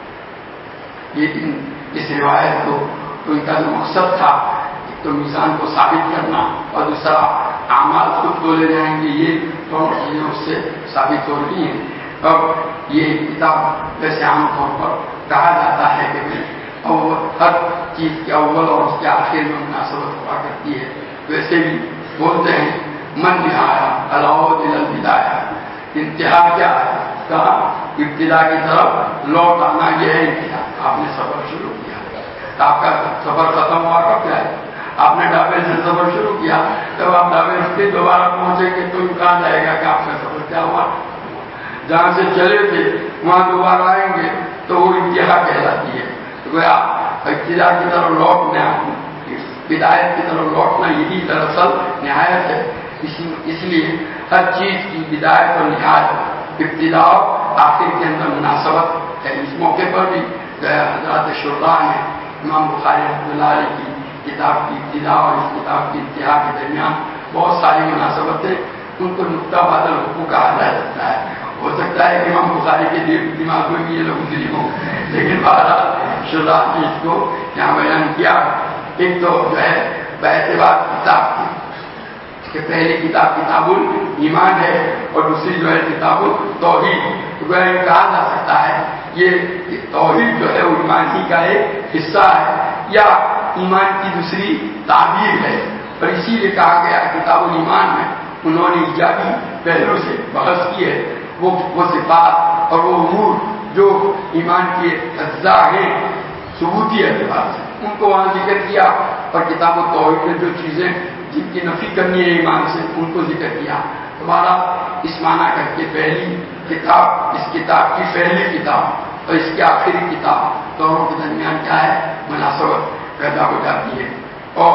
یہ اس روایت کو تو ان کا جو مقصد تھا ایک تو میزان کو ثابت کرنا اور دوسرا اعمال خود بولے جائیں گے، یہ دونوں چیزیں اس سے ثابت ہو رہی ہیں. اب یہ کتاب ویسے عام طور پر کہا جاتا ہے کہ بھائی اول ہر چیز کے اول اور اس کے آخر میں مناسبت ہوا کرتی ہے. ویسے بھی بولتے ہیں من نہایا علاؤ دل البدایا، انتہا کیا ہے؟ کہا ابتدا کی طرف لوٹ آنا یہ ہے انتہا. آپ نے سفر شروع کیا، آپ کا سفر ختم ہوا کب کیا ہے؟ آپ نے ڈابے سے سفر شروع کیا، جب آپ ڈابے سے دوبارہ پہنچے گے تو کہا جائے گا کہ آپ کا سفر کیا ہوا. جہاں سے چلے تھے وہاں دوبارہ آئیں گے تو وہ انتہا کہلاتی ہے. تو آپ ابتدا کی طرف لوٹنا، بدایت کی طرف لوٹنا یہی دراصل نہایت ہے. اس لیے ہر چیز کی بدایت اور نہایت، ابتدا اور آخر کے اندر مناسبت ہے. اس موقع پر بھی حضرات شراح نے امام بخاری رحمۃ اللہ علیہ کی کتاب کی ابتدا اور اس کتاب کی انتہا کے درمیان بہت ساری مناسبتیں، ان کو نقطہ بادل حقوق کہا جا سکتا ہے. ہو سکتا ہے کہ امام بخاری کے دماغ میں بھی یہ لوگ گزری ہوں، لیکن بہرحال شراح نے اس کو یہاں بیان کیا. ایک تو جو ہے باعتبار کتاب کی کہ پہلی کتاب کتاب الایمان ہے اور دوسری جو ہے کتاب التوحید. تو کہا جا سکتا ہے یہ توحید جو ہے وہ ایمان ہی کا ایک حصہ ہے یا ایمان کی دوسری تعبیر ہے. اور اسی لیے کہا گیا کتاب الایمان میں انہوں نے ایجابی پہلو سے بحث کی ہے. وہ وہ صفات اور وہ امور جو ایمان کے اجزاء ہیں ثبوتی اعتبار سے ان کو وہاں ذکر کیا، اور کتاب التوحید میں جو چیزیں جن کی نفی کرنی ہے ایمان سے ان کو ذکر کیا. تمہارا اس معنی کر کے پہلی کتاب، اس کتاب کی پہلی کتاب اور اس کی آخری کتاب دونوں کے درمیان کیا ہے؟ مناسبت پیدا ہو جاتی ہے. اور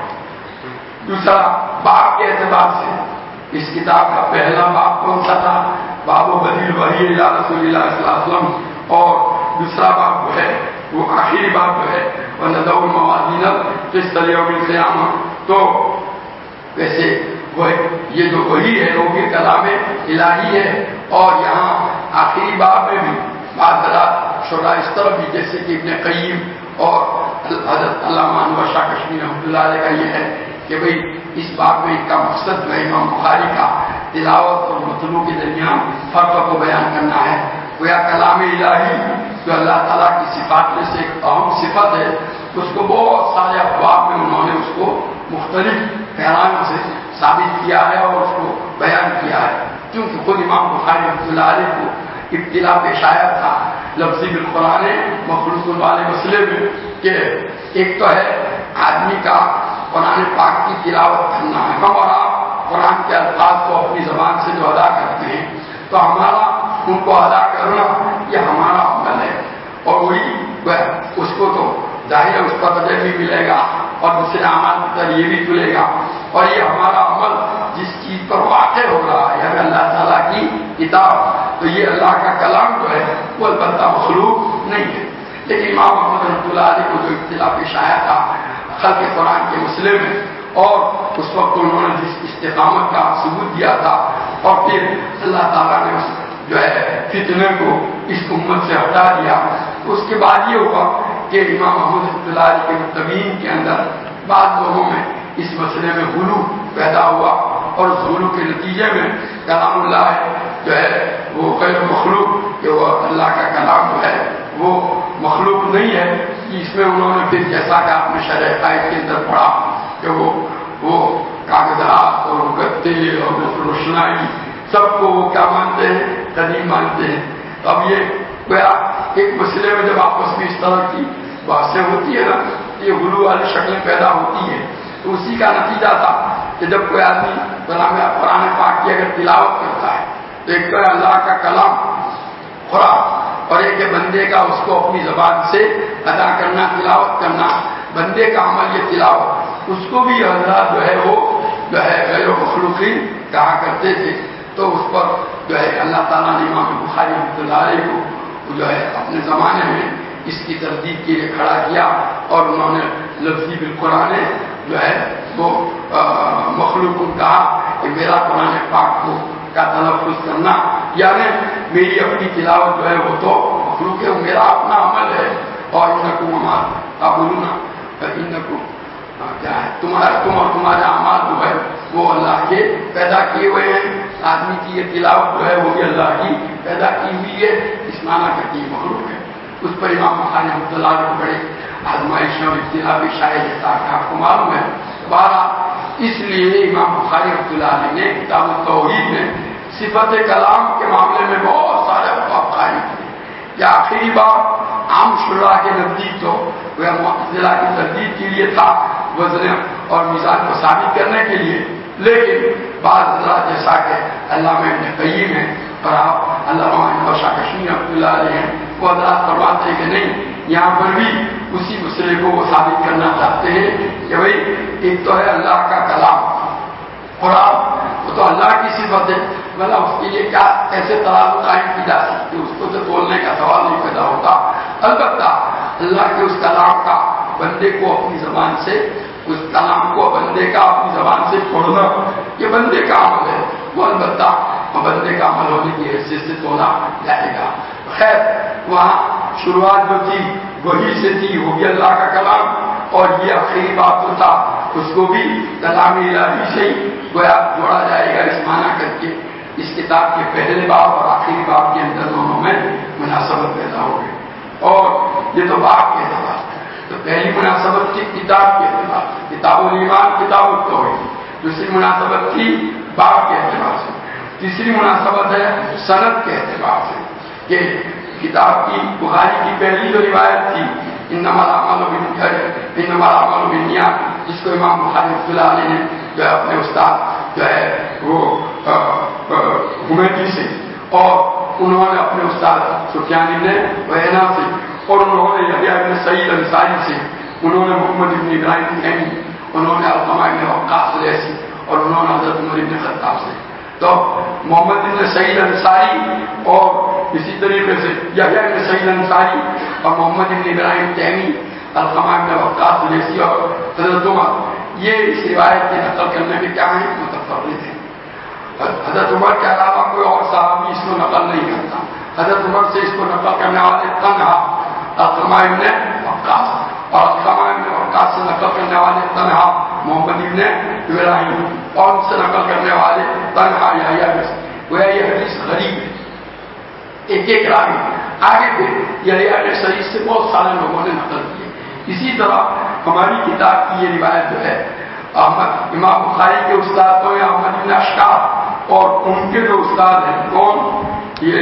دوسرا باب کے اعتبار سے اس کتاب کا پہلا باب کون سا تھا؟ باب و بدیل وحی الی رسول اللہ صلی اللہ علیہ وسلم. اور دوسرا باب جو ہے وہ آخری باب جو ہے وہ نضع الموازین القسط لیوم القیامہ. تو ویسے وہ یہ جو وحی ہے وہ بھی کلام الہی ہے. اور یہاں آخری باب میں بھی بعض حضرات شراح اس طرف بھی جیسے کہ ابن قیم اور حضرت علامہ انور شاہ کشمیری رحمۃ اللہ علیہ کا یہ ہے کہ بھئی اس باب میں کا مقصد جو ہے امام بخاری کا تلاوت اور متلو کے درمیان فرق کو بیان کرنا ہے. گویا کلام الہی جو اللہ تعالیٰ کی صفات میں سے ایک اہم صفت ہے، اس کو بہت سارے ابواب میں انہوں نے اس کو مختلف پیرانوں سے ثابت کیا ہے اور اس کو بیان کیا ہے. کیونکہ خود امام بخاری رحمۃ اللہ علیہ کو ابتلا پیش آیا تھا لفظی بالقرآن مخلوق والے مسئلے میں کہ ایک تو ہے آدمی کا قرآن پاک کی تلاوت کرنا ہے. ہم اور آپ قرآن کے الفاظ کو اپنی زبان سے جو ادا کرتے ہیں تو ہمارا ان کو ادا کرنا یہ ہمارا عمل ہے، اور وہی اس کو تو ظاہر اس کا بدل بھی ملے گا اور دوسرے اعمال کی طرح یہ بھی تلے گا. اور یہ ہمارا عمل جس چیز پر واقع ہو رہا ہے یعنی اللہ تعالیٰ کی کتاب، تو یہ اللہ کا کلام جو ہے وہ البتہ مخلوق نہیں ہے. لیکن امام محمد رحمۃ اللہ علیہ کو جو اختلاف پیش آیا تھا خلق قرآن کے مسئلے میں، اور اس وقت انہوں نے جس استقامت کا ثبوت دیا تھا، اور پھر اللہ تعالیٰ نے اس جو ہے فتنے کو اس امت سے ہٹا دیا، اس کے بعد یہ ہوا کہ امام محمد رحمۃ اللہ علیہ کے متبعین کے اندر بعض لوگوں میں اس مسئلے میں غلو پیدا ہوا، اور اس غلو کے نتیجے میں کلام اللہ جو ہے وہ غیر مخلوق کہ وہ اللہ کا کلام جو ہے وہ مخلوق نہیں ہے. اس میں انہوں نے پھر جیسا کہ آپ نے شرح قائد کے اندر پڑھا کہ وہ وہ کاغذات اور گتے اور روشنائی سب کو وہ کیا مانتے ہیں؟ قدیم مانتے ہیں. اب یہ گویا ایک مسئلے میں جب آپس میں اس طرح کی بحثیں ہوتی ہے نا، یہ غلو والی شکلیں پیدا ہوتی ہے. تو اسی کا نتیجہ تھا کہ جب کوئی آدمی قرآن پاک کی اگر تلاوت کرتا ہے تو ایک تو اللہ کا کلام قرآن اور ایک بندے کا اس کو اپنی زبان سے ادا کرنا، تلاوت کرنا، بندے کا عمل یہ تلاوت، اس کو بھی حضرات جو ہے وہ جو ہے غیر مخلوقین کہا کرتے تھے. تو اس پر جو ہے اللہ تعالیٰ نے امام بخاری رحمۃ اللہ علیہ کو جو ہے اپنے زمانے میں اس کی تردید کے لیے کھڑا کیا اور انہوں نے لفظی بالقرآن جو ہے وہ مخلوق کو کہا کہ میرا قرآن پاک کو کا تلفظ کرنا یعنی میری اپنی تلاوت جو ہے وہ تو مخلوق ہے، میرا اپنا عمل ہے. اور ان کو قابلونا ان کو کیا ہے تمہارا تم اور تمہارے اعمال جو ہے وہ اللہ کے پیدا کیے ہوئے ہیں. آدمی کی یہ تلاوت جو ہے وہ بھی اللہ کی پیدا کی ہوئی ہے، اس معنی کا کی مخلوق ہے. اس پر امام بخاری رحمۃ اللہ علیہ کو بڑے آزمائشوں اور ابتلا بھی شاید جیسا کہ آپ کو معلوم ہے. بارہ اس لیے امام بخاری رحمۃ اللہ علیہ نے کتاب التوحید میں صفت کلام کے معاملے میں بہت سارے ابواب قائم کیے. یہ آخری باب عام شرح کے نزدیک تو وہ معتزلہ کی تردید کے لیے تھا، وزن اور میزان کو ثابت کرنے کے لیے. لیکن بعض حضرات جیسا کہ علامہ ابن قیم ہے اور آپ علامہ شاہ کشمیر رحمۃ اللہ علیہ ہیں، وہ حضرات فرماتے ہیں کہ نہیں، یہاں پر بھی اسی مسئلے کو وہ ثابت کرنا چاہتے ہیں کہ بھائی ایک تو ہے اللہ کا کلام قرآن، وہ تو اللہ کی صفت ہے، مطلب اس کے لیے کیا کیسے ترازو قائم کی جا سکتی، اس کو تو تولنے کا سوال نہیں پیدا ہوتا. البتہ اللہ کے اس کلام کا بندے کو اپنی زبان سے اس کلام کو بندے کا اپنی زبان سے پڑھنا یہ بندے کا عمل ہے، وہ البتہ بندے کا عمل ہونے کی حیثیت سے تولا جائے گا. خیر وہاں شروعات جو تھی وہی سے تھی، وہ بھی اللہ کا کلام، اور یہ آخری بات جو تھا اس کو بھی کلام الہی سے ہی گویا جوڑا جائے گا اس معنی کر کے اس کتاب کے پہلے باب اور آخری باب کے اندر دونوں میں مناسبت پیدا ہو گئی. اور یہ تو باب کے اعتبار ہے، تو پہلی مناسبت تھی کتاب کے اعتبار سے، کتاب الایمان کتاب التوحید. دوسری مناسبت تھی باب کے اعتبار سے. تیسری مناسبت ہے سند کے اعتبار سے کہ کتاب کی بخاری کی پہلی جو روایت تھی انما الاعمال بالنیات انما الاعمال بالنیات، جس کو امام بخاری رحمۃ اللہ علیہ نے جو ہے اپنے استاد جو ہے وہ حمیدی سے اور انہوں نے اپنے استاد سفیان بن عیینہ سے اور انہوں نے یحییٰ بن سعید انصاری سے، انہوں نے محمد بن ابراہیم تیمی، انہوں نے علقمہ بن وقاص لیثی اور انہوں نے حضرت عمر بن خطاب سے. تو محمد بن سعید انصاری اور اسی طریقے سے یحییٰ بن سعید انصاری اور محمد بن ابراہیم تیمی، علقمہ بن وقاص لیثی اور حضرت عمر، یہ اس روایت کی نقل کرنے میں کیا ہیں؟ متفرد ہیں. حضرت عمر کے علاوہ کوئی اور صحابی اس کو نقل نہیں کرتا. حضرت عمر سے اس کو نقل کرنے والے تنہا علقمہ بن وقاص اور علقمہ بن وقاص سے نقل کرنے والے تنہا محمد بن ابراہیم اور ان سے نقل کرنے والے تنہا یحییٰ بن سعید. وہ یہ حدیث غریب ہے، ایک ایک راوی. آگے پھر یحییٰ بن سعید سے بہت سارے لوگوں نے نقل کیے. اسی طرح ہماری کتاب کی یہ روایت جو ہے احمد امام بخاری کے استاد تو ہیں احمد بن اشکار اور ان کے جو استاد ہیں کون؟ یہ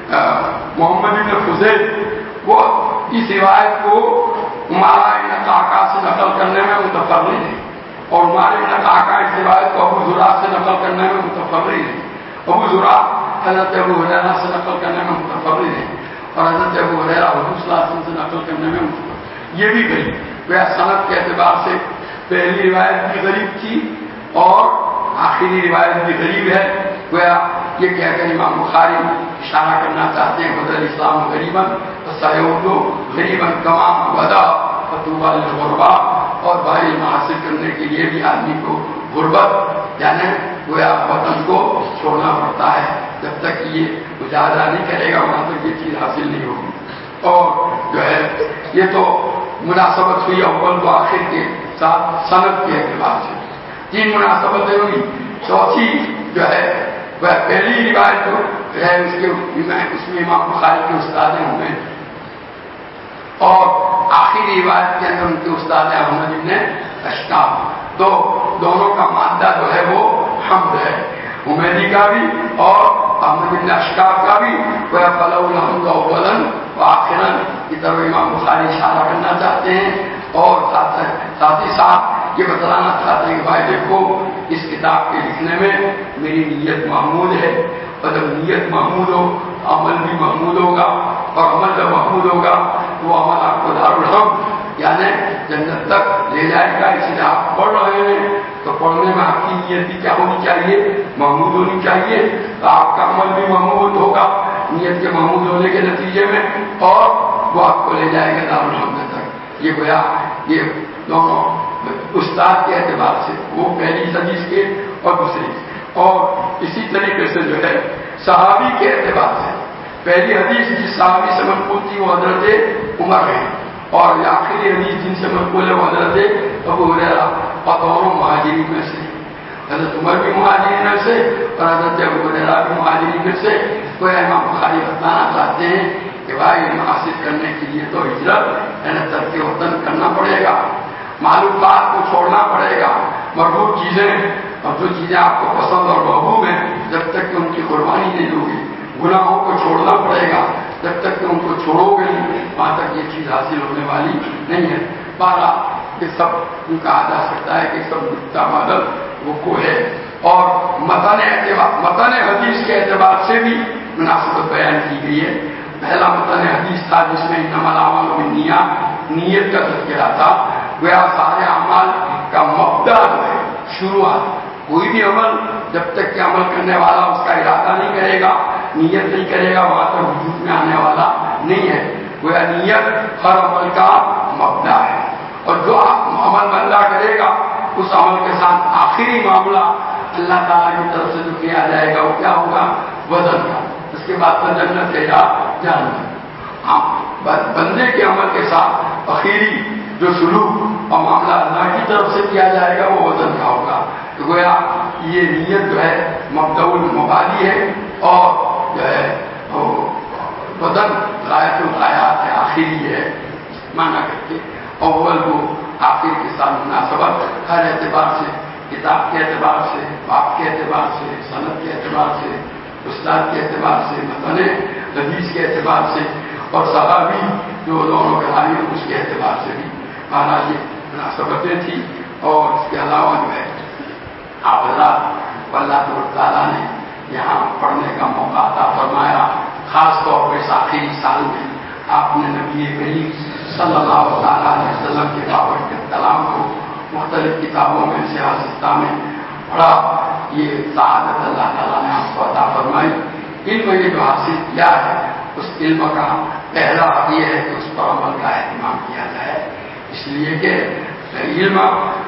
محمد بن فضیل، وہ اس روایت کو عمارہ بن قعقاع سے نقل کرنے میں متفرد ہیں اور عمارہ بن قعقاع اس روایت کو ابو زرع سے نقل کرنے میں متفرد ہیں. ابو زرع حضرت ابو ہریرہ سے نقل کرنے میں متفرد ہیں اور حضرت ابو ہریرہ حضور صلی اللہ علیہ وسلم سے نقل کرنے میں متفرد. یہ بھی غریب وہ صنعت کے اعتبار سے پہلی روایت بھی غریب تھی اور آخری روایت بھی غریب ہے. وہ یہ کہہ کر امام بخاری اشارہ کرنا چاہتے ہیں بدل اسلام غریباً سیعود غریباً کما ودا فتوبہ للغربا، اور بھائی علم حاصل کرنے کے لیے بھی آدمی کو غربت یعنی وہ وطن کو چھوڑنا پڑتا ہے. جب تک یہ مجاہدہ نہیں کرے گا وہاں تک یہ چیز حاصل نہیں ہوگی. اور جو ہے یہ تو مناسبت ہوئی اول و آخر کے ساتھ سند کے اعتبار سے. تین مناسبتیں ہوئی. چوتھی جو ہے وہ پہلی روایت جو ہے اس کے اس میں امام بخاری کے استاد ہیں اور آخری روایت کے اندر ان کے استاد احمد ابن اشکاب. تو دونوں کا مادہ جو ہے وہ حمد ہے، حمیدی کا بھی اور احمد ابن اشکاب کا بھی. وہ فلو الحمد اولاً و آخراً کی طرف امام بخاری اشارہ کرنا چاہتے ہیں اور ساتھ ہی ساتھ یہ بتلانا چاہتے ہیں کہ بھائی دیکھو اس کتاب کے لکھنے میں میری نیت محمود ہے، اور جب نیت محمود ہو عمل بھی محمود ہوگا، اور عمل جب محمود ہوگا تو وہ عمل آپ کو دارالحمد یعنی جنت تک لے جائے گا. اس لیے آپ پڑھ رہے ہیں تو پڑھنے میں آپ کی نیت بھی کیا ہونی چاہیے؟ محمود ہونی چاہیے. تو آپ کا عمل بھی محمود ہوگا نیت کے محمود ہونے کے نتیجے میں، اور وہ آپ کو لے جائے گا دارالحمد تک. یہ گویا یہ دونوں استاد کے اعتبار سے وہ پہلی حدیث کے اور دوسری، اور اسی طریقے سے جو ہے صحابی کے اعتبار سے پہلی حدیث جس صحابی سے منقول تھی وہ حضرت عمر ہیں، اور آخری حدیث جن سے منقول ہے وہ حضرت ابو ہریرہ، اور دونوں مہاجرین میں سے. حضرت عمر بھی مہاجرین میں سے اور حضرت ابو ہریرہ بھی مہاجرین میں سے. کوئی امام بخاری بتانا چاہتے ہیں کہ بھائی علم حاصل کرنے کے لیے تو ہجرت یعنی ترک وطن کرنا پڑے گا، معلومات کو چھوڑنا پڑے گا، مرغوب چیزیں اور جو چیزیں آپ کو پسند اور محبوب ہیں جب تک کہ ان کی قربانی نہیں ہوگی، گناہوں کو چھوڑنا پڑے گا جب تک کہ ان کو چھوڑو گے نہیں وہاں تک یہ چیز حاصل ہونے والی نہیں ہے. بارہ یہ سب ان کہا جا سکتا ہے کہ سب نقطہ بادل وہ کو ہے. اور متن اعتبار متن حدیث کے اعتبار سے بھی مناسبت بیان کی گئی ہے. پہلا متن حدیث تھا جس میں انما الاعمال بالنیات نیت کا تذکرہ تھا. گویا سارے اعمال کا مبدا جو ہے شروعات، کوئی بھی عمل جب تک کہ عمل کرنے والا اس کا ارادہ نہیں کرے گا، نیت نہیں کرے گا، وہاں تک وجود میں آنے والا نہیں ہے. گویا نیت ہر عمل کا مبدا ہے، اور جو عمل بندہ کرے گا اس عمل کے ساتھ آخری معاملہ اللہ تعالیٰ کی طرف سے جو کیا جائے گا وہ کیا ہوگا؟ وزن کا. اس کے بعد تو جنت ہے یا جہنم. ہاں بندے کے عمل کے ساتھ آخری جو سلوک اور معاملہ اللہ کی طرف سے کیا جائے گا وہ وزن کا ہوگا. تو گویا یہ نیت جو ہے مبدأ المبادی ہے، اور جو ہے وزن غایت الغایات ہے، آخری ہے مانا کر کے. اول کو آخر کے ساتھ مناسبت ہر اعتبار سے، کتاب کے اعتبار سے، باپ کے اعتبار سے، سند کے اعتبار سے، استاد کے اعتبار سے، متن حدیث کے اعتبار سے، اور صحابی جو دونوں کرائی اس کے اعتبار سے بھی مانا یہ مناسبتیں تھیں. اور اس کے علاوہ جو ہے آپ حضرات اللہ تعالیٰ نے یہاں پڑھنے کا موقع عطا فرمایا. خاص طور پہ اس آخری سال میں آپ نے نبی کریم صلی اللہ تعالیٰ علیہ وسلم کے بابر کے کلام کو مختلف کتابوں میں سیاستہ میں پڑھا. یہ سعادت اللہ تعالیٰ نے آپ کو عطا فرمائی. علم یہ جو حاصل کیا ہے اس علم کا پہلا یہ ہے کہ اس پر عمل کا اہتمام کیا جائے. اس لیے کہ علم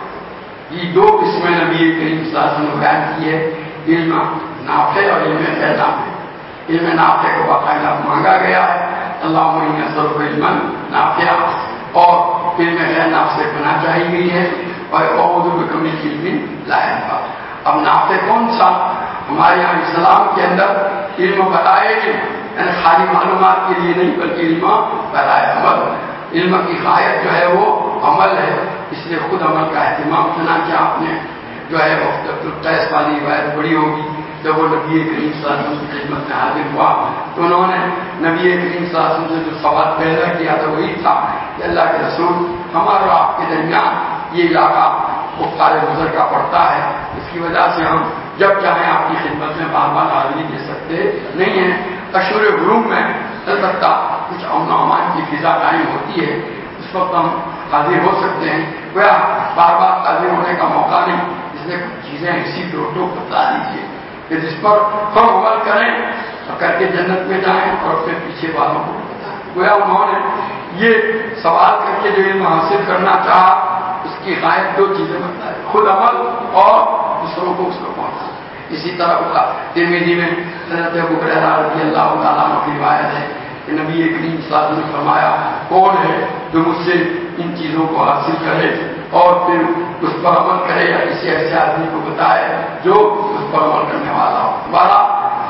یہ دو قسمیں نبی کریم صلی اللہ علیہ وسلم نے بیان کی ہے، علم نافع اور علم غیر نافع. علم نافع کو باقاعدہ مانگا گیا ہے اللہم انی اسألک علما نافعا، اور علم غیر نافع سے پناہ چاہی گئی ہے اور اعوذ بک من علم لا ينفع. اب نافع کون سا؟ ہمارے یہاں اسلام کے اندر علم برائے علم یعنی خالی معلومات کے لیے نہیں بلکہ علم برائے عمل. علم کی غایت جو ہے وہ عمل ہے، اس لیے خود عمل کا اہتمام. چنانچہ آپ نے جو ہے وقت القیس والی روایت پڑھی ہوگی، جب وہ نبی کریم صلی اللہ علیہ وسلم کی خدمت میں حاضر ہوا تو انہوں نے نبی کریم صلی اللہ علیہ وسلم سے جو سوال پیدا کیا تھا وہی تھا کہ اللہ کے رسول ہمارا اور آپ کے درمیان یہ علاقہ کفار گزر کا پڑتا ہے، اس کی وجہ سے ہم جب چاہیں آپ کی خدمت میں بار بار حاضری دے سکتے نہیں ہیں. اشور غروب میں البتہ کچھ امن و امان کی فضا قائم ہوتی ہے، اس وقت ہم حاضر ہو سکتے ہیں. گویا بار بار حاضر ہونے کا موقع نہیں، اس لیے کچھ چیزیں اسی ڈوٹو بتا دیجیے کہ جس پر ہم عمل کریں اور کر کے جنت میں جائیں اور اپنے پیچھے والوں کو بتائیں. گویا انہوں نے یہ سوال کر کے جو علم حاصل کرنا چاہا اس کی غائب دو چیزیں بتائیں، خود عمل اور دوسروں کو اس کو پہنچانا. اسی طرح ترمذی میں حضرت ابو ہریرہ رضی اللہ تعالیٰ عنہ کی روایت ہے کہ نبی کریم صلی اللہ علیہ وسلم نے فرمایا کون ہے جو مجھ سے ان چیزوں کو حاصل کرے اور پھر اس پر عمل کرے یا کسی ایسے آدمی کو بتائے جو اس پر عمل کرنے والا ہو. دوبارہ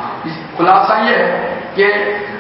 خلاصہ یہ ہے کہ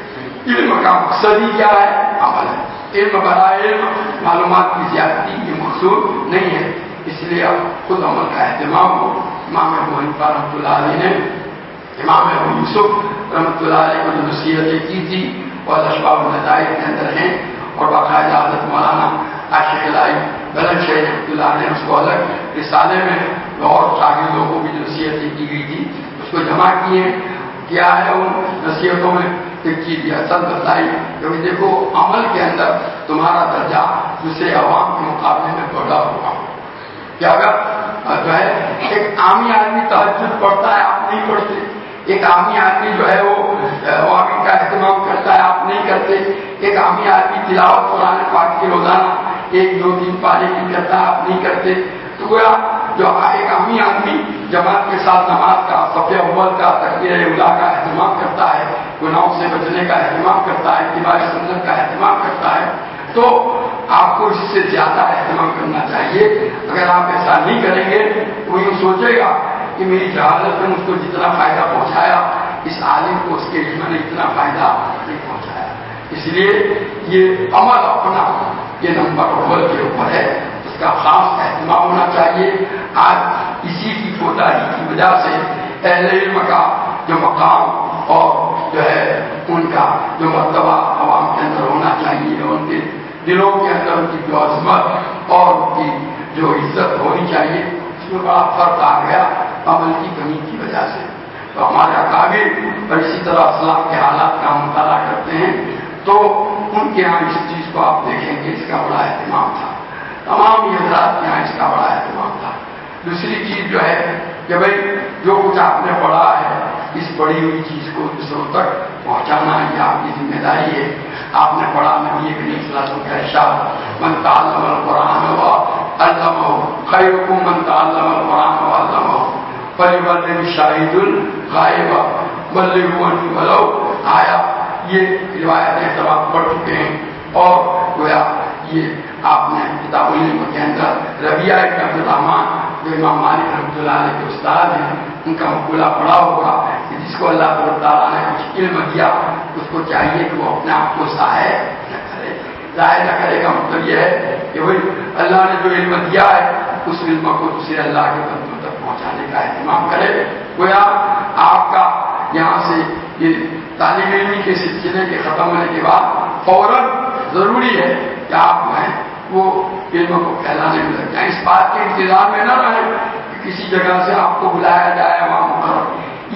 علم کا مقصد ہی کیا ہے؟ عمل ہے. علم برائے علم معلومات کی زیادتی یہ مقصود نہیں ہے. اس لیے اب خود عمل کا اہتمام ہو. امام ابو حنیفہ رحمۃ اللہ علیہ نے امام ابو یوسف رحمۃ اللہ علیہ کو جو نصیحتیں کی تھی وہ الاشباب النظائر کے اندر ہیں اور باقاعدہ حضرت مولانا عاشق الہی بلند شاہ رحمۃ اللہ نے اس کو الگ رسالے میں اور شاگردوں کو بھی نصیحتیں کی گئی تھی اس کو جمع کیے. کیا ہے ان نصیحتوں میں ایک چیز یہ اصل بتائی کہ دیکھو عمل کے اندر تمہارا درجہ دوسرے عوام کے مقابلے میں بڑا ہوا کہ اگر جو ہے ایک عامی آدمی تہجد پڑھتا ہے آپ نہیں پڑھتے, ایک عامی آدمی جو ہے وہ عوامی کا اہتمام کرتا ہے آپ نہیں کرتے, ایک عامی آدمی تلاوت قرآن پاک کی روزانہ ایک دو تین پارے کی کرتا ہے آپ نہیں کرتے. تو گویا جو ایک عامی آدمی جماعت کے ساتھ نماز کا صف اول کا تکبیر اولیٰ کا اہتمام کرتا ہے, گناہوں سے بچنے کا اہتمام کرتا ہے, اتباع سنت کا اہتمام کرتا ہے, تو آپ کو اس سے زیادہ اہتمام کرنا چاہیے. اگر آپ ایسا نہیں کریں گے تو وہ یوں سوچے گا کہ میری جہالت نے مجھ کو جتنا فائدہ پہنچایا اس عالم کو اس کے علم نے اتنا فائدہ نہیں پہنچایا. اس لیے یہ عمل اپنا یہ نمبر اول کے اوپر ہے, اس کا خاص اہتمام ہونا چاہیے. آج اسی کی کوتاہی کی وجہ سے اہل علم کا جو مقام اور جو ہے ان کا جو مرتبہ عوام کے اندر ہونا چاہیے, ان کے دلوں کے اندر ان کی جو عظمت اور ان کی جو عزت ہونی چاہیے, اس میں بڑا فرق آ گیا عمل کی کمی کی وجہ سے. تو ہمارے اکابر اور اسی طرح اسلام کے حالات کا مطالعہ کرتے ہیں تو ان کے یہاں اس چیز کو آپ دیکھیں گے اس کا بڑا اہتمام تھا, تمام ہی حضرات کے یہاں اس کا بڑا اہتمام تھا. دوسری چیز جو ہے کہ بھائی جو کچھ آپ نے پڑھا ہے اس پڑھی ہوئی چیز کو دوسروں تک پہنچانا یہ آپ کی ذمہ داری ہے. آپ نے پڑھا نبی کریم صلی اللہ علیہ وسلم کا ارشاد من تعلم القرآن وعلمہ خیرکم من تعلم القرآن وعلمہ فلیبلغ الشاہد الغائب بلغوا عنی ولو آیا. یہ روایتیں سب آپ پڑھ چکے ہیں اور گویا یہ آپ نے کتاب العلم کے اندر ربیعہ ابن عبد الرحمن جو امام مالک رحمۃ اللہ علیہ کے استاد ہیں ان کا مقولہ پڑھا ہوگا کہ جس کو اللہ تعالیٰ نے کچھ علم دیا اس کو چاہیے کہ وہ اپنے آپ کو ضائع نہ کرے. ضائع نہ کرے کا مطلب یہ ہے کہ بھائی اللہ نے جو علم دیا ہے اس علم کو دوسرے اللہ کے بندوں تک پہنچانے کا اہتمام کرے. گویا آپ کا یہاں سے یہ طالب علمی کے سلسلے کے ختم ہونے کے بعد فوراً ضروری ہے کہ آپ جو ہیں وہ علم کو پھیلانے میں لگ جائیں. اس بات کے انتظار میں نہ رہیں کہ کسی جگہ سے آپ کو بلایا جائے وہاں مقرر,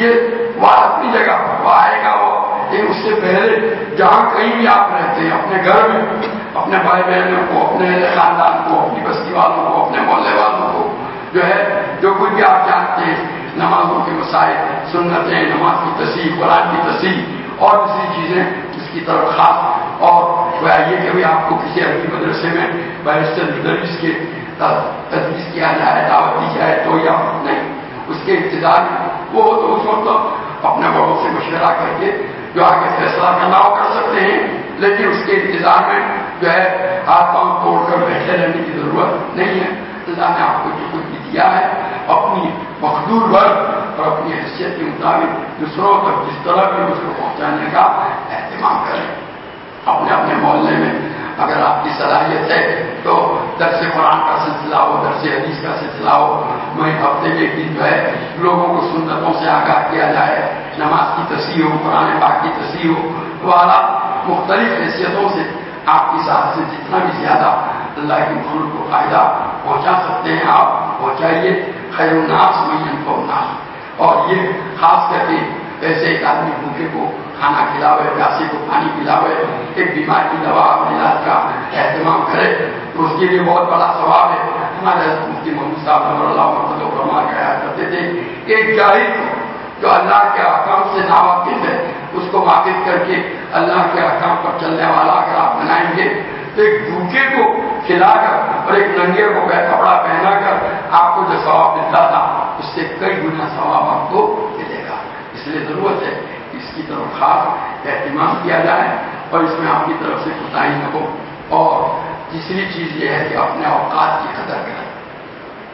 یہ وہ اپنی جگہ پر وہ آئے گا, وہ اس سے پہلے جہاں کہیں بھی آپ رہتے ہیں اپنے گھر میں اپنے بھائی بہنوں کو, اپنے خاندان کو, اپنی بستی والوں کو, اپنے محلے والوں کو جو ہے جو کچھ بھی آپ جانتے ہیں نمازوں کے مسائل, سنتیں, نماز کی تصحیح, قرآن کی تصحیح اور دوسری چیزیں اس کی طرف خاص. اور گویا یہ کہ بھی آپ کو کسی عربی مدرسے میں بیرسٹر مدرس کے تدریس کیا جائے, دعوت دی جائے تو یا نہیں, اس کے انتظار وہ تو اس وقت اپنے بڑوں سے مشورہ کر کے جو آگے فیصلہ کرنا ہو کر سکتے ہیں, لیکن اس کے انتظار میں جو ہے ہاتھ پاؤں توڑ کر بیٹھے رہنے کی ضرورت نہیں ہے. اللہ نے آپ کو جو کچھ بھی دیا ہے اپنی مقدور ورگ اور اپنی حیثیت کے مطابق دوسروں تک جس طرح بھی اس کو پہنچانے کا اہتمام کریں. اپنے اپنے محلے میں اگر آپ کی صلاحیت ہے تو درس قرآن کا سلسلہ ہو, درس حدیث کا سلسلہ ہو, میں ہفتے میں ایک دن جو ہے لوگوں کو سنتوں سے آگاہ کیا جائے, نماز کی تصحیح ہو, قرآن پاک کی تصحیح ہو, تو آپ مختلف حیثیتوں سے آپ کی ساتھ سے جتنا بھی زیادہ اللہ کی مخلوق کو فائدہ پہنچا سکتے ہیں آپ پہنچائیے. خیر الناس من ينفع الناس. اور یہ خاص کر کے ایسے ایک آدمی بھوکے کو کھانا کھلاوے, پیاسے کو پانی پلاوے, ایک بیمار کی دوا اور علاج کا اہتمام کرے تو اس کے لیے بہت بڑا ثواب ہے. ہمارے مفتی محمد صاحب رحمۃ اللہ مرتضی فرما کہا کرتے تھے ایک جاہل جو اللہ کے احکام سے ناواقف ہے اس کو واقف کر کے اللہ کے احکام پر چلنے والا اگر آپ بنائیں گے تو ایک بھوکے کو کھلا کر اور ایک ننگے کو کپڑا پہنا کر آپ کو جو ثواب ملتا تھا اس سے کئی گنا ثواب آپ کو ملے گا. اس لیے ضرورت ہے اس کی طرف خاص اہتمام کیا جائے اور اس میں آپ کی طرف سے کوتاہی نہ ہو. اور تیسری چیز یہ ہے کہ اپنے اوقات کی قدر کریں.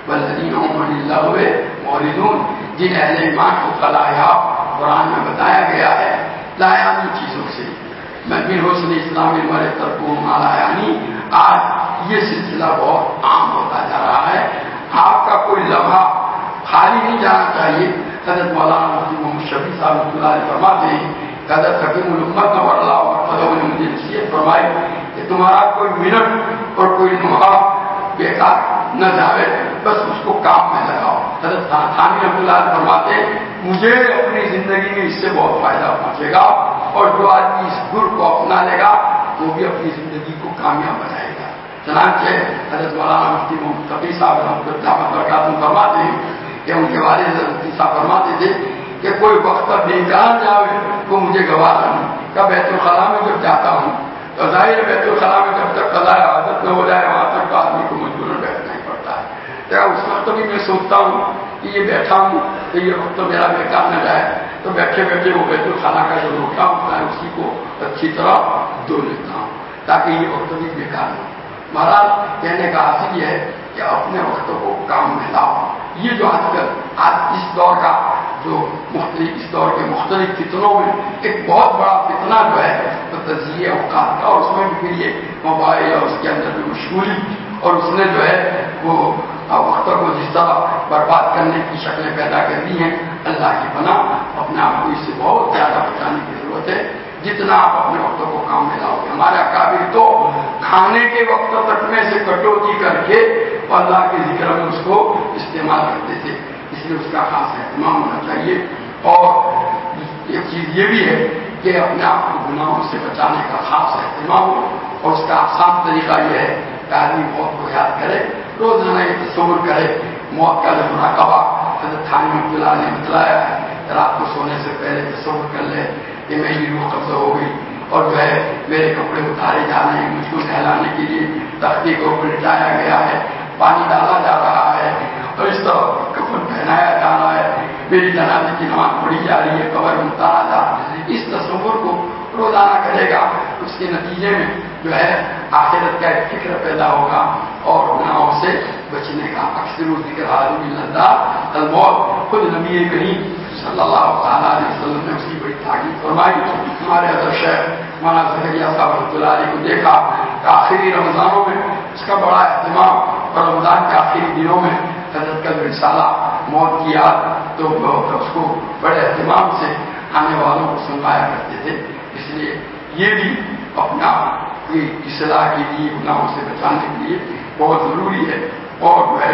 والذین هم عن اللغو معرضون، جن اہل ایمان کو فلاحیاب قرآن میں بتایا گیا ہے لایانی چیزوں سے. میں بھی حسن اسلام المرء ترکہ ما لا یعنی، آج یہ سلسلہ بہت عام ہوتا جا رہا ہے. آپ کا کوئی لمحہ خالی نہیں جانا چاہیے. حضرت مولانا مفتی محمد شفیع صاحب رحمۃ اللہ علیہ فرماتے ہیں کہ حضرت حکیم الامت نور اللہ مرتضی نے مجھے نصیحت فرمائی کہ تمہارا کوئی منٹ اور کوئی لمحہ بیکار نہ جاوے، بس اس کو کام میں لگاؤ. حضرت تھانوی رحمۃ اللہ علیہ فرماتے ہیں مجھے اپنی زندگی میں اس سے بہت فائدہ پہنچے گا، اور جو آدمی اس گر کو اپنا لے گا وہ بھی اپنی زندگی کو کامیاب بنائے گا. چنانچہ حضرت مولانا مفتی محمد شفیع صاحب رحمۃ اللہ برکاتہ فرماتے ہیں کہ ان کے والد حضرت مفتی صاحب فرماتے تھے کہ کوئی وقت بیکار جاوے وہ مجھے گوارا نہیں. کہ بیت الخلاء میں جب جاتا ہوں تو ظاہر بیت الخلاء میں جب تک قضاء حاجت نہ ہو جائے وہاں تک تو آدمی کو مجبوراً بیٹھنا ہی پڑتا ہے. تو اس وقت بھی میں سوچتا ہوں کہ یہ بیٹھا ہوں کہ یہ وقت تو میرا بیکار نہ جائے، تو بیٹھے بیٹھے وہ بیت الخلاء کا جو روٹا ہوتا ہے اسی کو اچھی طرح دھو لیتا ہوں تاکہ یہ وقت بھی بیکار نہ ہو. مہاراج کہنے کا حاصل یہ ہے کہ اپنے وقت کو کام میں لاؤ. یہ جو آج کل آج اس دور کا جو مختلف اس دور کے مختلف فتنوں میں ایک بہت بڑا فتنہ جو ہے وہ تجزیہ اوقات کا، اور اس میں بھی پھر یہ موبائل اور اس کے اندر بھی مشغولی، اور اس نے جو ہے وہ وقت کو جس طرح برباد کرنے کی شکلیں پیدا کر دی ہیں. اللہ کی پناہ اپنے آپ کو اس سے بہت زیادہ بچانے کی ضرورت ہے. جتنا آپ اپنے وقت کو کام میں لاؤ گے. ہمارے اکابر تو کھانے کے وقت تک میں سے کٹوتی کر کے اللہ کے ذکر میں اس کو استعمال کرتے تھے، اس لیے اس کا خاص اہتمام ہونا چاہیے. اور ایک چیز یہ بھی ہے کہ اپنے آپ کو گناہوں سے بچانے کا خاص اہتمام ہو، اور اس کا آسان طریقہ یہ ہے کہ آدمی موت کو یاد کرے، روزانہ یہ تصور کرے موت کا جو مراقبہ حضرت تھانوی رحمۃ اللہ نے بتلایا ہے. رات کو سونے سے پہلے تصور کر لے کہ میری روح قبضہ ہو گئی اور جو ہے میرے کپڑے اتارے جا رہے ہیں، مجھ کو نہلانے کے لیے تختی کو پلٹایا گیا ہے، پانی ڈالا جا رہا ہے اور اس طرح کفن پہنایا جا رہا ہے، میری جنازے کی نماز پڑھی جا رہی ہے، قبر میں اتارا جا رہا ہے. اس تصور کو روزانہ کرے گا، اس کے نتیجے میں جو ہے آخرت کا ایک فکر پیدا ہوگا اور گناہوں سے بچنے کا. اکثر ذکر حاضر اللہ الموت، خود نبی کریم صلی اللہ تعالیٰ علیہ وسلم نے اس کی بڑی تاکید فرمائی. ہمارے حضرت شیخ مولانا زکریا صاحب رحمۃ اللہ علیہ کو دیکھا کہ آخری رمضانوں میں اس کا بڑا اہتمام، اور رمضان کے آخری دنوں میں حضرت کا جو رسالہ موت کی یاد تو اس کو بڑے اہتمام سے آنے والوں کو سنوایا کرتے تھے. اس لیے یہ بھی اپنا اصلاح کے لیے گناہوں سے بچانے کے لیے بہت ضروری ہے. اور جو ہے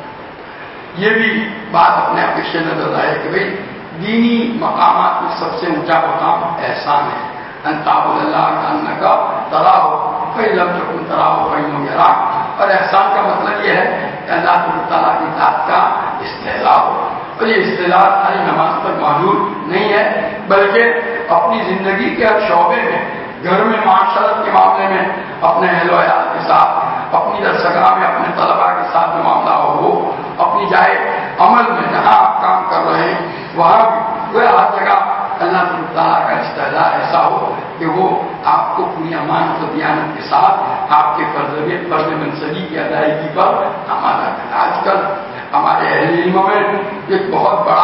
یہ بھی بات اپنے آپ پیش نظر آئے کہ بھائی دینی مقامات میں سب سے اونچا مقام احسان ہے. انتاب اللہ کا ترا ہو کئی لفظ کو ترا ہو کئی لوگ یار. اور احسان کا مطلب یہ ہے کہ اللہ تعالیٰ کی ذات کا استعلاء ہو. اور یہ استعلاء ساری نماز پر موجود نہیں ہے، بلکہ اپنی زندگی کے ہر شعبے میں، گھر میں، معاشرت کے معاملے میں، اپنے اہل و عیال کے ساتھ، اپنی درسگاہ میں اپنے طلباء کے ساتھ جو معاملہ ہو، وہ اپنی جائے عمل میں جہاں آپ کام کر رہے ہیں وہاں بھی ہر جگہ اللہ تعالیٰ کا استعلاء ایسا ہو کہ وہ آپ کو پوری امانت و دیانت کے ساتھ آپ کے فرض فرض منصبی کی ادائیگی پر آمادہ کرے. آج کل ہمارے اہل علم میں ایک بہت بڑا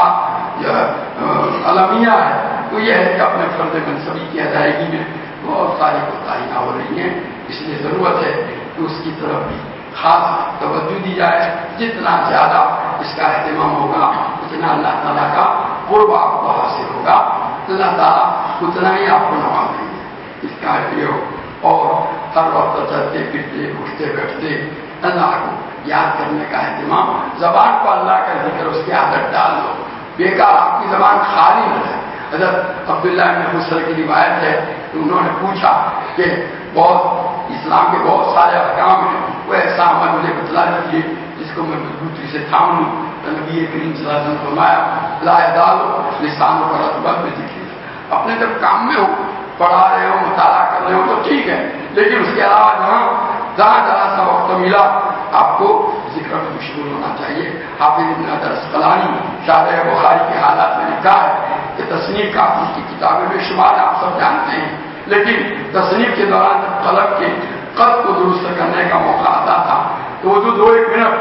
المیہ ہے، وہ یہ ہے کہ اپنے فرض منصبی کی ادائیگی میں بہت ساری کوتاہیاں ہو رہی ہیں. اس لیے ضرورت ہے کہ اس کی طرف بھی خاص توجہ دی جائے. جتنا زیادہ اس کا اہتمام ہوگا اتنا اللہ تعالیٰ کا قرب آپ کو حاصل ہوگا، اللہ تعالیٰ اتنا ہی آپ کو نوازیں گے. اس کا یہ ہو اور ہر وقت چلتے پھرتے اٹھتے بیٹھتے اللہ کو یاد کرنے کا اہتمام. زبان کو اللہ کا ذکر اس کی عادت ڈال دو، بیکار آپ کی زبان خالی نہ رہے. حضرت عبداللہ بن مسعود کی روایت ہے کہ انہوں نے پوچھا کہ بہت اسلام کے بہت سارے احکام ہیں، وہ ایسا عمل مجھے بتلا دیجیے جس کو میں مضبوطی سے تھام لوں. تو نبی کریم صلی اللہ علیہ وسلم فرمایا لا یزال لسان و رطبت بذکر. اپنے جب کام میں ہو، پڑھا رہے ہو، مطالعہ کر رہے ہو تو ٹھیک ہے، لیکن اس کے علاوہ جہاں جہاں جہاں سا وقت ملا آپ کو ذکر میں مشغول ہونا چاہیے. حافظ ابن حجر اسقلانی شارح بخاری کے حالات میں لکھا ہے کہ تصنیف کا ان کی کتابیں میں شمار آپ سب جانتے ہیں، لیکن تصنیف کے دوران جب قلم کے قد کو درست کرنے کا موقع آتا تھا تو وہ جو دو ایک منٹ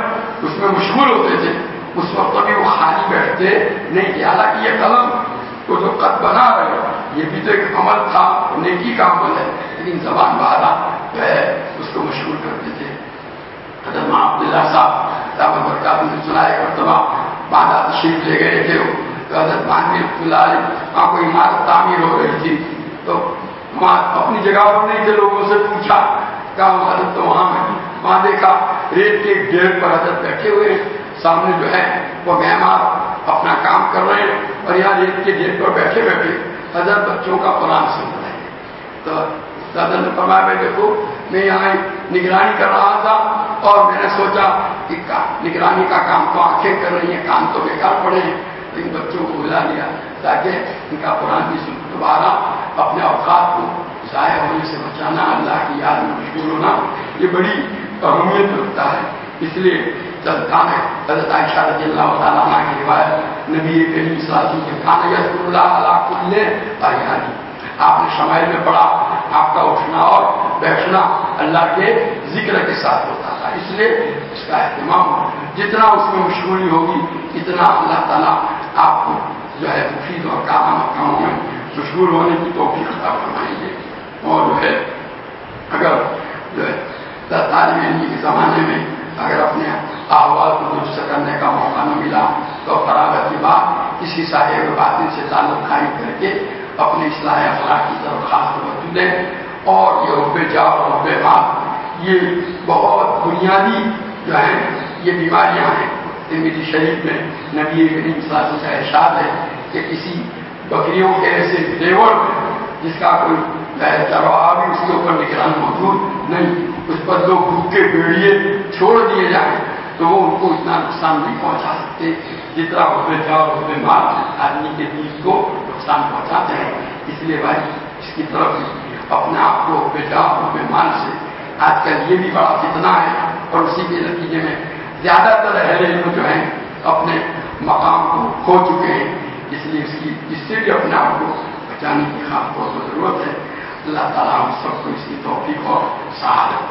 اس میں مشغول ہوتے تھے. اس وقت بھی وہ خالی بیٹھتے نہیں کہ حالانکہ یہ قلم کو جو قد بنا رہے یہ بھی تو ایک عمل تھا, نیکی کا عمل ہے, لیکن زبان بہارا جو ہے اس کو مشغول کرتے تھے. حضرت عبداللہ صاحب دعوت برکات نے سنا ایک مرتبہ باندھا تشریف لے گئے تھے تو حضرت مانوی علیہ وہاں کوئی عمارت تعمیر ہو رہی تھی تو وہاں اپنی جگہ پر نہیں تھے, لوگوں سے پوچھا کہا حضرت تو وہاں میں وہاں دیکھا ریت کے ایک ڈھیر پر حضرت بیٹھے ہوئے ہیں, سامنے جو ہے وہ مہمان اپنا کام کر رہے ہیں اور یہاں ریت کے ڈھیر پر بیٹھے بیٹھے حضرت بچوں کا قرآن سن رہے ہیں. تو حضرت نے فرمایا میں دیکھو میں یہاں نگرانی کر رہا تھا اور میں نے سوچا کہ نگرانی کا کام تو آنکھیں کر رہی ہیں, کان تو بیکار پڑے ہیں, لیکن بچوں کو بلا لیا تاکہ ان کا قرآن بھی سن. دوبارہ اپنے اوقات کو ضائع ہونے سے بچانا, اللہ کی یاد میں مشغول ہونا, یہ بڑی اہمیت رکھتا ہے. اس لیے چلتا ہے حضرت عائشہ رضی اللہ تعالیٰ عنہ کی روایت نبی کریم صلی اللہ علیہ وسلم کے کھانا یذکر اللہ علی کل احیان, آپ نے شمائل میں پڑھا آپ کا اٹھنا اور بیٹھنا اللہ کے ذکر کے ساتھ ہوتا تھا. اس لیے اس کا اہتمام جتنا اس میں مشغولی ہوگی اتنا اللہ تعالیٰ آپ کو جو ہے مفید اور کارآمد کاموں میں مشغول ہونے کی توفیق عطا فرمائیں گے. اور جو ہے اگر جو ہے طالب علم کے زمانے میں اگر اپنے احوال کو درست کرنے کا موقع نہ ملا تو فراغت کے بعد کسی صاحب باطن سے تعلق قائم کر کے اپنے اصلاح اخلاق کی طرف خاص توجہ دیں. اور یہ حب جا اور حب مال یہ بہت بنیادی جو ہیں یہ بیماریاں ہیں. ترمذی شریف میں نبی کریم صلی اللہ علیہ وسلم کا ارشاد ہے کہ کسی بکریوں کے ایسے دیور میں جس کا کوئی چرواہا بھی اس کے اوپر نگران موجود نہیں, اس پر دو بھوکے بیڑیے چھوڑ دیے جائیں تو وہ ان کو اتنا نقصان نہیں پہنچا سکتے جتنا حب جا اور حب مال آدمی کے دل کو نقصان پہنچاتے ہیں. اس لیے بھائی اس کی طرف اپنے آپ کو حب جا اور حب مال سے, آج کل یہ بھی بڑا فتنہ ہے اور اسی کے نتیجے میں زیادہ تر اہل علم جو ہیں اپنے مقام کو کھو چکے ہیں. اس لیے اس کی اس سے بھی اپنے آپ کو بچانے کی خاص طور پر ضرورت ہے. اللہ تعالیٰ ہم سب کو اس کی توفیق اور سعادت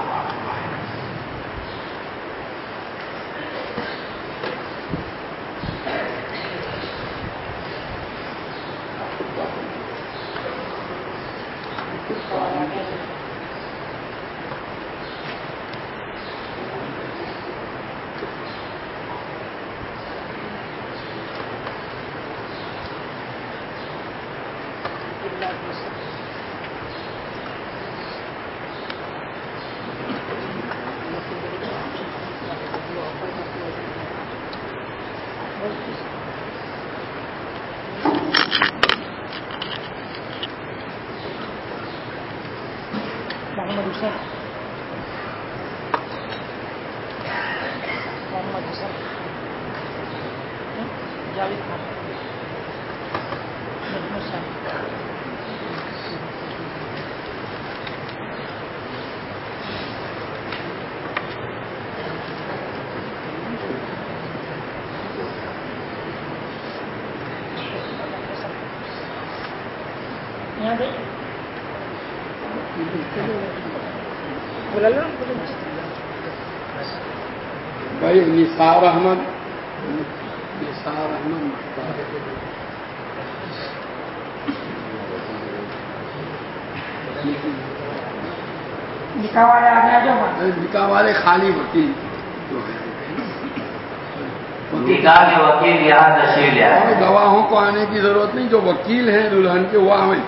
محمد حسین محمد حسین جاوید خان محمد شاہ یہاں پہ بھائی نثار احمد نثار احمد نکاح والے آ گئے جو نکاح والے خالی وکیل جو ہے نکاح کے وکیل یہاں تشریف لے آئے. گواہوں کو آنے کی ضرورت نہیں, جو وکیل ہیں دلہن کے وہ آئیں.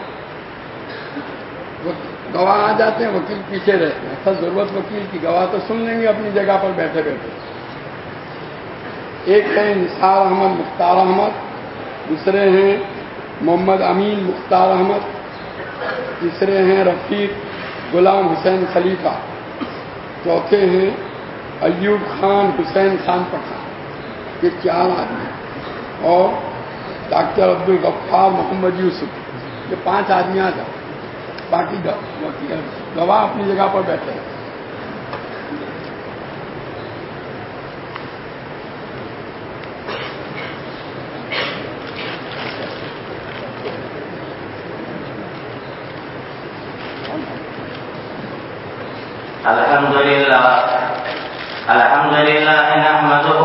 گواہ آ جاتے ہیں, وکیل پیچھے رہتے ہیں. اصل ضرورت وکیل کی, گواہ تو سن لیں گے اپنی جگہ پر بیٹھے بیٹھے. ایک ہے نثار احمد مختار احمد, دوسرے ہیں محمد امین مختار احمد, تیسرے ہیں رفیق غلام حسین خلیفہ, چوتھے ہیں ایوب خان حسین خان پٹھان. یہ چار آدمی, اور ڈاکٹر عبد الغفار محمد یوسف, یہ پانچ آدمی آ جاتے. باقی گواہ اپنی جگہ پر بیٹھے ہیں. الحمد لله الحمد لله نحمده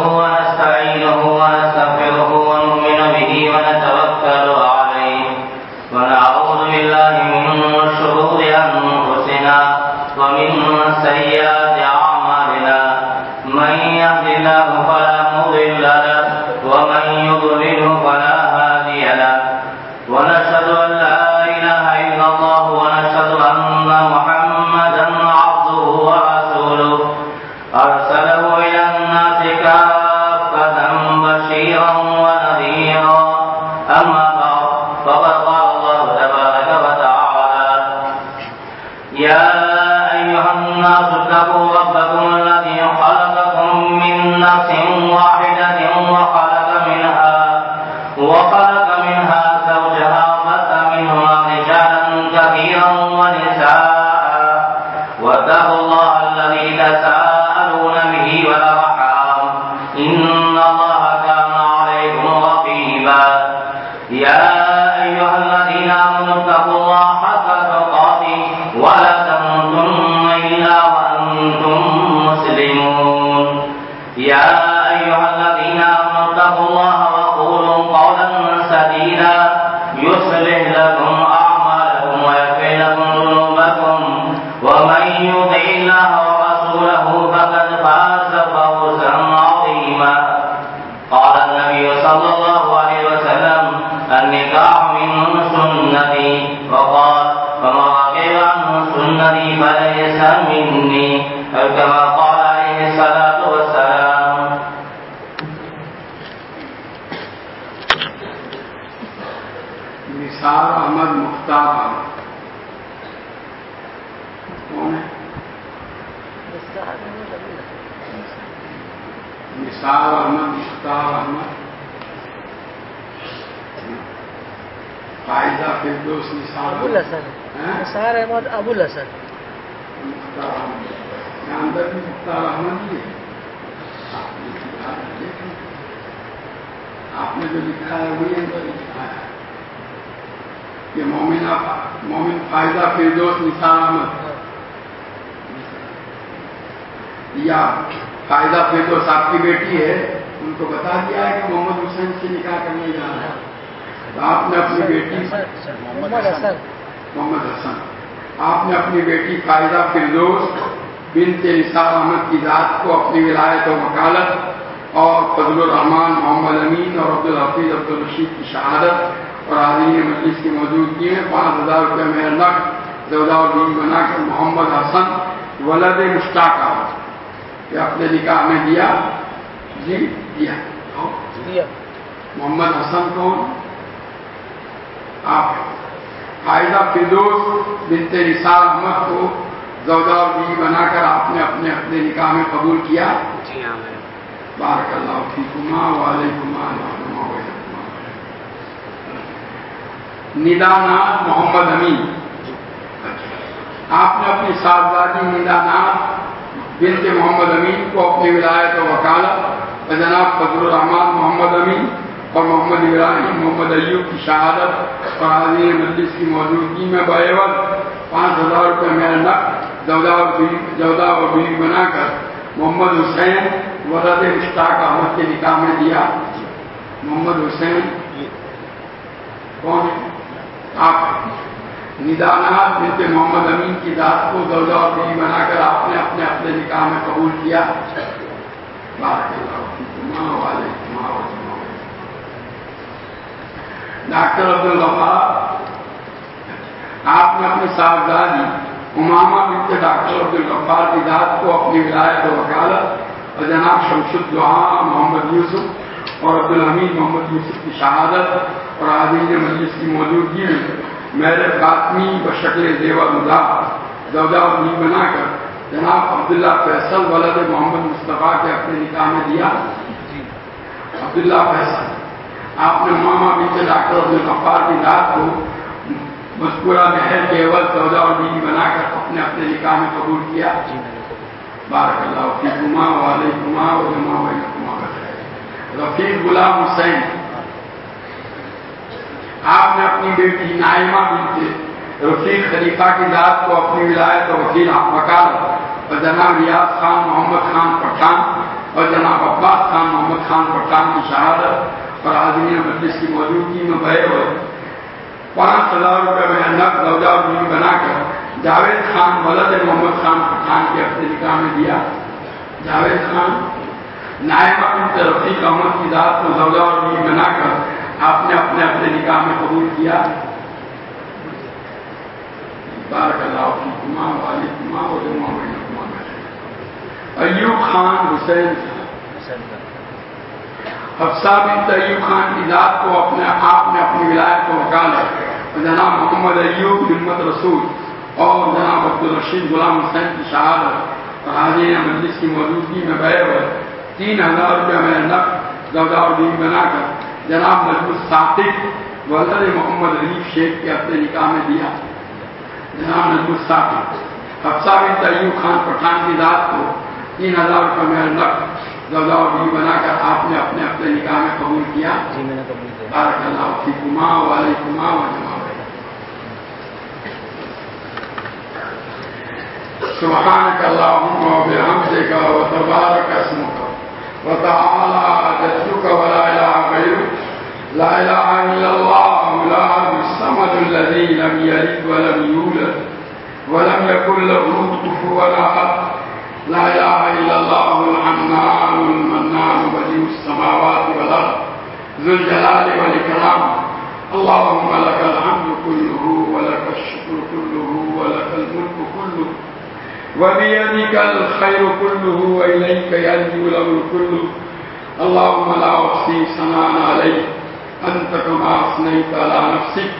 الله فلا مضل له ومن يضلله فلا هادي له ونشهد أن لا إله إلا الله ونشهد أن محمدا عبده ورسوله أرسله إلى الناس كافة بشيرا ونذيرا أما بعد فقد قال الله تبارك وتعالى يا أيها الناس اتقوا ربكم الذي خلقكم من نفس واحدة وخلق منها وخلق منها زوجها وبث منهما رجالا كثيرا ونساء واتقوا الله الذي تساءلون به والأرحام إن الله كان عليكم رقيبا يا أيها الذين آمنوا اتقوا الله حق تقاته ولا تموتن إلا وأنتم مسلمون يا أيها الذين آمنوا اتقوا الله وقولوا قولا سديدا يصلح لكم أعمالكم ويغفر لكم ذنوبكم ومن يطع الله ورسوله فقد فاز فوزا عظيما قال النبي صلى الله عليه وسلم النكاح من سنتي وقال فمن رغب عن سنتي فليس مني أو كما قال عليه الصلاة والسلام. نثار احمد مختار کون ہے؟ نثار احمد مختار احمد فائدہ فردوس نثار ابو الحسن نثار احمد ابو الحسن مختار احمد یہاں اندر بھی مختار احمد ہی ہے. آپ نے جو لکھا ہے وہی اندر لکھا ہے کہ مومنہ مومن فائدہ فردوس نثار احمد یا فائدہ فردوس آپ کی بیٹی ہے, ان کو بتا دیا ہے کہ محمد حسین سے نکاح کرنے جا رہا ہے. تو آپ نے اپنی بیٹی محمد حسن محمد حسن آپ نے اپنی بیٹی فائدہ فردوس بنت نثار احمد کی ذات کو اپنی ولایت و وکالت اور فضل الرحمان محمد امین اور عبد الحفیظ عبد الرشید کی شہادت اور حاضرین مجلس کی موجودگی میں پانچ ہزار روپے مہر نقد زوجہ اور بیوی بنا کر محمد حسن ولد مشتاق کہ اپنے نکاح میں دیا. جی دیا محمد حسن کون؟ آپ. فائدہ فردوس بنت نثار احمد کو زوجہ اور بیوی بنا کر آپ نے اپنے اپنے نکاح میں قبول کیا. جی ہاں. بارک اللہ فیکما وعلیکما وعلیکما. ندانات محمد امین آپ نے اپنی صاحبزادی ندانات بنت محمد امین کو اپنی ولایت و وکالت اور جناب فضل الرحمان محمد امین اور محمد ابراہیم محمد ایوب کی شہادت اور حاضرین مجلس کی موجودگی میں بعوض پانچ ہزار روپے مہر نقد زوجہ اور زوجہ اور بیوی بنا کر محمد حسین ولد مشتاق احمد کے نکاح میں دیا. محمد حسین کون ہے؟ آپ. ندانات بنت محمد امین کی ذات کو زوجہ اور بیوی بنا کر آپ نے اپنے اپنے نکاح میں قبول کیا. ڈاکٹر عبد الغفار آپ نے اپنی صاحبزادی امامہ بنت ڈاکٹر عبد الغفار کی ذات کو اپنی ولایت و وکالت اور جناب شمس الدعاء محمد یوسف اور عبد الحمید محمد یوسف کی شہادت اور حاضرین مجلس کی موجودگی میں مہر فاطمی بشکل زیور مدا زوجہ اور بیوی بنا کر جناب عبداللہ فیصل ولد محمد مصطفیٰ کے اپنے نکاح میں دیا. عبداللہ فیصل آپ نے امامہ بنت ڈاکٹر عبد الغفار کی ذات کو مذکورہ مہر کے عوض زوجہ اور بیوی بنا کر اپنے اپنے نکاح میں قبول کیا. بارک اللہ فیکما وعلیکما وجمع بینکما. رفیق غلام حسین آپ نے اپنی بیٹی نائمہ بنت رفیق خلیفہ کی ذات کو اپنی ولایت و وکیل وکالت اور جناب ریاض خان محمد خان پٹھان اور جناب عباس خان محمد خان پٹھان کی شہادت اور حاضرین مجلس کی موجودگی میں بھائی ہوئے پانچ ہزار روپے میں نقد زوجہ اور بیوی بنا کر جاوید خان ولد محمد خان پٹھان کے اپنے نکاح میں دیا. جاوید خان نائمہ بنت رفیق احمد کی ذات کو زوجہ اور بیوی بنا کر آپ نے اپنے اپنے نکاح میں قبول کیا. بارک اللہ فیکما وعلیکما وجمع بینکما. ایوب خان حسین حفصہ بنت ایوب خان کی ذات کو اپنے آپ نے اپنی ولایت کو وکالت جناب محمد ایوب ہمت رسول اور جناب عبدالرشید غلام حسین کی شہادت اور حاضرین مجلس کی موجودگی میں بیع ہوئے تین ہزار روپے میں نقد زوجہ اور بیوی بنا کر جناب نجم الثاقب ولد محمد ریف شیخ کے اپنے نکاح میں دیا. جناب نجم الثاقب حفصہ بنت ایوب خان پٹھان کی ذات کو تین ہزار روپے میں نقد زوجہ اور بیوی بنا کر آپ نے اپنے اپنے نکاح میں قبول کیا. بارک اللہ فیکما وعلیکما وجمع. سبحانك اللهم وبحمدك وتبارك اسمك وتعالى جدك ولا اله غيرك لا اله الا الله الاحد الصمد الذي لم يلد ولم يولد ولم يكن له كفوا احد لا اله الا الله الحنان المنان بديع السماوات والارض ذو الجلال والاكرام. اللهم لك الحمد كله ولك الشكر كله ولك الملك كله وبيدك الخير كله وإليك يرجع الأمر كله. اللهم لا أحصي ثناء عليك أنت كما أثنيت على نفسك.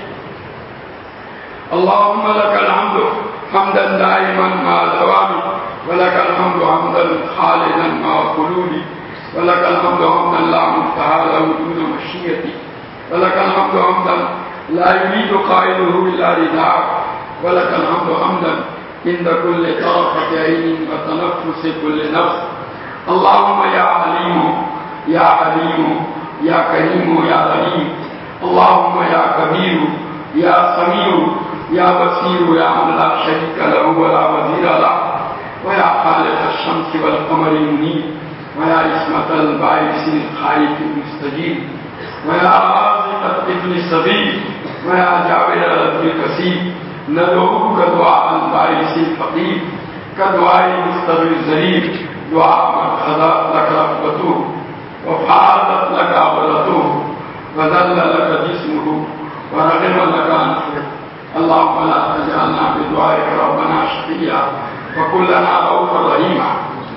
اللهم لك الحمد حمدا دائما مع الدوام ولك الحمد حمدا خالدا مع الخلود ولك الحمد حمدا لا منتهى له دون مشيئتك ولك الحمد حمدا لا يريد قائله إلا رضاك ولك الحمد حمدا عند كل طرفة عين وتنفس كل نفس. اللهم يا عليم يا حليم يا كريم يا رحيم. اللهم يا كبير يا سميع يا بصير يا من لا شريك له ولا وزير له ويا خالق الشمس والقمر المنير ويا عصمة الباعث الخائف المستجيب ويا رازق الطفل الصغير ويا جابر الرجل الكثير. ندعوك دعاء البائس الفقير كدعاء المستغفر الذليل دعاء من خضعت لك رغبته وفاضت لك عبرته وذل لك جسمه ورغم لك انفه. اللهم لا تجعلنا بدعائك ربنا شقيا وكلنا رؤوفا رحيما.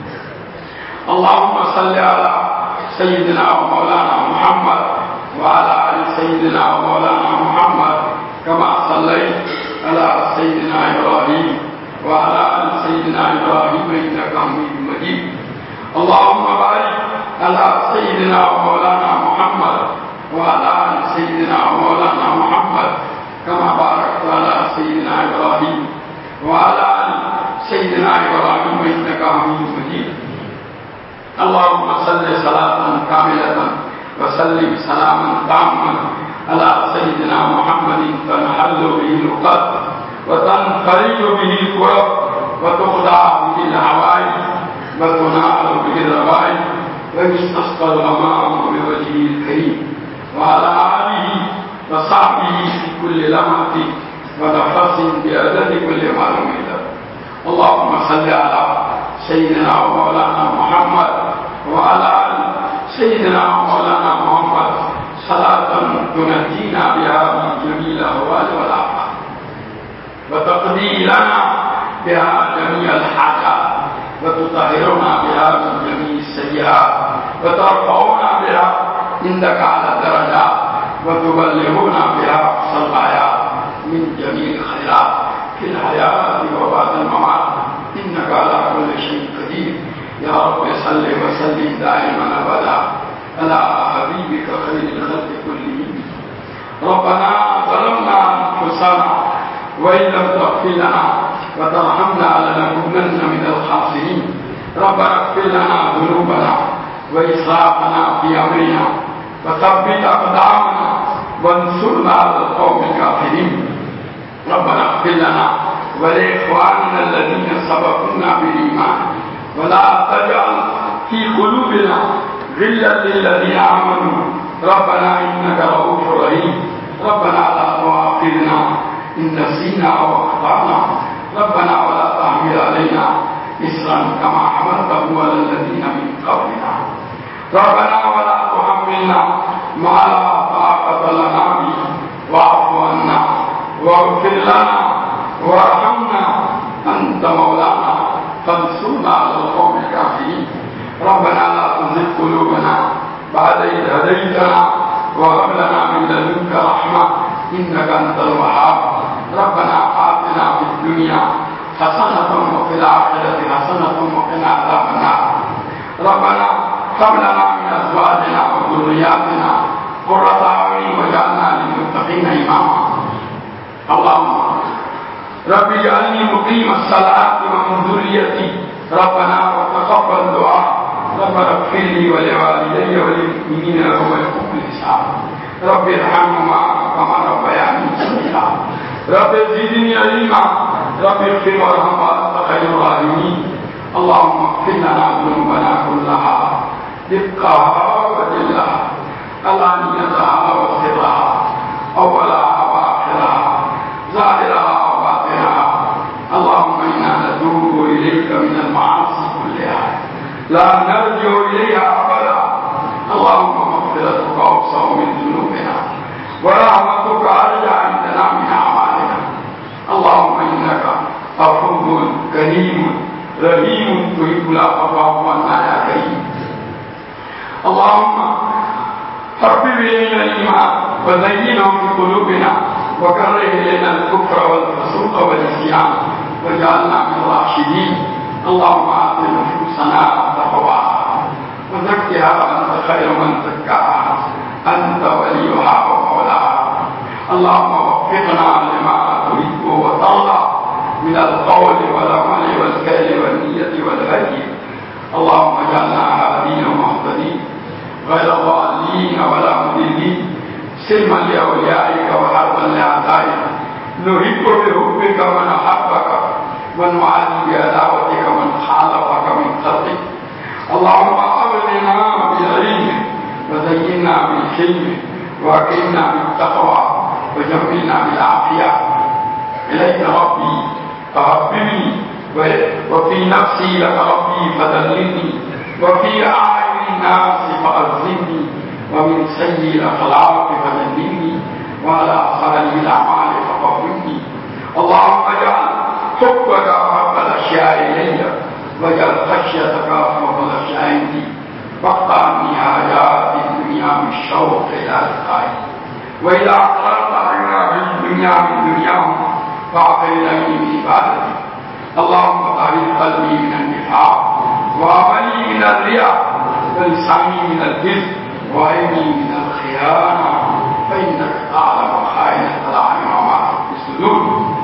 اللهم صل على سيدنا ومولانا محمد وعلى ال سيدنا ومولانا محمد كما صليت على سيدنا إبراهيم وعلى آل سيدنا إبراهيم إنك حميد مجيد. اللهم بارك على سيدنا ومولانا محمد وعلى آل سيدنا ومولانا محمد كما باركت على سيدنا إبراهيم وعلى آل سيدنا إبراهيم إنك حميد مجيد. اللهم صل صلاة كاملة وسلم سلاما تاما على سيدنا محمد تنحل به العقد وتنفرج به الكرب وتخضع به الحوائج وتنال به الرغائب ويستسقى الغمام بوجهه الكريم وعلى آله وصحبه في كل لمحة ونفس بعدد كل معلوم له. اللهم صل على سيدنا ومولانا محمد وعلى آل سيدنا ومولانا محمد صلاة تنجينا بها من جميع الأهوال والآفات وتقضي لنا بها جميع الحاجات وتطهرنا بها من جميع السيئات وترفعنا بها عندك على الدرجات وتبلغنا بها أقصى الغايات من جميع الخيرات في الحياة وبعد الممات إنك على كل شيء قدير. يا رب صل وسلم دائما أبدا على حبيبك خير الخلق كلهم. ربنا ظلمنا أنفسنا وإن لم تغفر لنا وترحمنا لنكونن من الخاسرين. ربنا اغفر لنا ذنوبنا وإسرافنا في أمرنا وثبت أقدامنا وانصرنا على القوم الكافرين. ربنا اغفر لنا ولإخواننا الذين سبقونا بالإيمان ولا تجعل في قلوبنا غلا للذين آمنوا ربنا إنك رؤوف رحيم. ربنا لا تؤاخذنا إن نسينا أو أخطأنا. ربنا ولا تحمل علينا إصرا كما حملته على الذين من قبلنا. ربنا ولا تحملنا ما لا طاقة لنا به واعف عنا واغفر لنا وارحمنا أنت مولانا فانصرنا على القوم الكافرين. ربنا لا تزغ قلوبنا بعد إذ هديتنا وهب لنا من لدنك رحمة إنك أنت الوهاب. ربنا آتنا في الدنيا حسنة وفي الآخرة حسنة وقنا عذاب النار. ربنا هب لنا من أزواجنا وذرياتنا قرة أعين واجعلنا للمتقين إماما. اللهم رب اجعلني مقيم الصلاة ومن ذريتي ربنا وتقبل دعاء. ربنا اغفر لي ولوالدي وللمؤمنين يوم يقوم الحساب. رب ارحمهما كما ربياني صغيرا. رب زدني علما. رب اغفر وارحم وانت خير الراحمين. اللهم اغفر لنا ذنوبنا كلها دقها وجلها علانيتها وسرها اولها واخرها ظاهرها وباطنها. اللهم انا نتوب اليك من المعاصي كلها لا نرجع اليها ابدا. اللهم مغفرتك اوسع من ذنوبنا ورحمتك ارجى عندنا من اعمالنا. اللهم انك عفو كريم رحيم تحب العفو فاعف عنا يا كريم. اللهم حبب الينا الايمان وزينه في قلوبنا وكره الينا الكفر والفسوق والعصيان واجعلنا من الراشدين. اللهم آت نفوسنا تقواها وزكها أنت خير من زكاها أنت وليها ومولاها. اللهم وفقنا لما تحب وترضى من القول والعمل والفعل والنية والهدي. اللهم اجعلنا هادين ومهتدين غير ضالين ولا مضلين سلما لأوليائك وحربا لأعدائك. نحب بحبك من أحبك ونعادي بعداوتك من خالفك من خلقك. اللهم أغننا بالعلم وزينا بالحلم وأكرمنا بالتقوى وجملنا بالعافية. إليك ربي فحببني وفي نفسي لك ربي فدللني وفي أعين الناس فأعزني ومن سيء الأخلاق فجنبني وعلى صالح الأعمال فقومني. اللهم اجعل حبك أحب الأشياء إلي واجعل خشيتك أحب الأشياء عندي واقطع عني حاجات الدنيا بالشوق إلى لقائك. وإذا أقررت علينا في الدنيا من دنياهم فأعطيني من عبادتك. اللهم طهر قلبي من النفاق وعملي من الرياء ولساني من الكذب وعيني من الخيانة فإنك تعلم خائنة الأعين وما تخفي الصدور.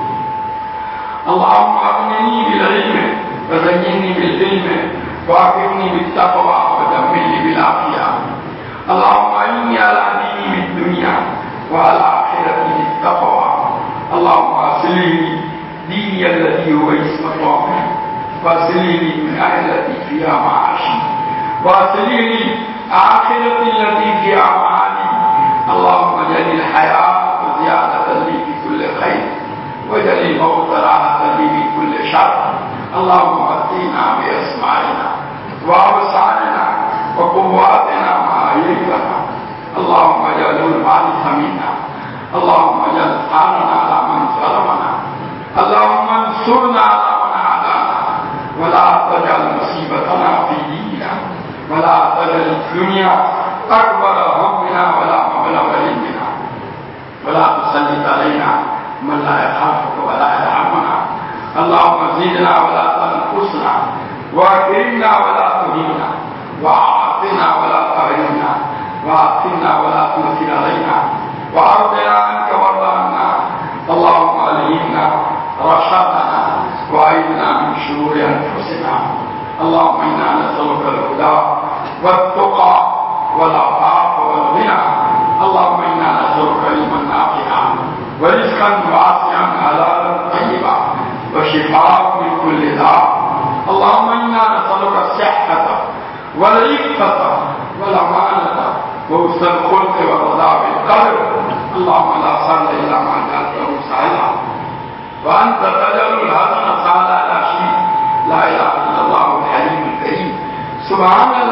اللهم أغنني بالعلم وزينني بالعلم وأكرمني بالتقوى وجملني بالعافية. اللهم إني على ديني بالدنيا وعلى آخرتي بالتقوى. اللهم أصلحني ديني الذي هو عصمة أمري وأصلحني من التي فيها معاشي وأصلحني آخرتي التي فيها معادي. اللهم اجعل الحياة زيادة لي في كل خير واجعل الموت راحة لي من كل شر. اللهم متعنا بأسماعنا وأبصارنا وقواتنا ما أحييتنا. اللهم اجعله الوارث منا. اللهم اجعل ثارنا على من ظلمنا. اللهم انصرنا على من عادانا ولا تجعل مصيبتنا في ديننا ولا تجعل الدنيا أكبر همنا ولا مبلغ علمنا ولا تسلط علينا من لا يخافك ولا يرحمنا. اللهم زدنا ولا تنقصنا واكرمنا ولا تهنا وأعطنا ولا تحرمنا وآثرنا ولا تؤثر علينا وأرضنا عنك وارض عنا. اللهم ألهمنا رشدنا وأعذنا من شرور أنفسنا. اللهم إنا نسألك الهدى والتقى والعفاف والغنى. اللهم إنا نسألك علما نافعا ورزقا واسعا حلالا طيبا وشفاء من كل داء. اللهم إنا نسألك الصحة والعفة والأمانة وحسن الخلق والرضا بالقدر. اللهم لا سهل إلا ما جعلته سهلا وأنت تجعل الحزن سهلا لا شيء. لا إله إلا الله الحليم الكريم. سبحان الله رب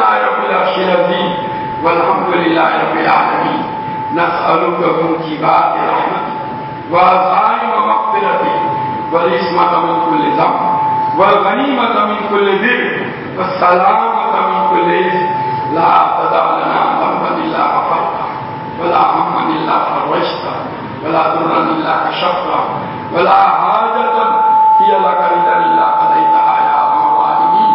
العرش العظيم والحمد لله رب العالمين. نسألك موجبات رحمتك وعزائم مغفرتك والعصمة من كل ذنب والغنيمة من كل بر والسلامة من كل إثم. لا تدع لنا ذنبا إلا غفرته ولا هما إلا فرجته ولا ضرا إلا كشفته ولا حاجة هي لك رضا إلا قضيتها يا أرحم الراحمين.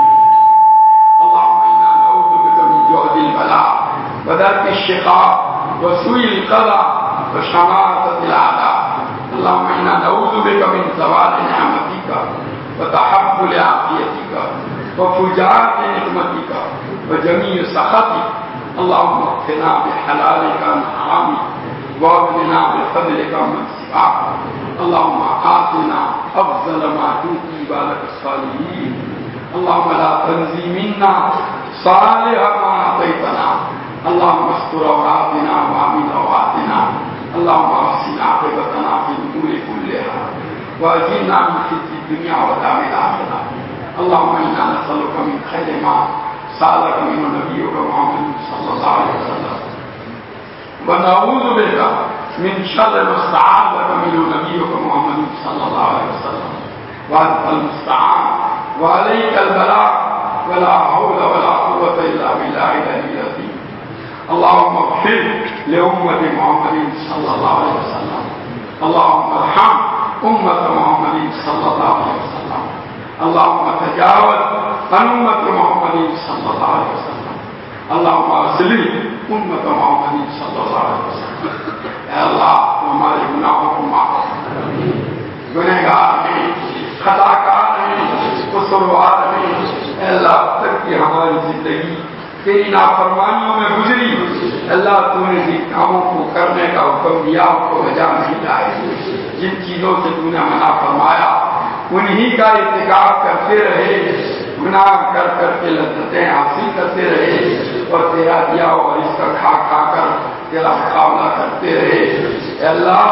اللهم إنا نعوذ بك من جهد البلاء ودرك الشقاء وسوء القضاء وشماتة الأعداء. اللهم إنا نعوذ بك من زوال نعمتك وتحول عافيتك وفجاءة نقمتك وجميع سخطك. اللهم اكفنا بحلالك عن حرامك واغننا بفضلك من سواك. اللهم آتنا أفضل ما تؤتي عبادك الصالحين. اللهم لا تنزي منا صالح ما أعطيتنا. اللهم استر عوراتنا وامن رواتنا. اللهم احسن عاقبتنا في الامور كلها واجرنا من خزي الدنيا وعذاب الاخره. اللهم انا نسالك من خير ما سالك منه نبيك محمد صلى الله عليه وسلم ونعوذ بك من شر ما استعاذك منه نبيك محمد صلى الله عليه وسلم. وانت المستعان وعليك البلاغ ولا حول ولا قوه الا بالله العلي العظيم. اللهم اغفر لأمة محمد صلى الله عليه وسلم. اللهم ارحم أمة محمد صلى الله عليه وسلم. اللهم تجاوز عن أمة محمد صلى الله عليه وسلم. اللهم اصلح أمة محمد صلى الله عليه وسلم. اے اللہ تو ہمارے گناہوں کو معاف کر. گنہگار ہیں، خطا کار ہیں، قصوروار ہیں. اے اللہ اب تک کی ہماری زندگی تیری نافرمانیوں میں گزری. اللہ تو نے جن کاموں کو کرنے کا حکم دیا ان کو بجا نہیں لائے. جن چیزوں سے تو نے منع فرمایا انہی کا ارتکاب کرتے رہے. گناہ کر کر کے لذتیں حاصل کرتے رہے اور تیرا دیا اور اس کا کھا کھا کر تیرا مقابلہ کرتے رہے. اے اللہ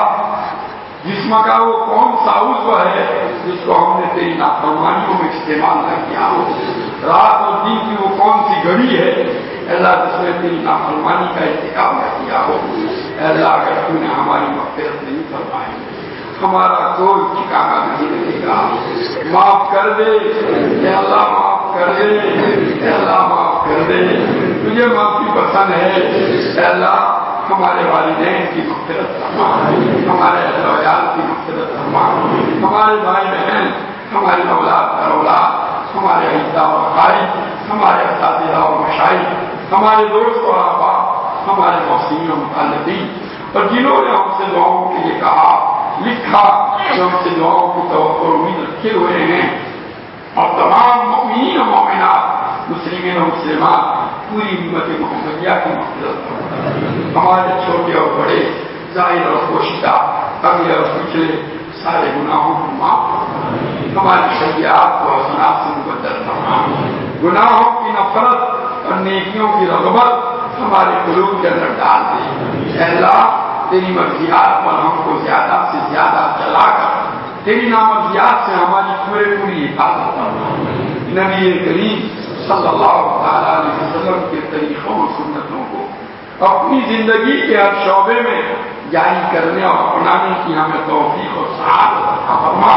جسم کا وہ کون سا عضو ہے جس کو ہم نے تیری نافرمانیوں میں استعمال نہ کیا ہو. رات اور دن کی وہ کون سی گھڑی ہے اللہ جس نے تیری نافرمانی کا ارتکاب نہ کیا ہو. اللہ اگر تو نے ہماری مغفرت نہیں فرمائی ہمارا کوئی ٹھکانا نہیں رہے گا. معاف کر دے اے اللہ، معاف کر دے اے اللہ، معاف کر دے. تجھے معافی پسند ہے اے اللہ. ہمارے والدین کی مغفرت فرما، ہمارے اہل و عیال کی مغفرت فرما، ہمارے بھائی بہن، ہماری اولاد در اولاد، ہمارے اعزاء و اقارب، ہمارے اساتذہ و مشائخ، ہمارے دوست اور احباب، ہمارے محسنین و متعلقین، اور جنہوں نے ہم سے دعاؤں کے لیے کہا لکھا جو ہم سے دعاؤں کی توقع اور امید رکھے ہوئے ہیں، اور تمام مؤمنین و مومنات، مسلمین و مسلمات، پوری امت محمدیہ کی مغفرت فرما. ہمارے چھوٹے اور بڑے، ظاہر اور پوشیدہ، اگلے اور پچھلے سارے گناہوں کو معاف فرما. ہماری سیئات کو حسنات سے مبدل فرما. گناہوں کی نفرت اور نیکیوں کی رغبت ہمارے قلوب کے اندر ڈال دے. اے اللہ تیری مرضیات پر ہم کو زیادہ سے زیادہ چلا کر تیری نامرضیات سے ہماری پورے پوری حفاظت فرما. نبی کریم صلی اللہ تعالیٰ علیہ وسلم کے طریقوں اور سنتوں کو اپنی زندگی کے ہر شعبے میں جاری کرنے اور اپنانے کی ہمیں توفیق اور سعادت عطا فرما.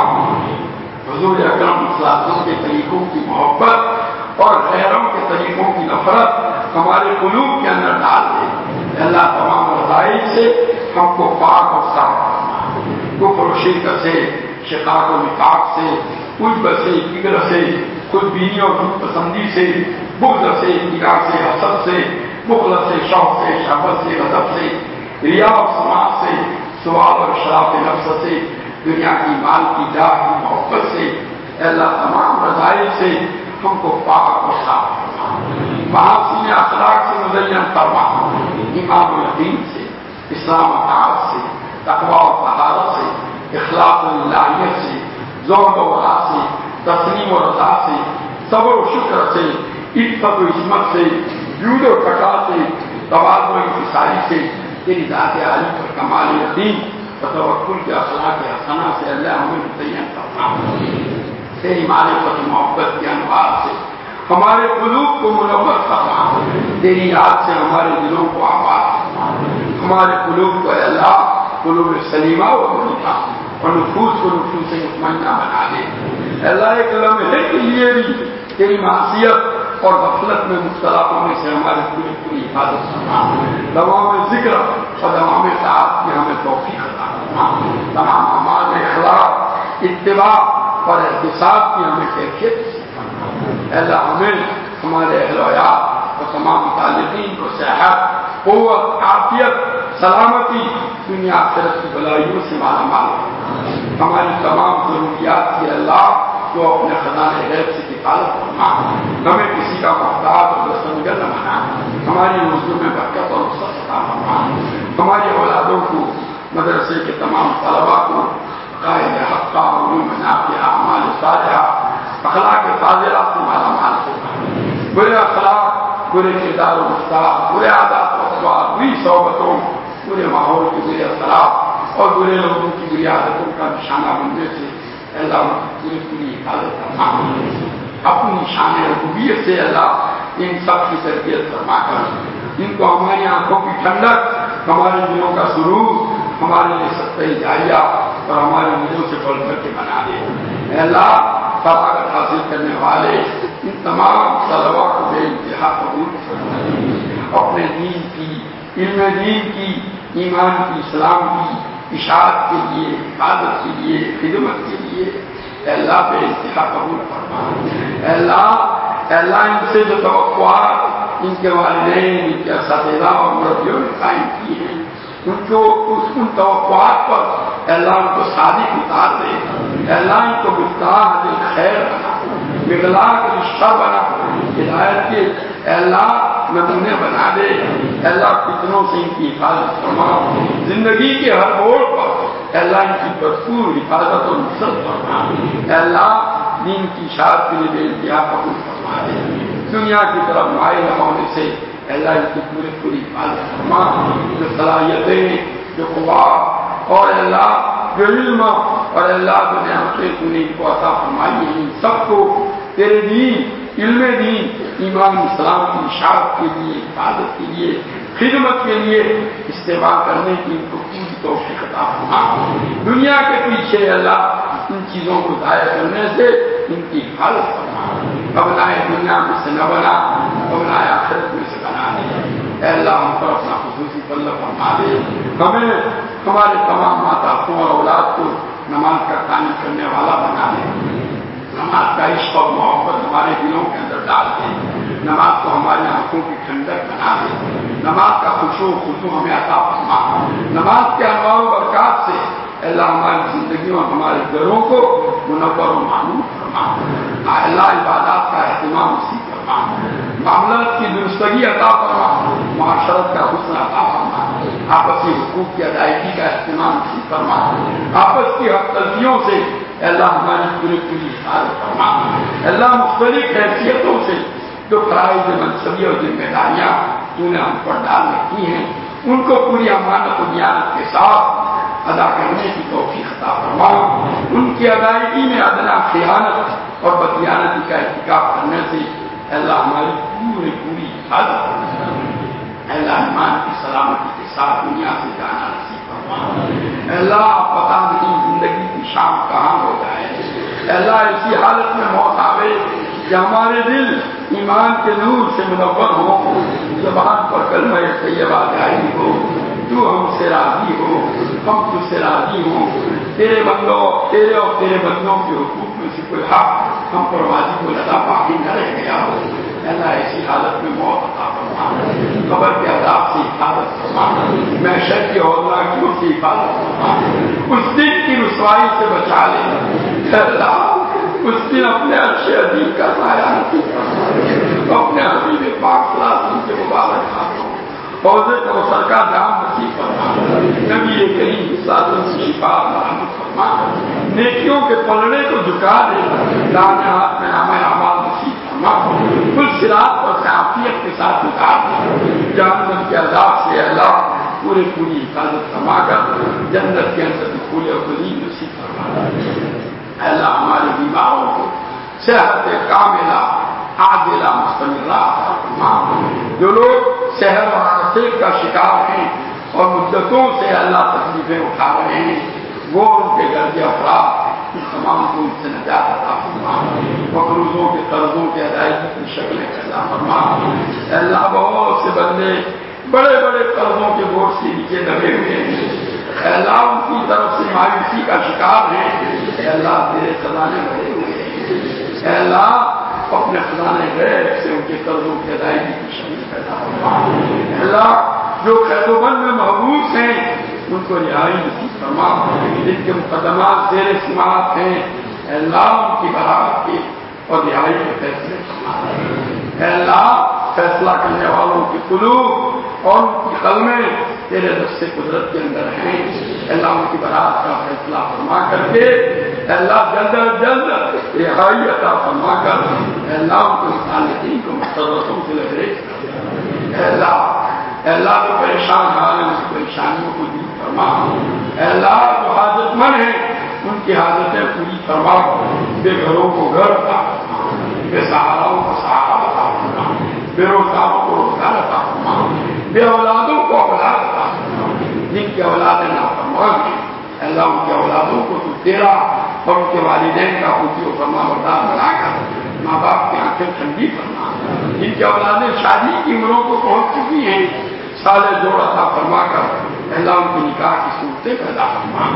حضور اکرم صلی اللہ علیہ وسلم کے طریقوں کی محبت اور غیروں کے طریقوں کی نفرت ہمارے قلوب کے اندر ڈال دے. اللہ تمام رضائل سے ہم کو پاک اور صاف فرما. کفر و شرک سے، شقاق و نفاق سے، عجب سے، کبر سے، خود بینی اور خود پسندی سے، بغض سے، نگاہ سے، حسد سے، بخل سے، شوق سے، شہوت سے، غضب سے، ریا اور سماع سے، سوال اور شراب نفس سے، دنیا کی مال کی جاہ کی محبت سے. اللہ تمام رضائل سے ہم کو پاک اور صاف فرما. محاسن اخلاق سے مزین فرما. ایمان و یقین سے، اسلام و طاعت سے، تقوی و طہارت سے، اخلاص و الہیت سے، ذوق و وقار سے، تسلیم و رضا سے، صبر و شکر سے، عفت و عصمت سے، جود و ٹکا سے، تواضع و انکساری سے، تیری ذات عالی پر کمال یقین و توکل کے اخلاق حسنہ سے اللہ ہمیں متعین فرما. تیری معرفت و محبت کے انوار سے ہمارے قلوب کو منور فرما. تیری یاد سے ہمارے دلوں کو آباد، ہمارے قلوب کو اے اللہ قلوب سلیمہ و مطمئنہ اور نفوس کو نفوس مطمئنہ بنا دے۔ اے اللہ ایک لمحے کے لیے بھی تیری معصیت اور غفلت میں مبتلا ہونے سے ہماری پوری پوری حفاظت فرما، دوام ذکر اور دوام اطاعت کی ہمیں توفیق عطا فرما، تمام اعمال اخلاق اتباع اور احتساب کی ہمیں کیفیت فرما۔ اے اللہ ہمیں ہمارے اہل و عیال اور تمام متعلقین کو صحت، قوت، عافیت، سلامتی، دنیا آخرت کی بلائیوں سے مالا مال فرما، ہماری تمام ضروریات کی اللہ تو اپنے خزانے غیب سے کفالت فرما، ہمیں کسی کا محتاج اور رسمگر نہ بنا، ہماری روزوں میں برکت اور وسعت عطا فرما، ہماری اولادوں کو، مدرسے کے تمام طلباء کو قائد حق علوم نافعہ اعمال صالحہ اخلاق فاضلہ سے مالا مال فرما، برے اخلاق، برے کردار و رفتار، برے عادات و اخبار، بری صحبتوں، برے ماحول کے برے اثرات اور برے لوگوں کی بری عادتوں کا نشانہ بننے سے اللہ پوری پوری حفاظت فرما، اپنی شان ربوبیت سے اللہ ان سب کی تربیت فرما کر ان کو ہماری آنکھوں کی ٹھنڈک، ہمارے دلوں کا سرور، ہمارے لیے سطح جاریہ اور ہمارے دلوں سے بڑھ کر کے بنا دے۔ اے اللہ فراغت حاصل کرنے والے ان تمام طلباء کو بے انتہا قبول فرما، اپنے دین کی، علم دین کی، ایمان کی، اسلام کی اشاعت کے لیے، حفاظت کے لیے، خدمت کے لیے اے اللہ بے انتہا قبول فرما۔ اے اللہ اے اللہ ان سے جو توقعات ان کے والدین، ان کے اساتذہ اور مربیوں نے قائم کی ہیں، ان کو ان توقعات پر اے اللہ ان کو صادق اتار دے، اے اللہ ان کو مفتاح خیر بنا، مغلاق رشتہ بنا، ہدایت کے اے اللہ نمونے بنا دے، اے اللہ فتنوں سے ان کی حفاظت فرما، زندگی کے ہر موڑ پر اے اللہ ان کی بھرپور حفاظت اور نصرت فرما، اے اللہ دین کی اشاعت کے لیے بے انتہا قبول فرما دے، دنیا کی طرف مائل نہ ہونے سے اے اللہ ان کی پوری پوری حفاظت فرما، جو صلاحیتیں، جو قوت اور اے اللہ جو علم اور اللہ جو نعمتیں تو نے ان کو عطا فرمائی ہیں، ان سب کو تیرے دین، علم دین، ایمان اسلام کی اشاعت کے لیے، حفاظت کے لیے، خدمت کے لیے استعمال کرنے کی ان کو پوری توفیق عطا فرما، دنیا کے پیچھے اللہ ان چیزوں کو ضائع کرنے سے ان کی حفاظت فرما، ابنائے دنیا میں سے نہ بنا، ابنائے آخرت میں سے بنا دے، اے اللہ ہم پر اپنا خصوصی فضل فرما دے، ہمیں ہمارے تمام ماتاؤں اور اولاد کو نماز کا قائم کرنے والا بنا دے، نماز کا عشق اور محبت ہمارے دلوں کے اندر ڈال دے، نماز کو ہماری آنکھوں کی ٹھنڈک بنا دے، نماز کا خشوع و خضوع ہمیں عطا فرما، نماز کے انوار و برکات سے اللہ ہماری زندگیوں اور ہمارے گھروں کو منور و معمور فرما، اللہ عبادات کا اہتمام اسی فرما، معاملات کی درستگی عطا فرما، معاشرت کا حسن عطا فرما، آپسی حقوق کی ادائیگی کا اہتمام اسی فرما، آپس کی حق تلفیوں سے اللہ ہماری پوری پوری حفاظت فرما، اللہ مختلف حیثیتوں سے جو فرائض منصبی اور ذمہ داریاں تو نے ہم پر ڈال رکھی ہیں ان کو پوری امانت و دیانت کے ساتھ ادا کرنے کی توفیق عطا فرما، ان کی ادائیگی میں ادنا خیانت اور بدیانتی کا ارتکاب کرنے سے اللہ ہماری پوری پوری حفاظت فرما، اللہ ایمان کی سلامتی کے ساتھ دنیا سے جانا نصیب فرما، اللہ پتہ نہیں زندگی کی شام کہاں ہو جائے، اللہ ایسی حالت میں موت آوے کہ ہمارے دل ایمان کے نور سے منور ہو، زبان پر کلمہ طیبہ جاری ہو، تو ہم سے راضی ہو، ہم تجھ سے راضی ہوں، تیرے بندوں تیرے اور تیرے بندوں کے حقوق میں سے کوئی حق ہم پر واجب لگا باقی نہ رہ گیا ہو، اللہ ایسی حالت میں موت عطا فرما، قبر کے عذاب سے حفاظت فرما، معیشت کی ہولناکیوں سے حفاظت فرما، اس دن کی رسوائی سے بچا لے، اللہ اس دن اپنے عرش عظیم کا سایہ نصیب فرما، اپنے حبیب پاک صلی اللہ علیہ وسلم کے مبارک ہاتھوں حوض کوثر کا جام نصیب فرما، نبی کریم صلی اللہ علیہ وسلم کی شفا مرحمت فرما، نیکیوں کے پلڑے کو جھکا دے، دائیں ہاتھ میں نامہ اعمال نصیب فرما، کل صراط پر عافیت کے ساتھ اتار دے، جہنم کے عذاب سے اللہ پورے پوری حفاظت فرما کر جنت کے اندر دخول عظیم نصیب فرما، اللہ ہمارے بیماروں کو صحت کاملہ عاجلہ مستمرہ عطا فرما، جو لوگ شہر اور عاصف کا شکار ہیں اور مدتوں سے اللہ تکلیفیں اٹھا رہے ہیں، وہ ان کے گھر کے افراد تمام کو ان سے نجات عطا فرما، مقروضوں کے قرضوں کے ادائیگی کی شکلیں پیدا فرما۔ اللہ بہت سے بندے بڑے بڑے قرضوں کے بوجھ کے نیچے دبے ہوئے ہیں، اللہ ان کی طرف سے مایوسی کا شکار ہے، اللہ تیرے خزانے بھرے ہوئے ہیں، اللہ اپنے خزانے غیب سے ان کے قرضوں کی ادائیگی کی شکل پیدا فرما۔ اللہ جو قید و بند میں محبوس ہیں ان کو رہائی نصیب فرما، جن کے مقدمات زیر سماعت ہیں اللہ ان کی برات کے اور رہائی کے فیصلے فرما۔ اے اللہ فیصلہ کرنے والوں کی قلوب اور ان کی قلمیں تیرے دست قدرت کے اندر ہیں، اللہ ان کی برات کا فیصلہ فرما کر کے اللہ جلد از جلد رہائی عطا فرما کر اللہ ان کو مخالفین کو مسرتوں سے لبریز کر۔ اے اللہ اے اللہ جو پریشان حال ہیں اس پریشانیوں کو دور فرما، اے اللہ جو حاجت مند ہیں ان کی حاجتیں پوری فرما، بے گھروں کو گھر عطا فرما، بے سہاراؤں کو سہارا عطا فرما، بے روزگاروں کو روزگار عطا فرما، بے اولادوں کو اولاد عطا فرما، جن کی اولادیں نافرمان ہیں اے اللہ ان کی اولادوں کو تو تیرا اور ان کے والدین کا خوشی و فرما بردار بنا کر ماں باپ کی آنکھیں ٹھنڈی فرما، جن کی اولادیں شادی کی عمروں کو پہنچ چکی ہیں سالے جوڑ عطا فرما کر اللہ ان کی نکاح کی صورتیں پیدا فرما،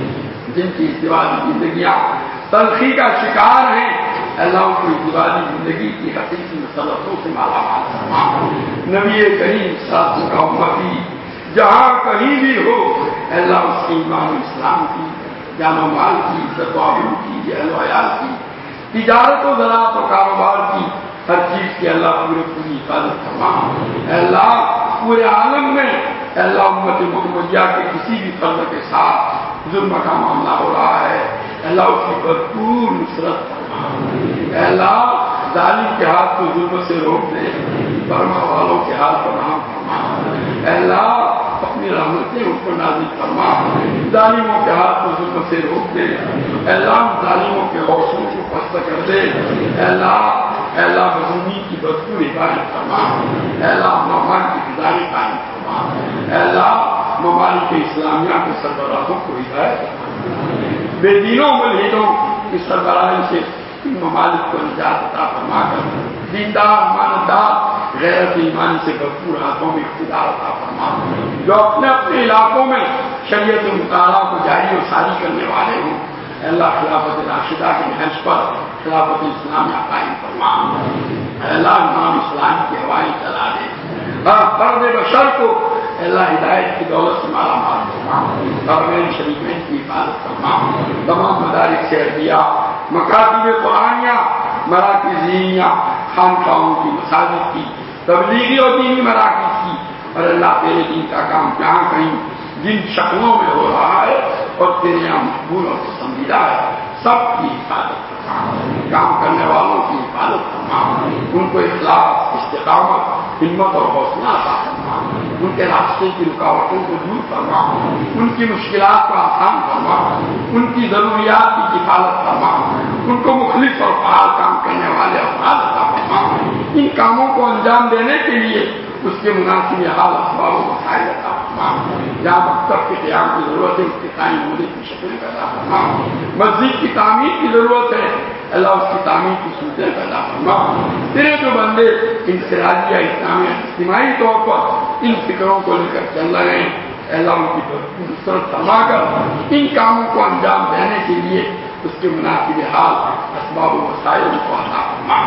جن کی ازدواجی زندگیاں تلخی کا شکار ہیں اللہ ان کو ازدواجی زندگی کی حقیقی مسرتوں سے مالا مال فرما۔ نبی کریم ساتھ کا امتی جہاں کہیں بھی ہو اللہ اس کے ایمان و اسلام کی، جان و مال کی، عزت و آبرو کی، اہل و عیال کی، تجارت و زراعت و کاروبار کی، ہر چیز کی اللہ پورے پوری حفاظت فرما۔ اے اللہ پورے عالم میں اے اللہ امت محمدیہ کے کسی بھی فرد کے ساتھ ظلم کا معاملہ ہو رہا ہے اللہ اس کی بھرپور نصرت فرما۔ اے اللہ ظالم کے ہاتھ کو ظلم سے روک دے، برما والوں کے ہاتھ پر رحم فرما۔ اے اللہ اپنی رحمتیں ان کو نازل فرما، ظالموں کے ہاتھ کو ظلم سے روک دے، اے اللہ ظالموں کے حوصلوں کو پست کر دے، اے اللہ اے اللہ مظلومین کی بھرپور حفاظت فرما، اے اللہ مہمان کی فضائی قائم فرما، اے اللہ ممالک اسلامیہ کے سربراہوں کو ہدایت فرما، بے دینوں ملحدوں کی سربراہی سے ان ممالک کو نجات عطا فرما کر دیندار امانتدار غیرت ایمانی سے بھرپور ہاتھوں میں اقتدار عطا فرما، جو اپنے اپنے علاقوں میں شریعت مطالعہ کو جاری و ساری کرنے والے ہوں اے اللہ خلافت راشدہ کے نہج پر خلافت اسلامیہ قائم فرما، اے اللہ امام اسلام کی ہوائیں چلا دے، ہر فرد بشر کو اے اللہ ہدایت کی دولت سے مالا مال فرما، حرمین شریفین کی حفاظت فرما، تمام مدارس سے عربیہ، مکاتب قرآنیہ، مراکز دینیہ، خانقاہوں کی، مساجد کی، تبلیغی اور دینی مراکز کی، اور اللہ تیرے دین کا کام جہاں کہیں جن شکلوں میں ہو رہا ہے اور تیرے یہاں مقبول اور پسندیدہ ہے سب کی حفاظت فرما، کام کرنے والوں کی حفاظت فرما، ان کو اخلاص، استقامت، ہمت اور حوصلہ عطا فرما، ان کے راستے کی رکاوٹوں کو دور فرما، ان کی مشکلات کو آسان فرما، ان کی ضروریات کی کفالت فرما، ان کو مخلص اور فعال کام کرنے والے افراد عطا فرما، ان کاموں کو انجام دینے کے لیے اس کے مناسب حال اسباب و وسائل عطا فرما، جہاں مکتب کے قیام کی ضرورت ہے اس کے قائم ہونے کی شکل پیدا فرما، مسجد کی تعمیر کی ضرورت ہے اللہ اس کی تعمیر کی صورتیں پیدا فرما، تیرے جو بندے انفرادی یا اسلامی اجتماعی طور پر ان فکروں کو لے کر چل رہے ہیں اللہ ان کی نصرت فرما کر ان کاموں کو انجام دینے کے لیے اس کے مناسب حال اسباب و وسائل کو عطا فرما۔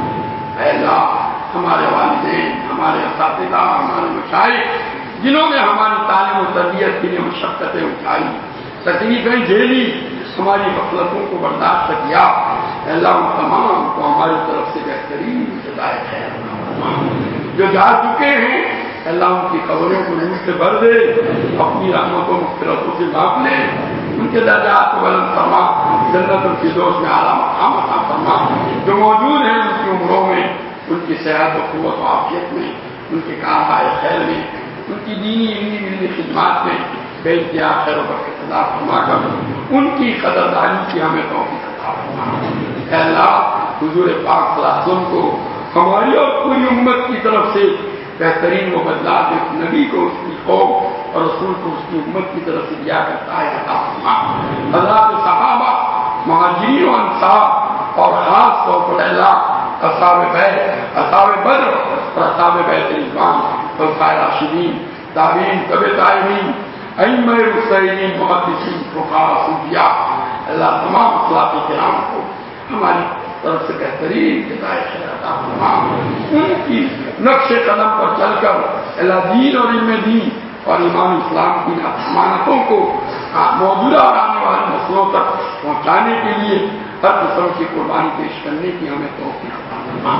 اے اللہ ہمارے والدین، ہمارے اساتذہ، ہمارے مشائخ جنہوں نے ہماری تعلیم و تربیت کے لیے مشقتیں اٹھائی، تکلیفیں جھیلی، ہماری غفلتوں کو برداشت کیا اے اللہ ان تمام کو ہماری طرف سے بہترین جزائے خیر فرما، جو جا چکے ہیں اللہ ان کی قبروں کو نور سے بھر دے، اپنی رحمتوں مغفرتوں سے ڈھانپ لے، ان کے درجات کو بلند فرما، جنت الفردوس میں اعلیٰ مقام عطا فرما، جو موجود ہیں ان کی عمروں میں، ان کی صحت و قوت و عافیت میں، ان کے کاربائے خیر میں، ان کی دینی علمی علمی خدمات میں بے انتہا خیر و برکت عطا فرما کر ان کی قدردانی کی ہمیں توفیق عطا فرما۔ اے اللہ حضور پاک صلی اللہ علیہ وسلم کو ہماری اور پوری امت کی طرف سے بہترین وہ بدلا جو نبی کو اس کی قوم اور رسول کو اس کی امت کی طرف سے دیا کرتا ہے عطا فرما۔ حضرات صحابہ، مہاجرین و انصار اور خاص طور پر اللہ اصحاب بیت، اصحاب بدر اور اصحاب بیت رضوان، خلفائے راشدین، تابعین، تبع تابعین، ائمہ مجتہدین، محدثین، فقہاء، صوفیاء، اللہ تمام اسلاف کرام کو ہماری طرف سے بہترین ہدایت خیر عطا فرما۔ ان کی نقش قدم پر چل کر اللہ دین اور علم دین اور ایمان اسلام کی امانتوں کو موجودہ اور آنے والی نسلوں تک پہنچانے کے لیے ہر قسم کی قربانی پیش کرنے کی ہمیں توفیق عطا فرما۔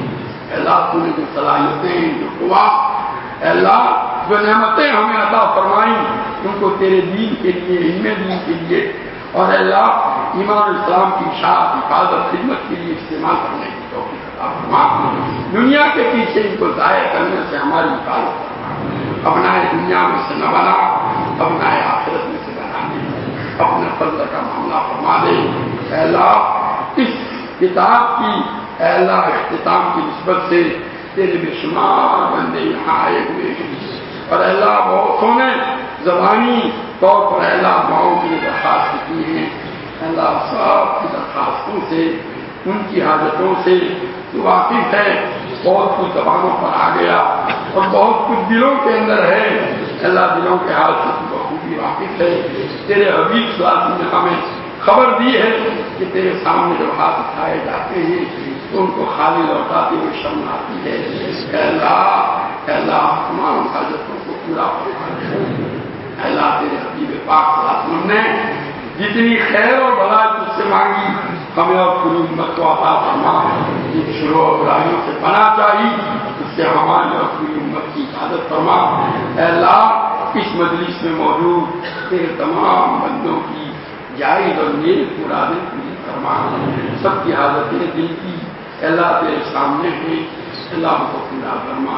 اللہ تو نے جو صلاحیتیں، جو قوا، اللہ جو نعمتیں ہمیں عطا فرمائیں ان کو تیرے دین کے لیے، علم دین کے لیے اور اللہ ایمان اسلام کی اشاعت، حفاظت، خدمت کے لیے استعمال کرنے کی توفیق عطا فرما۔ دنیا کے پیچھے ان کو ضائع کرنے سے ہماری حفاظت فرما۔ اپنائے دنیا میں سے نہ بنا، اپنائے آخرت میں سے بنا دے، اپنے فضل کا معاملہ فرما دے۔ اے اللہ اس کتاب کی اے اللہ اختتام کی نسبت سے تیرے بے شمار بندے یہاں آئے ہوئے ہیں اور اے اللہ بہتوں نے زبانی طور پر اے اللہ دعاؤں کی درخواست کی ہیں۔ اے اللہ سب کی درخواستوں سے، ان کی حاجتوں سے تو واقف ہے۔ بہت کچھ زبانوں پر آ گیا اور بہت کچھ دلوں کے اندر ہے۔ اے اللہ دلوں کے حال سے تو بخوبی واقف ہے۔ تیرے حبیب صلی اللہ علیہ وسلم نے ہمیں خبر دی ہے کہ تیرے سامنے جب ہاتھ اٹھائے جاتے ہیں تو ان کو خالی لوٹاتے ہوئے شرم آتی ہے۔ اے اللہ، اے اللہ تمام حاجتوں کو پورا فرما دے۔ اے اللہ تیرے حبیب پاک صلی اللہ علیہ وسلم نے جتنی خیر اور بھلائی تجھ سے مانگی ہمیں اور پوری امت کو عطا فرما۔ جن شروع اور برائیوں سے پناہ چاہیے اس سے ہماری اور پوری امت کی حفاظت فرما۔ اے اللہ اس مجلس میں موجود تیرے تمام بندوں کی جائز اور نیک مرادیں پوری فرما۔ سب کی حاجتیں دل کی اے اللہ تیرے سامنے ہیں، اللہ کو پورا فرما۔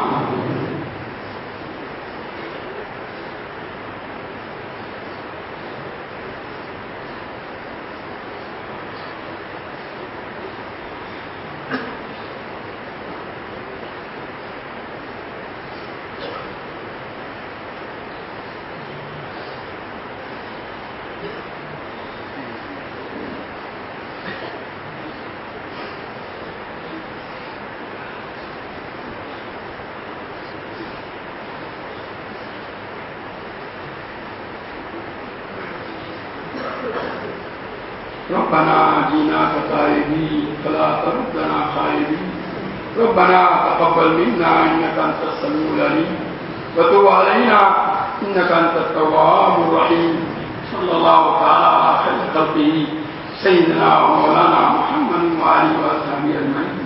ربنا جینا کتائبی فلا تردنا خائبی ربنا تقبل منا انك انت السميع العليم وتب علينا انك انت التواب الرحيم صلى الله تعالى على خير خلقه سيدنا ومولانا محمد وآله وصحبه اجمعين۔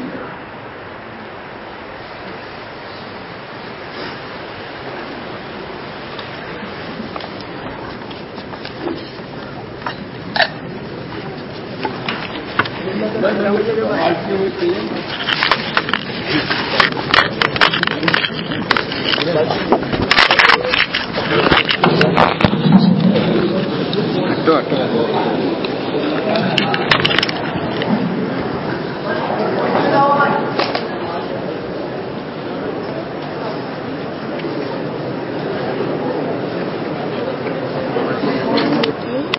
Gracias.